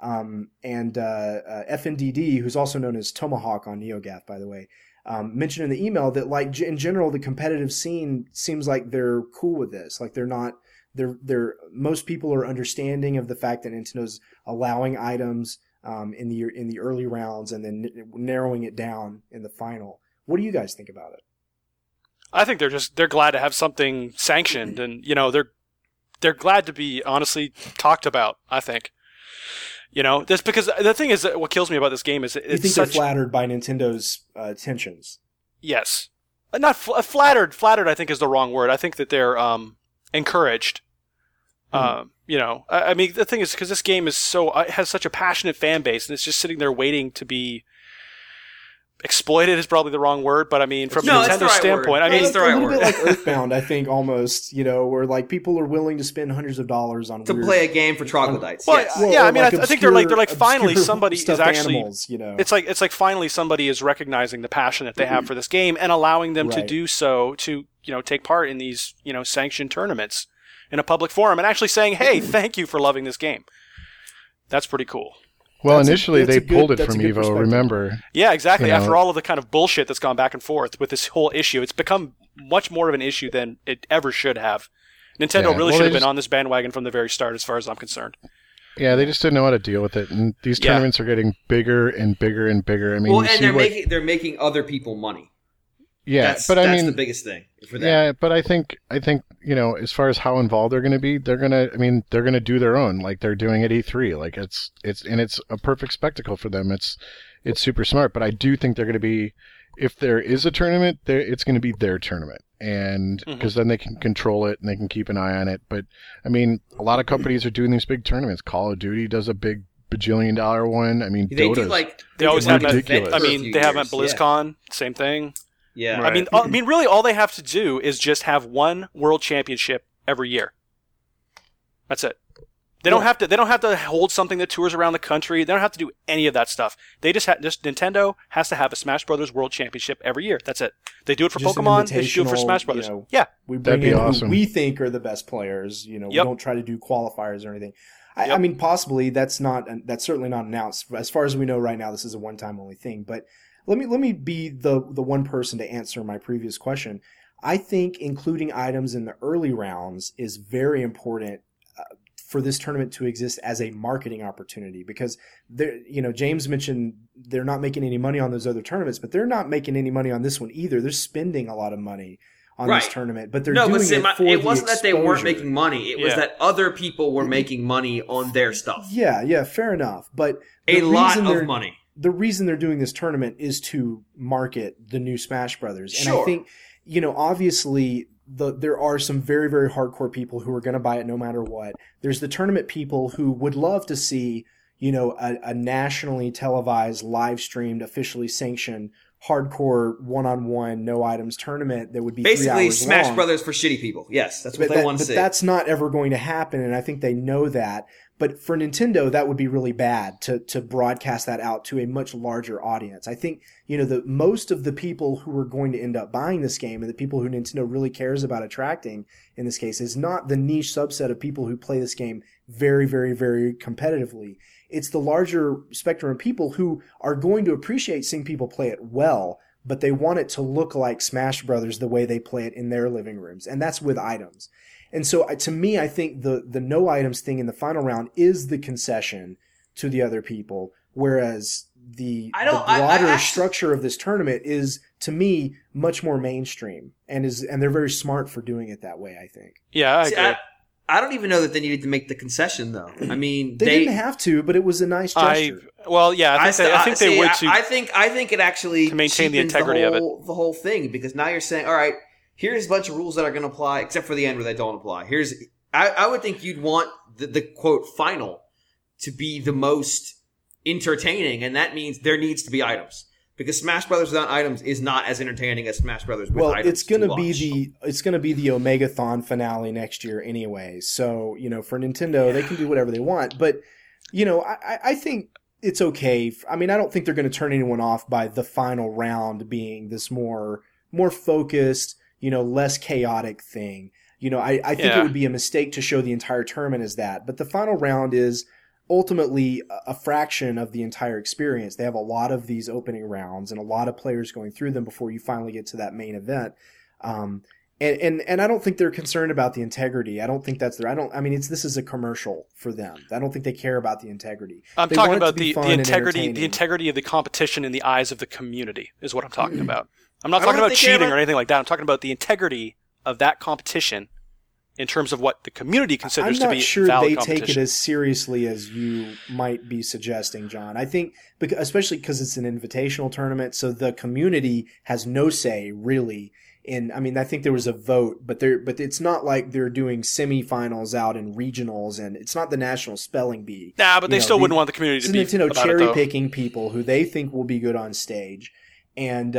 FNDD, who's also known as Tomahawk on NeoGAF, by the way, mentioned in the email that, like, in general, the competitive scene seems like they're cool with this. Like they're most people are understanding of the fact that Nintendo's allowing items in the early rounds and then narrowing it down in the final. What do you guys think about it? I think they're glad to have something sanctioned, and they're glad to be honestly talked about. I think. This, because the thing is that what kills me about this game is you think they're flattered by Nintendo's attentions. Yes, not flattered. Flattered, I think, is the wrong word. I think that they're encouraged. I mean, the thing is, because this game is has such a passionate fan base, and it's just sitting there waiting to be exploited is probably the wrong word, but I mean, from a Nintendo standpoint, I mean, it's a little bit like Earthbound, I think, almost, where like people are willing to spend hundreds of dollars on to play a game for troglodytes. Well, I mean, I think they're like finally somebody is actually, animals, it's like finally somebody is recognizing the passion that they have for this game and allowing them to do so, to take part in these sanctioned tournaments in a public forum and actually saying, hey, thank you for loving this game. That's pretty cool. Well, initially they pulled it from Evo, remember? Yeah, exactly. After all of the kind of bullshit that's gone back and forth with this whole issue, it's become much more of an issue than it ever should have. Nintendo really should have been on this bandwagon from the very start, as far as I'm concerned. Yeah, they just didn't know how to deal with it, and these tournaments are getting bigger and bigger and bigger. I mean, and they're making other people money. Yeah, that's the biggest thing for that. Yeah, but I think as far as how involved they're going to be, they're going to do their own, like they're doing at E3. Like it's a perfect spectacle for them. It's super smart. But I do think they're going to be, if there is a tournament, it's going to be their tournament, and because then they can control it and they can keep an eye on it. But I mean, a lot of companies are doing these big tournaments. Call of Duty does a big bajillion-dollar one. I mean, they always have that. I mean, they have at BlizzCon, same thing. Yeah. Right. I mean, really, all they have to do is just have one world championship every year. That's it. They don't have to hold something that tours around the country. They don't have to do any of that stuff. They just Nintendo has to have a Smash Brothers World Championship every year. That's it. They do it for Pokemon. They do it for Smash Brothers. Yeah. We bring in who we think are the best players. We don't try to do qualifiers or anything. I mean, possibly that's certainly not announced. As far as we know right now, this is a one-time only thing. But let me be the one person to answer my previous question. I think including items in the early rounds is very important for this tournament to exist as a marketing opportunity, because James mentioned they're not making any money on those other tournaments, but they're not making any money on this one either. They're spending a lot of money on this tournament, but they're doing it for it wasn't that they weren't making money. It was that other people were making money on their stuff. Yeah, fair enough. But a lot of money. The reason they're doing this tournament is to market the new Smash Brothers. And sure. I think, obviously there are some very, very hardcore people who are going to buy it no matter what. There's the tournament people who would love to see, a nationally televised, live streamed, officially sanctioned, hardcore one-on-one, no items tournament that would be basically 3 hours Smash long. Brothers for shitty people. Yes, that's what they want to see. But that's not ever going to happen, and I think they know that. But for Nintendo, that would be really bad to broadcast that out to a much larger audience. I think, the most of the people who are going to end up buying this game, and the people who Nintendo really cares about attracting in this case, is not the niche subset of people who play this game very, very, very competitively. It's the larger spectrum of people who are going to appreciate seeing people play it well, but they want it to look like Smash Brothers the way they play it in their living rooms. And that's with items. And so to me, I think the no items thing in the final round is the concession to the other people, whereas the broader structure of this tournament is, to me, much more mainstream, and they're very smart for doing it that way, I think. Yeah, I agree. I don't even know that they needed to make the concession, though. I mean, they didn't have to, but it was a nice gesture. I think they would too. I think it actually to maintain the integrity of it, the whole thing, because now you're saying, all right, here's a bunch of rules that are going to apply, except for the end where they don't apply. I would think you'd want the quote final to be the most entertaining, and that means there needs to be items. Because Smash Brothers without items is not as entertaining as Smash Brothers with items. It's going to be the Omegathon finale next year anyway. So, for Nintendo, they can do whatever they want. But, I think it's okay. I mean, I don't think they're going to turn anyone off by the final round being this more focused, less chaotic thing. I think it would be a mistake to show the entire tournament as that. But the final round is ultimately a fraction of the entire experience. They have a lot of these opening rounds and a lot of players going through them before you finally get to that main event. And I don't think they're concerned about the integrity. I don't think that's this is a commercial for them. I don't think they care about the integrity. I'm talking about the integrity of the competition in the eyes of the community is what I'm talking about. I'm not talking about cheating or anything like that. I'm talking about the integrity of that competition in terms of what the community considers to be valid competition. I'm not sure they take it as seriously as you might be suggesting, John. I think, especially because it's an invitational tournament, so the community has no say, really. I think there was a vote, but it's not like they're doing semifinals out in regionals, and it's not the National Spelling Bee. Nah, but they still wouldn't want the community to be about Nintendo cherry-picking people who they think will be good on stage. And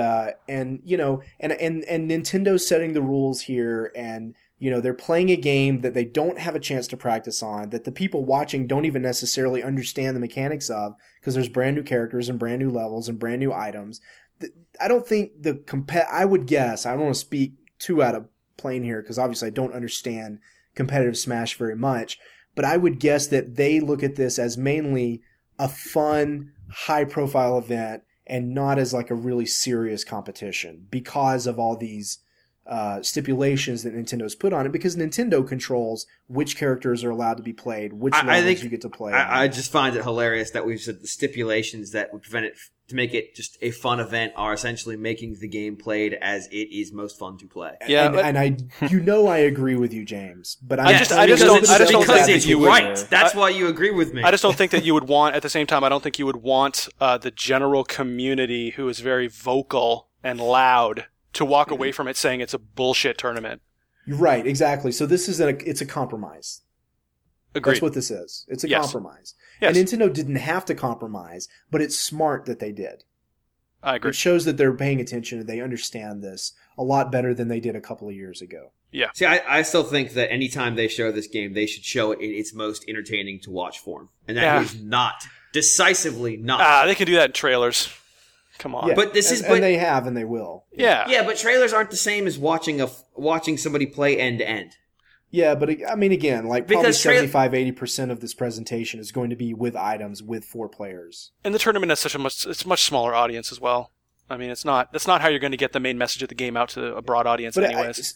Nintendo's setting the rules here, and they're playing a game that they don't have a chance to practice on, that the people watching don't even necessarily understand the mechanics of, because there's brand new characters and brand new levels and brand new items. I don't think I would guess, I don't want to speak too out of plane here, because obviously I don't understand competitive Smash very much, but I would guess that they look at this as mainly a fun, high-profile event and not as like a really serious competition because of all these stipulations that Nintendo's put on it, because Nintendo controls which characters are allowed to be played, which levels you get to play. I just find it hilarious that we've said the stipulations that would prevent it to make it just a fun event are essentially making the game played as it is most fun to play. Yeah, and I agree with you, James. But I just don't think it's right. That's why you agree with me. I just don't think that you would want. At the same time, I don't think you would want the general community who is very vocal and loud to walk away from it saying it's a bullshit tournament. Right, exactly. So this is it's a compromise. Agreed. That's what this is. It's a compromise. Yes. And Nintendo didn't have to compromise, but it's smart that they did. I agree. It shows that they're paying attention and they understand this a lot better than they did a couple of years ago. Yeah. See, I still think that anytime they show this game, they should show it in its most entertaining to watch form. And that is not. Decisively not. They can do that in trailers. Come on. Yeah, but and they have, and they will. Yeah. Yeah, but trailers aren't the same as watching somebody play end to end. Yeah, but I mean, again, like probably 75-80% of this presentation is going to be with items with 4 players. And the tournament has it's a much smaller audience as well. I mean, that's not how you're going to get the main message of the game out to a broad audience, but anyways.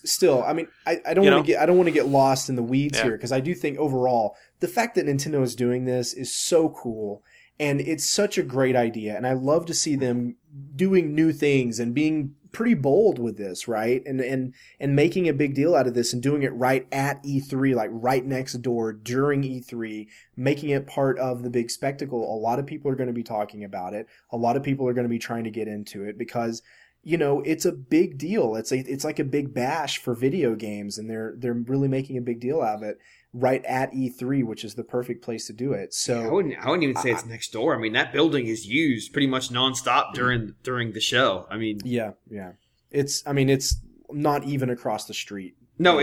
I don't want to get lost in the weeds here, because I do think overall the fact that Nintendo is doing this is so cool. And it's such a great idea, and I love to see them doing new things and being pretty bold with this, right? And making a big deal out of this and doing it right at E3, like right next door during E3, making it part of the big spectacle. A lot of people are going to be talking about it. A lot of people are going to be trying to get into it because, it's a big deal. It's like a big bash for video games, and they're really making a big deal out of it. Right at E3, which is the perfect place to do it. So I wouldn't even say it's next door. I mean, that building is used pretty much nonstop during the show. I mean, yeah. It's not even across the street. No,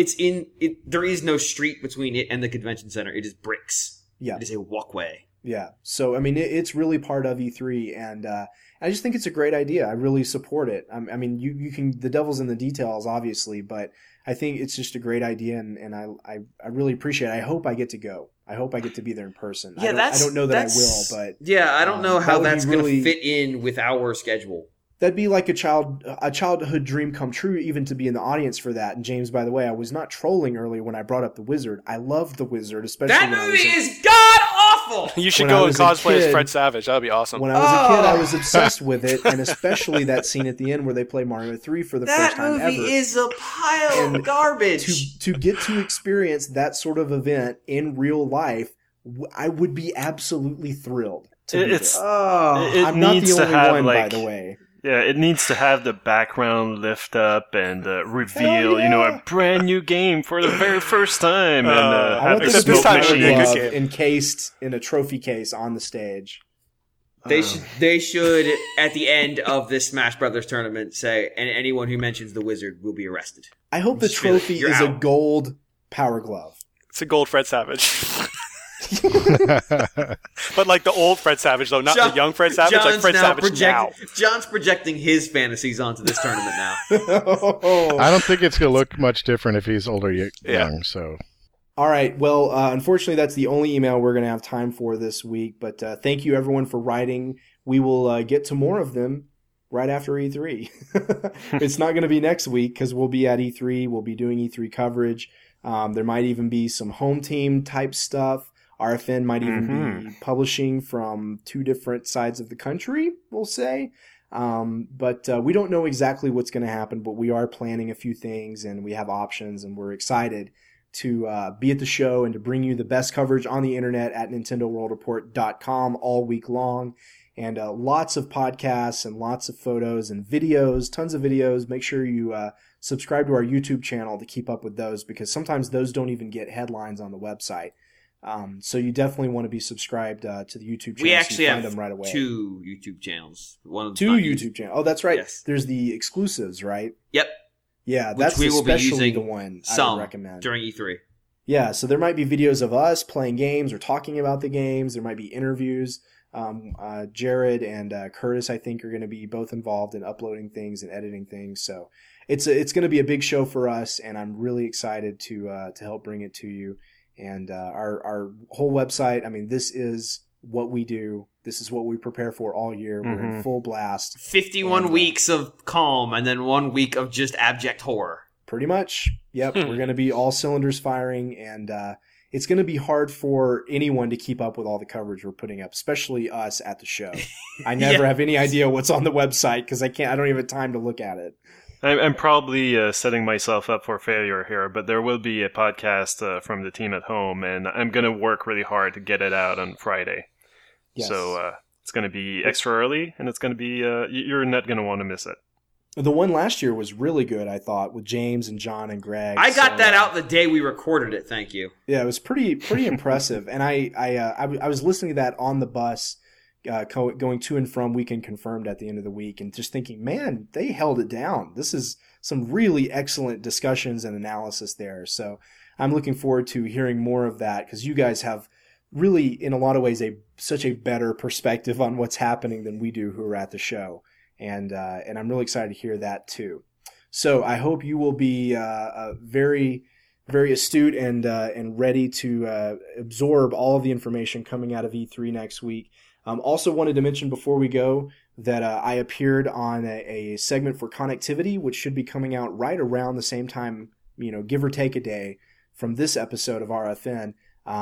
there is no street between it and the convention center. It is bricks. Yeah, it is a walkway. Yeah. So I mean, it's really part of E3, and I just think it's a great idea. I really support it. I mean, you can, the devil's in the details, obviously, but I think it's just a great idea, and I really appreciate it. I hope I get to go. I hope I get to be there in person. Yeah, I don't know that I will, but yeah, I don't know how that's going to fit in with our schedule. That'd be like a childhood dream come true, even to be in the audience for that. And James, by the way, I was not trolling earlier when I brought up The Wizard. I love The Wizard, especially that movie is god awful. You should go and cosplay as Fred Savage. That'd be awesome. When I was a kid, I was obsessed with it, and especially that scene at the end where they play Mario 3 for the first time ever. That movie is a pile of garbage. To get to experience that sort of event in real life, I would be absolutely thrilled. I'm not the only one, by the way. Yeah, it needs to have the background lift up and reveal, a brand new game for the very first time. And have a smoke machine encased in a trophy case on the stage. They should at the end of this Smash Brothers tournament say, and anyone who mentions the Wizard will be arrested. I hope the trophy is a gold Power Glove. It's a gold Fred Savage. But like the old Fred Savage, though, not the young Fred Savage. John's like Fred Savage now. John's projecting his fantasies onto this tournament now. I don't think it's going to look much different if he's older or young. So, all right. Well, unfortunately, that's the only email we're going to have time for this week. But thank you, everyone, for writing. We will get to more of them right after E3. It's not going to be next week because we'll be at E3. We'll be doing E3 coverage. There might even be some home team type stuff. RFN might even be publishing from 2 different sides of the country, we'll say. But we don't know exactly what's going to happen, but we are planning a few things, and we have options, and we're excited to be at the show and to bring you the best coverage on the internet at NintendoWorldReport.com all week long. And lots of podcasts and lots of photos and videos, tons of videos. Make sure you subscribe to our YouTube channel to keep up with those, because sometimes those don't even get headlines on the website. So you definitely want to be subscribed to the YouTube channel. We actually so you find have them right away. 2 YouTube channels. One of 2 YouTube channels. Oh, that's right. Yes. There's the exclusives, right? Yep. Yeah, that's we will especially be the one I would recommend during E3. Yeah, so there might be videos of us playing games or talking about the games. There might be interviews. Jared and Curtis, I think, are going to be both involved in uploading things and editing things. So it's going to be a big show for us, and I'm really excited to help bring it to you. And our whole website, I mean, this is what we do. This is what we prepare for all year. We're in full blast. 51 weeks of calm and then 1 week of just abject horror. Pretty much. Yep. We're going to be all cylinders firing, and it's going to be hard for anyone to keep up with all the coverage we're putting up, especially us at the show. I never have any idea what's on the website because I don't even have time to look at it. I'm probably setting myself up for failure here, but there will be a podcast from the team at home, and I'm going to work really hard to get it out on Friday. Yes. So it's going to be extra early, and it's going to be you're not going to want to miss it. The one last year was really good, I thought, with James and John and Greg. I got that out the day we recorded it. Thank you. Yeah, it was pretty impressive, and I was listening to that on the bus, going to and from Weekend Confirmed at the end of the week, and just thinking, man, they held it down. This is some really excellent discussions and analysis there. So I'm looking forward to hearing more of that because you guys have really, in a lot of ways, such a better perspective on what's happening than we do who are at the show. And I'm really excited to hear that too. So I hope you will be very, very astute and ready to absorb all of the information coming out of E3 next week. Also wanted to mention before we go that I appeared on a segment for Connectivity, which should be coming out right around the same time, give or take a day from this episode of RFN.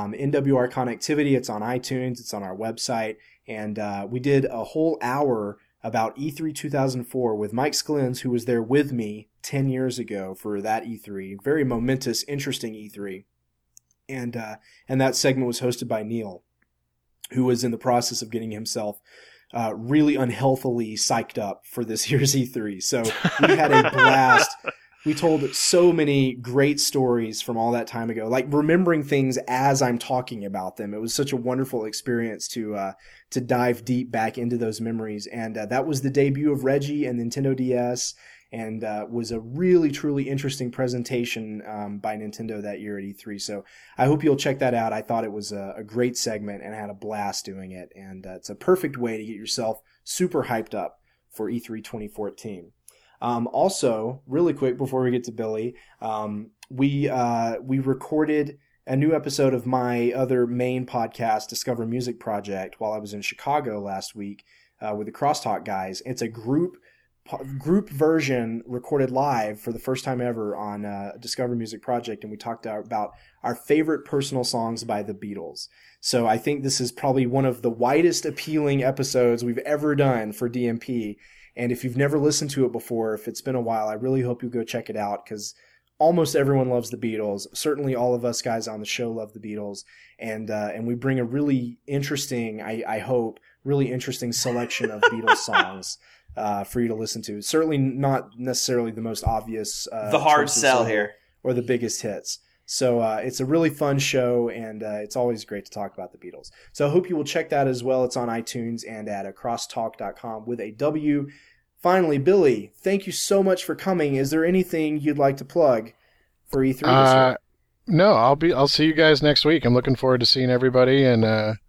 NWR Connectivity, it's on iTunes, it's on our website, and we did a whole hour about E3 2004 with Mike Sklins, who was there with me 10 years ago for that E3. Very momentous, interesting E3. And that segment was hosted by Neil, who was in the process of getting himself really unhealthily psyched up for this year's E3. So we had a blast. We told so many great stories from all that time ago, like remembering things as I'm talking about them. It was such a wonderful experience to dive deep back into those memories. And that was the debut of Reggie and Nintendo DS, and was a really, truly interesting presentation by Nintendo that year at E3. So I hope you'll check that out. I thought it was a great segment, and I had a blast doing it. And it's a perfect way to get yourself super hyped up for E3 2014. Also, really quick before we get to Billy, we recorded a new episode of my other main podcast, Discover Music Project, while I was in Chicago last week with the Crosstalk guys. It's a group version recorded live for the first time ever on Discover Music Project, and we talked about our favorite personal songs by the Beatles. So I think this is probably one of the widest appealing episodes we've ever done for DMP. And if you've never listened to it before, if it's been a while, I really hope you go check it out because almost everyone loves the Beatles. Certainly all of us guys on the show love the Beatles. And we bring a really interesting, I hope, really interesting selection of Beatles songs for you to listen to. Certainly not necessarily the most obvious. The hard sell here. Or the biggest hits. So it's a really fun show, and it's always great to talk about the Beatles. So I hope you will check that as well. It's on iTunes and at crosstalk.com with a W. Finally, Billy, thank you so much for coming. Is there anything you'd like to plug for E3 this year? No, I'll see you guys next week. I'm looking forward to seeing everybody, and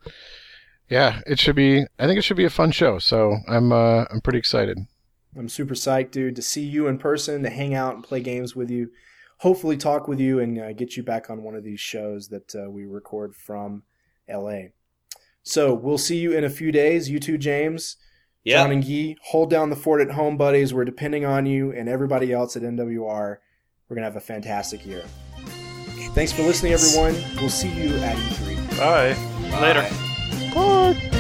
yeah, I think it should be a fun show. So I'm pretty excited. I'm super psyched, dude, to see you in person, to hang out and play games with you. Hopefully talk with you and get you back on one of these shows that we record from LA. So we'll see you in a few days. You too, James. Yep. John and Guy, hold down the fort at home, buddies. We're depending on you and everybody else at NWR. We're going to have a fantastic year. Thanks for listening, everyone. We'll see you at E3. Bye. Later. Bye.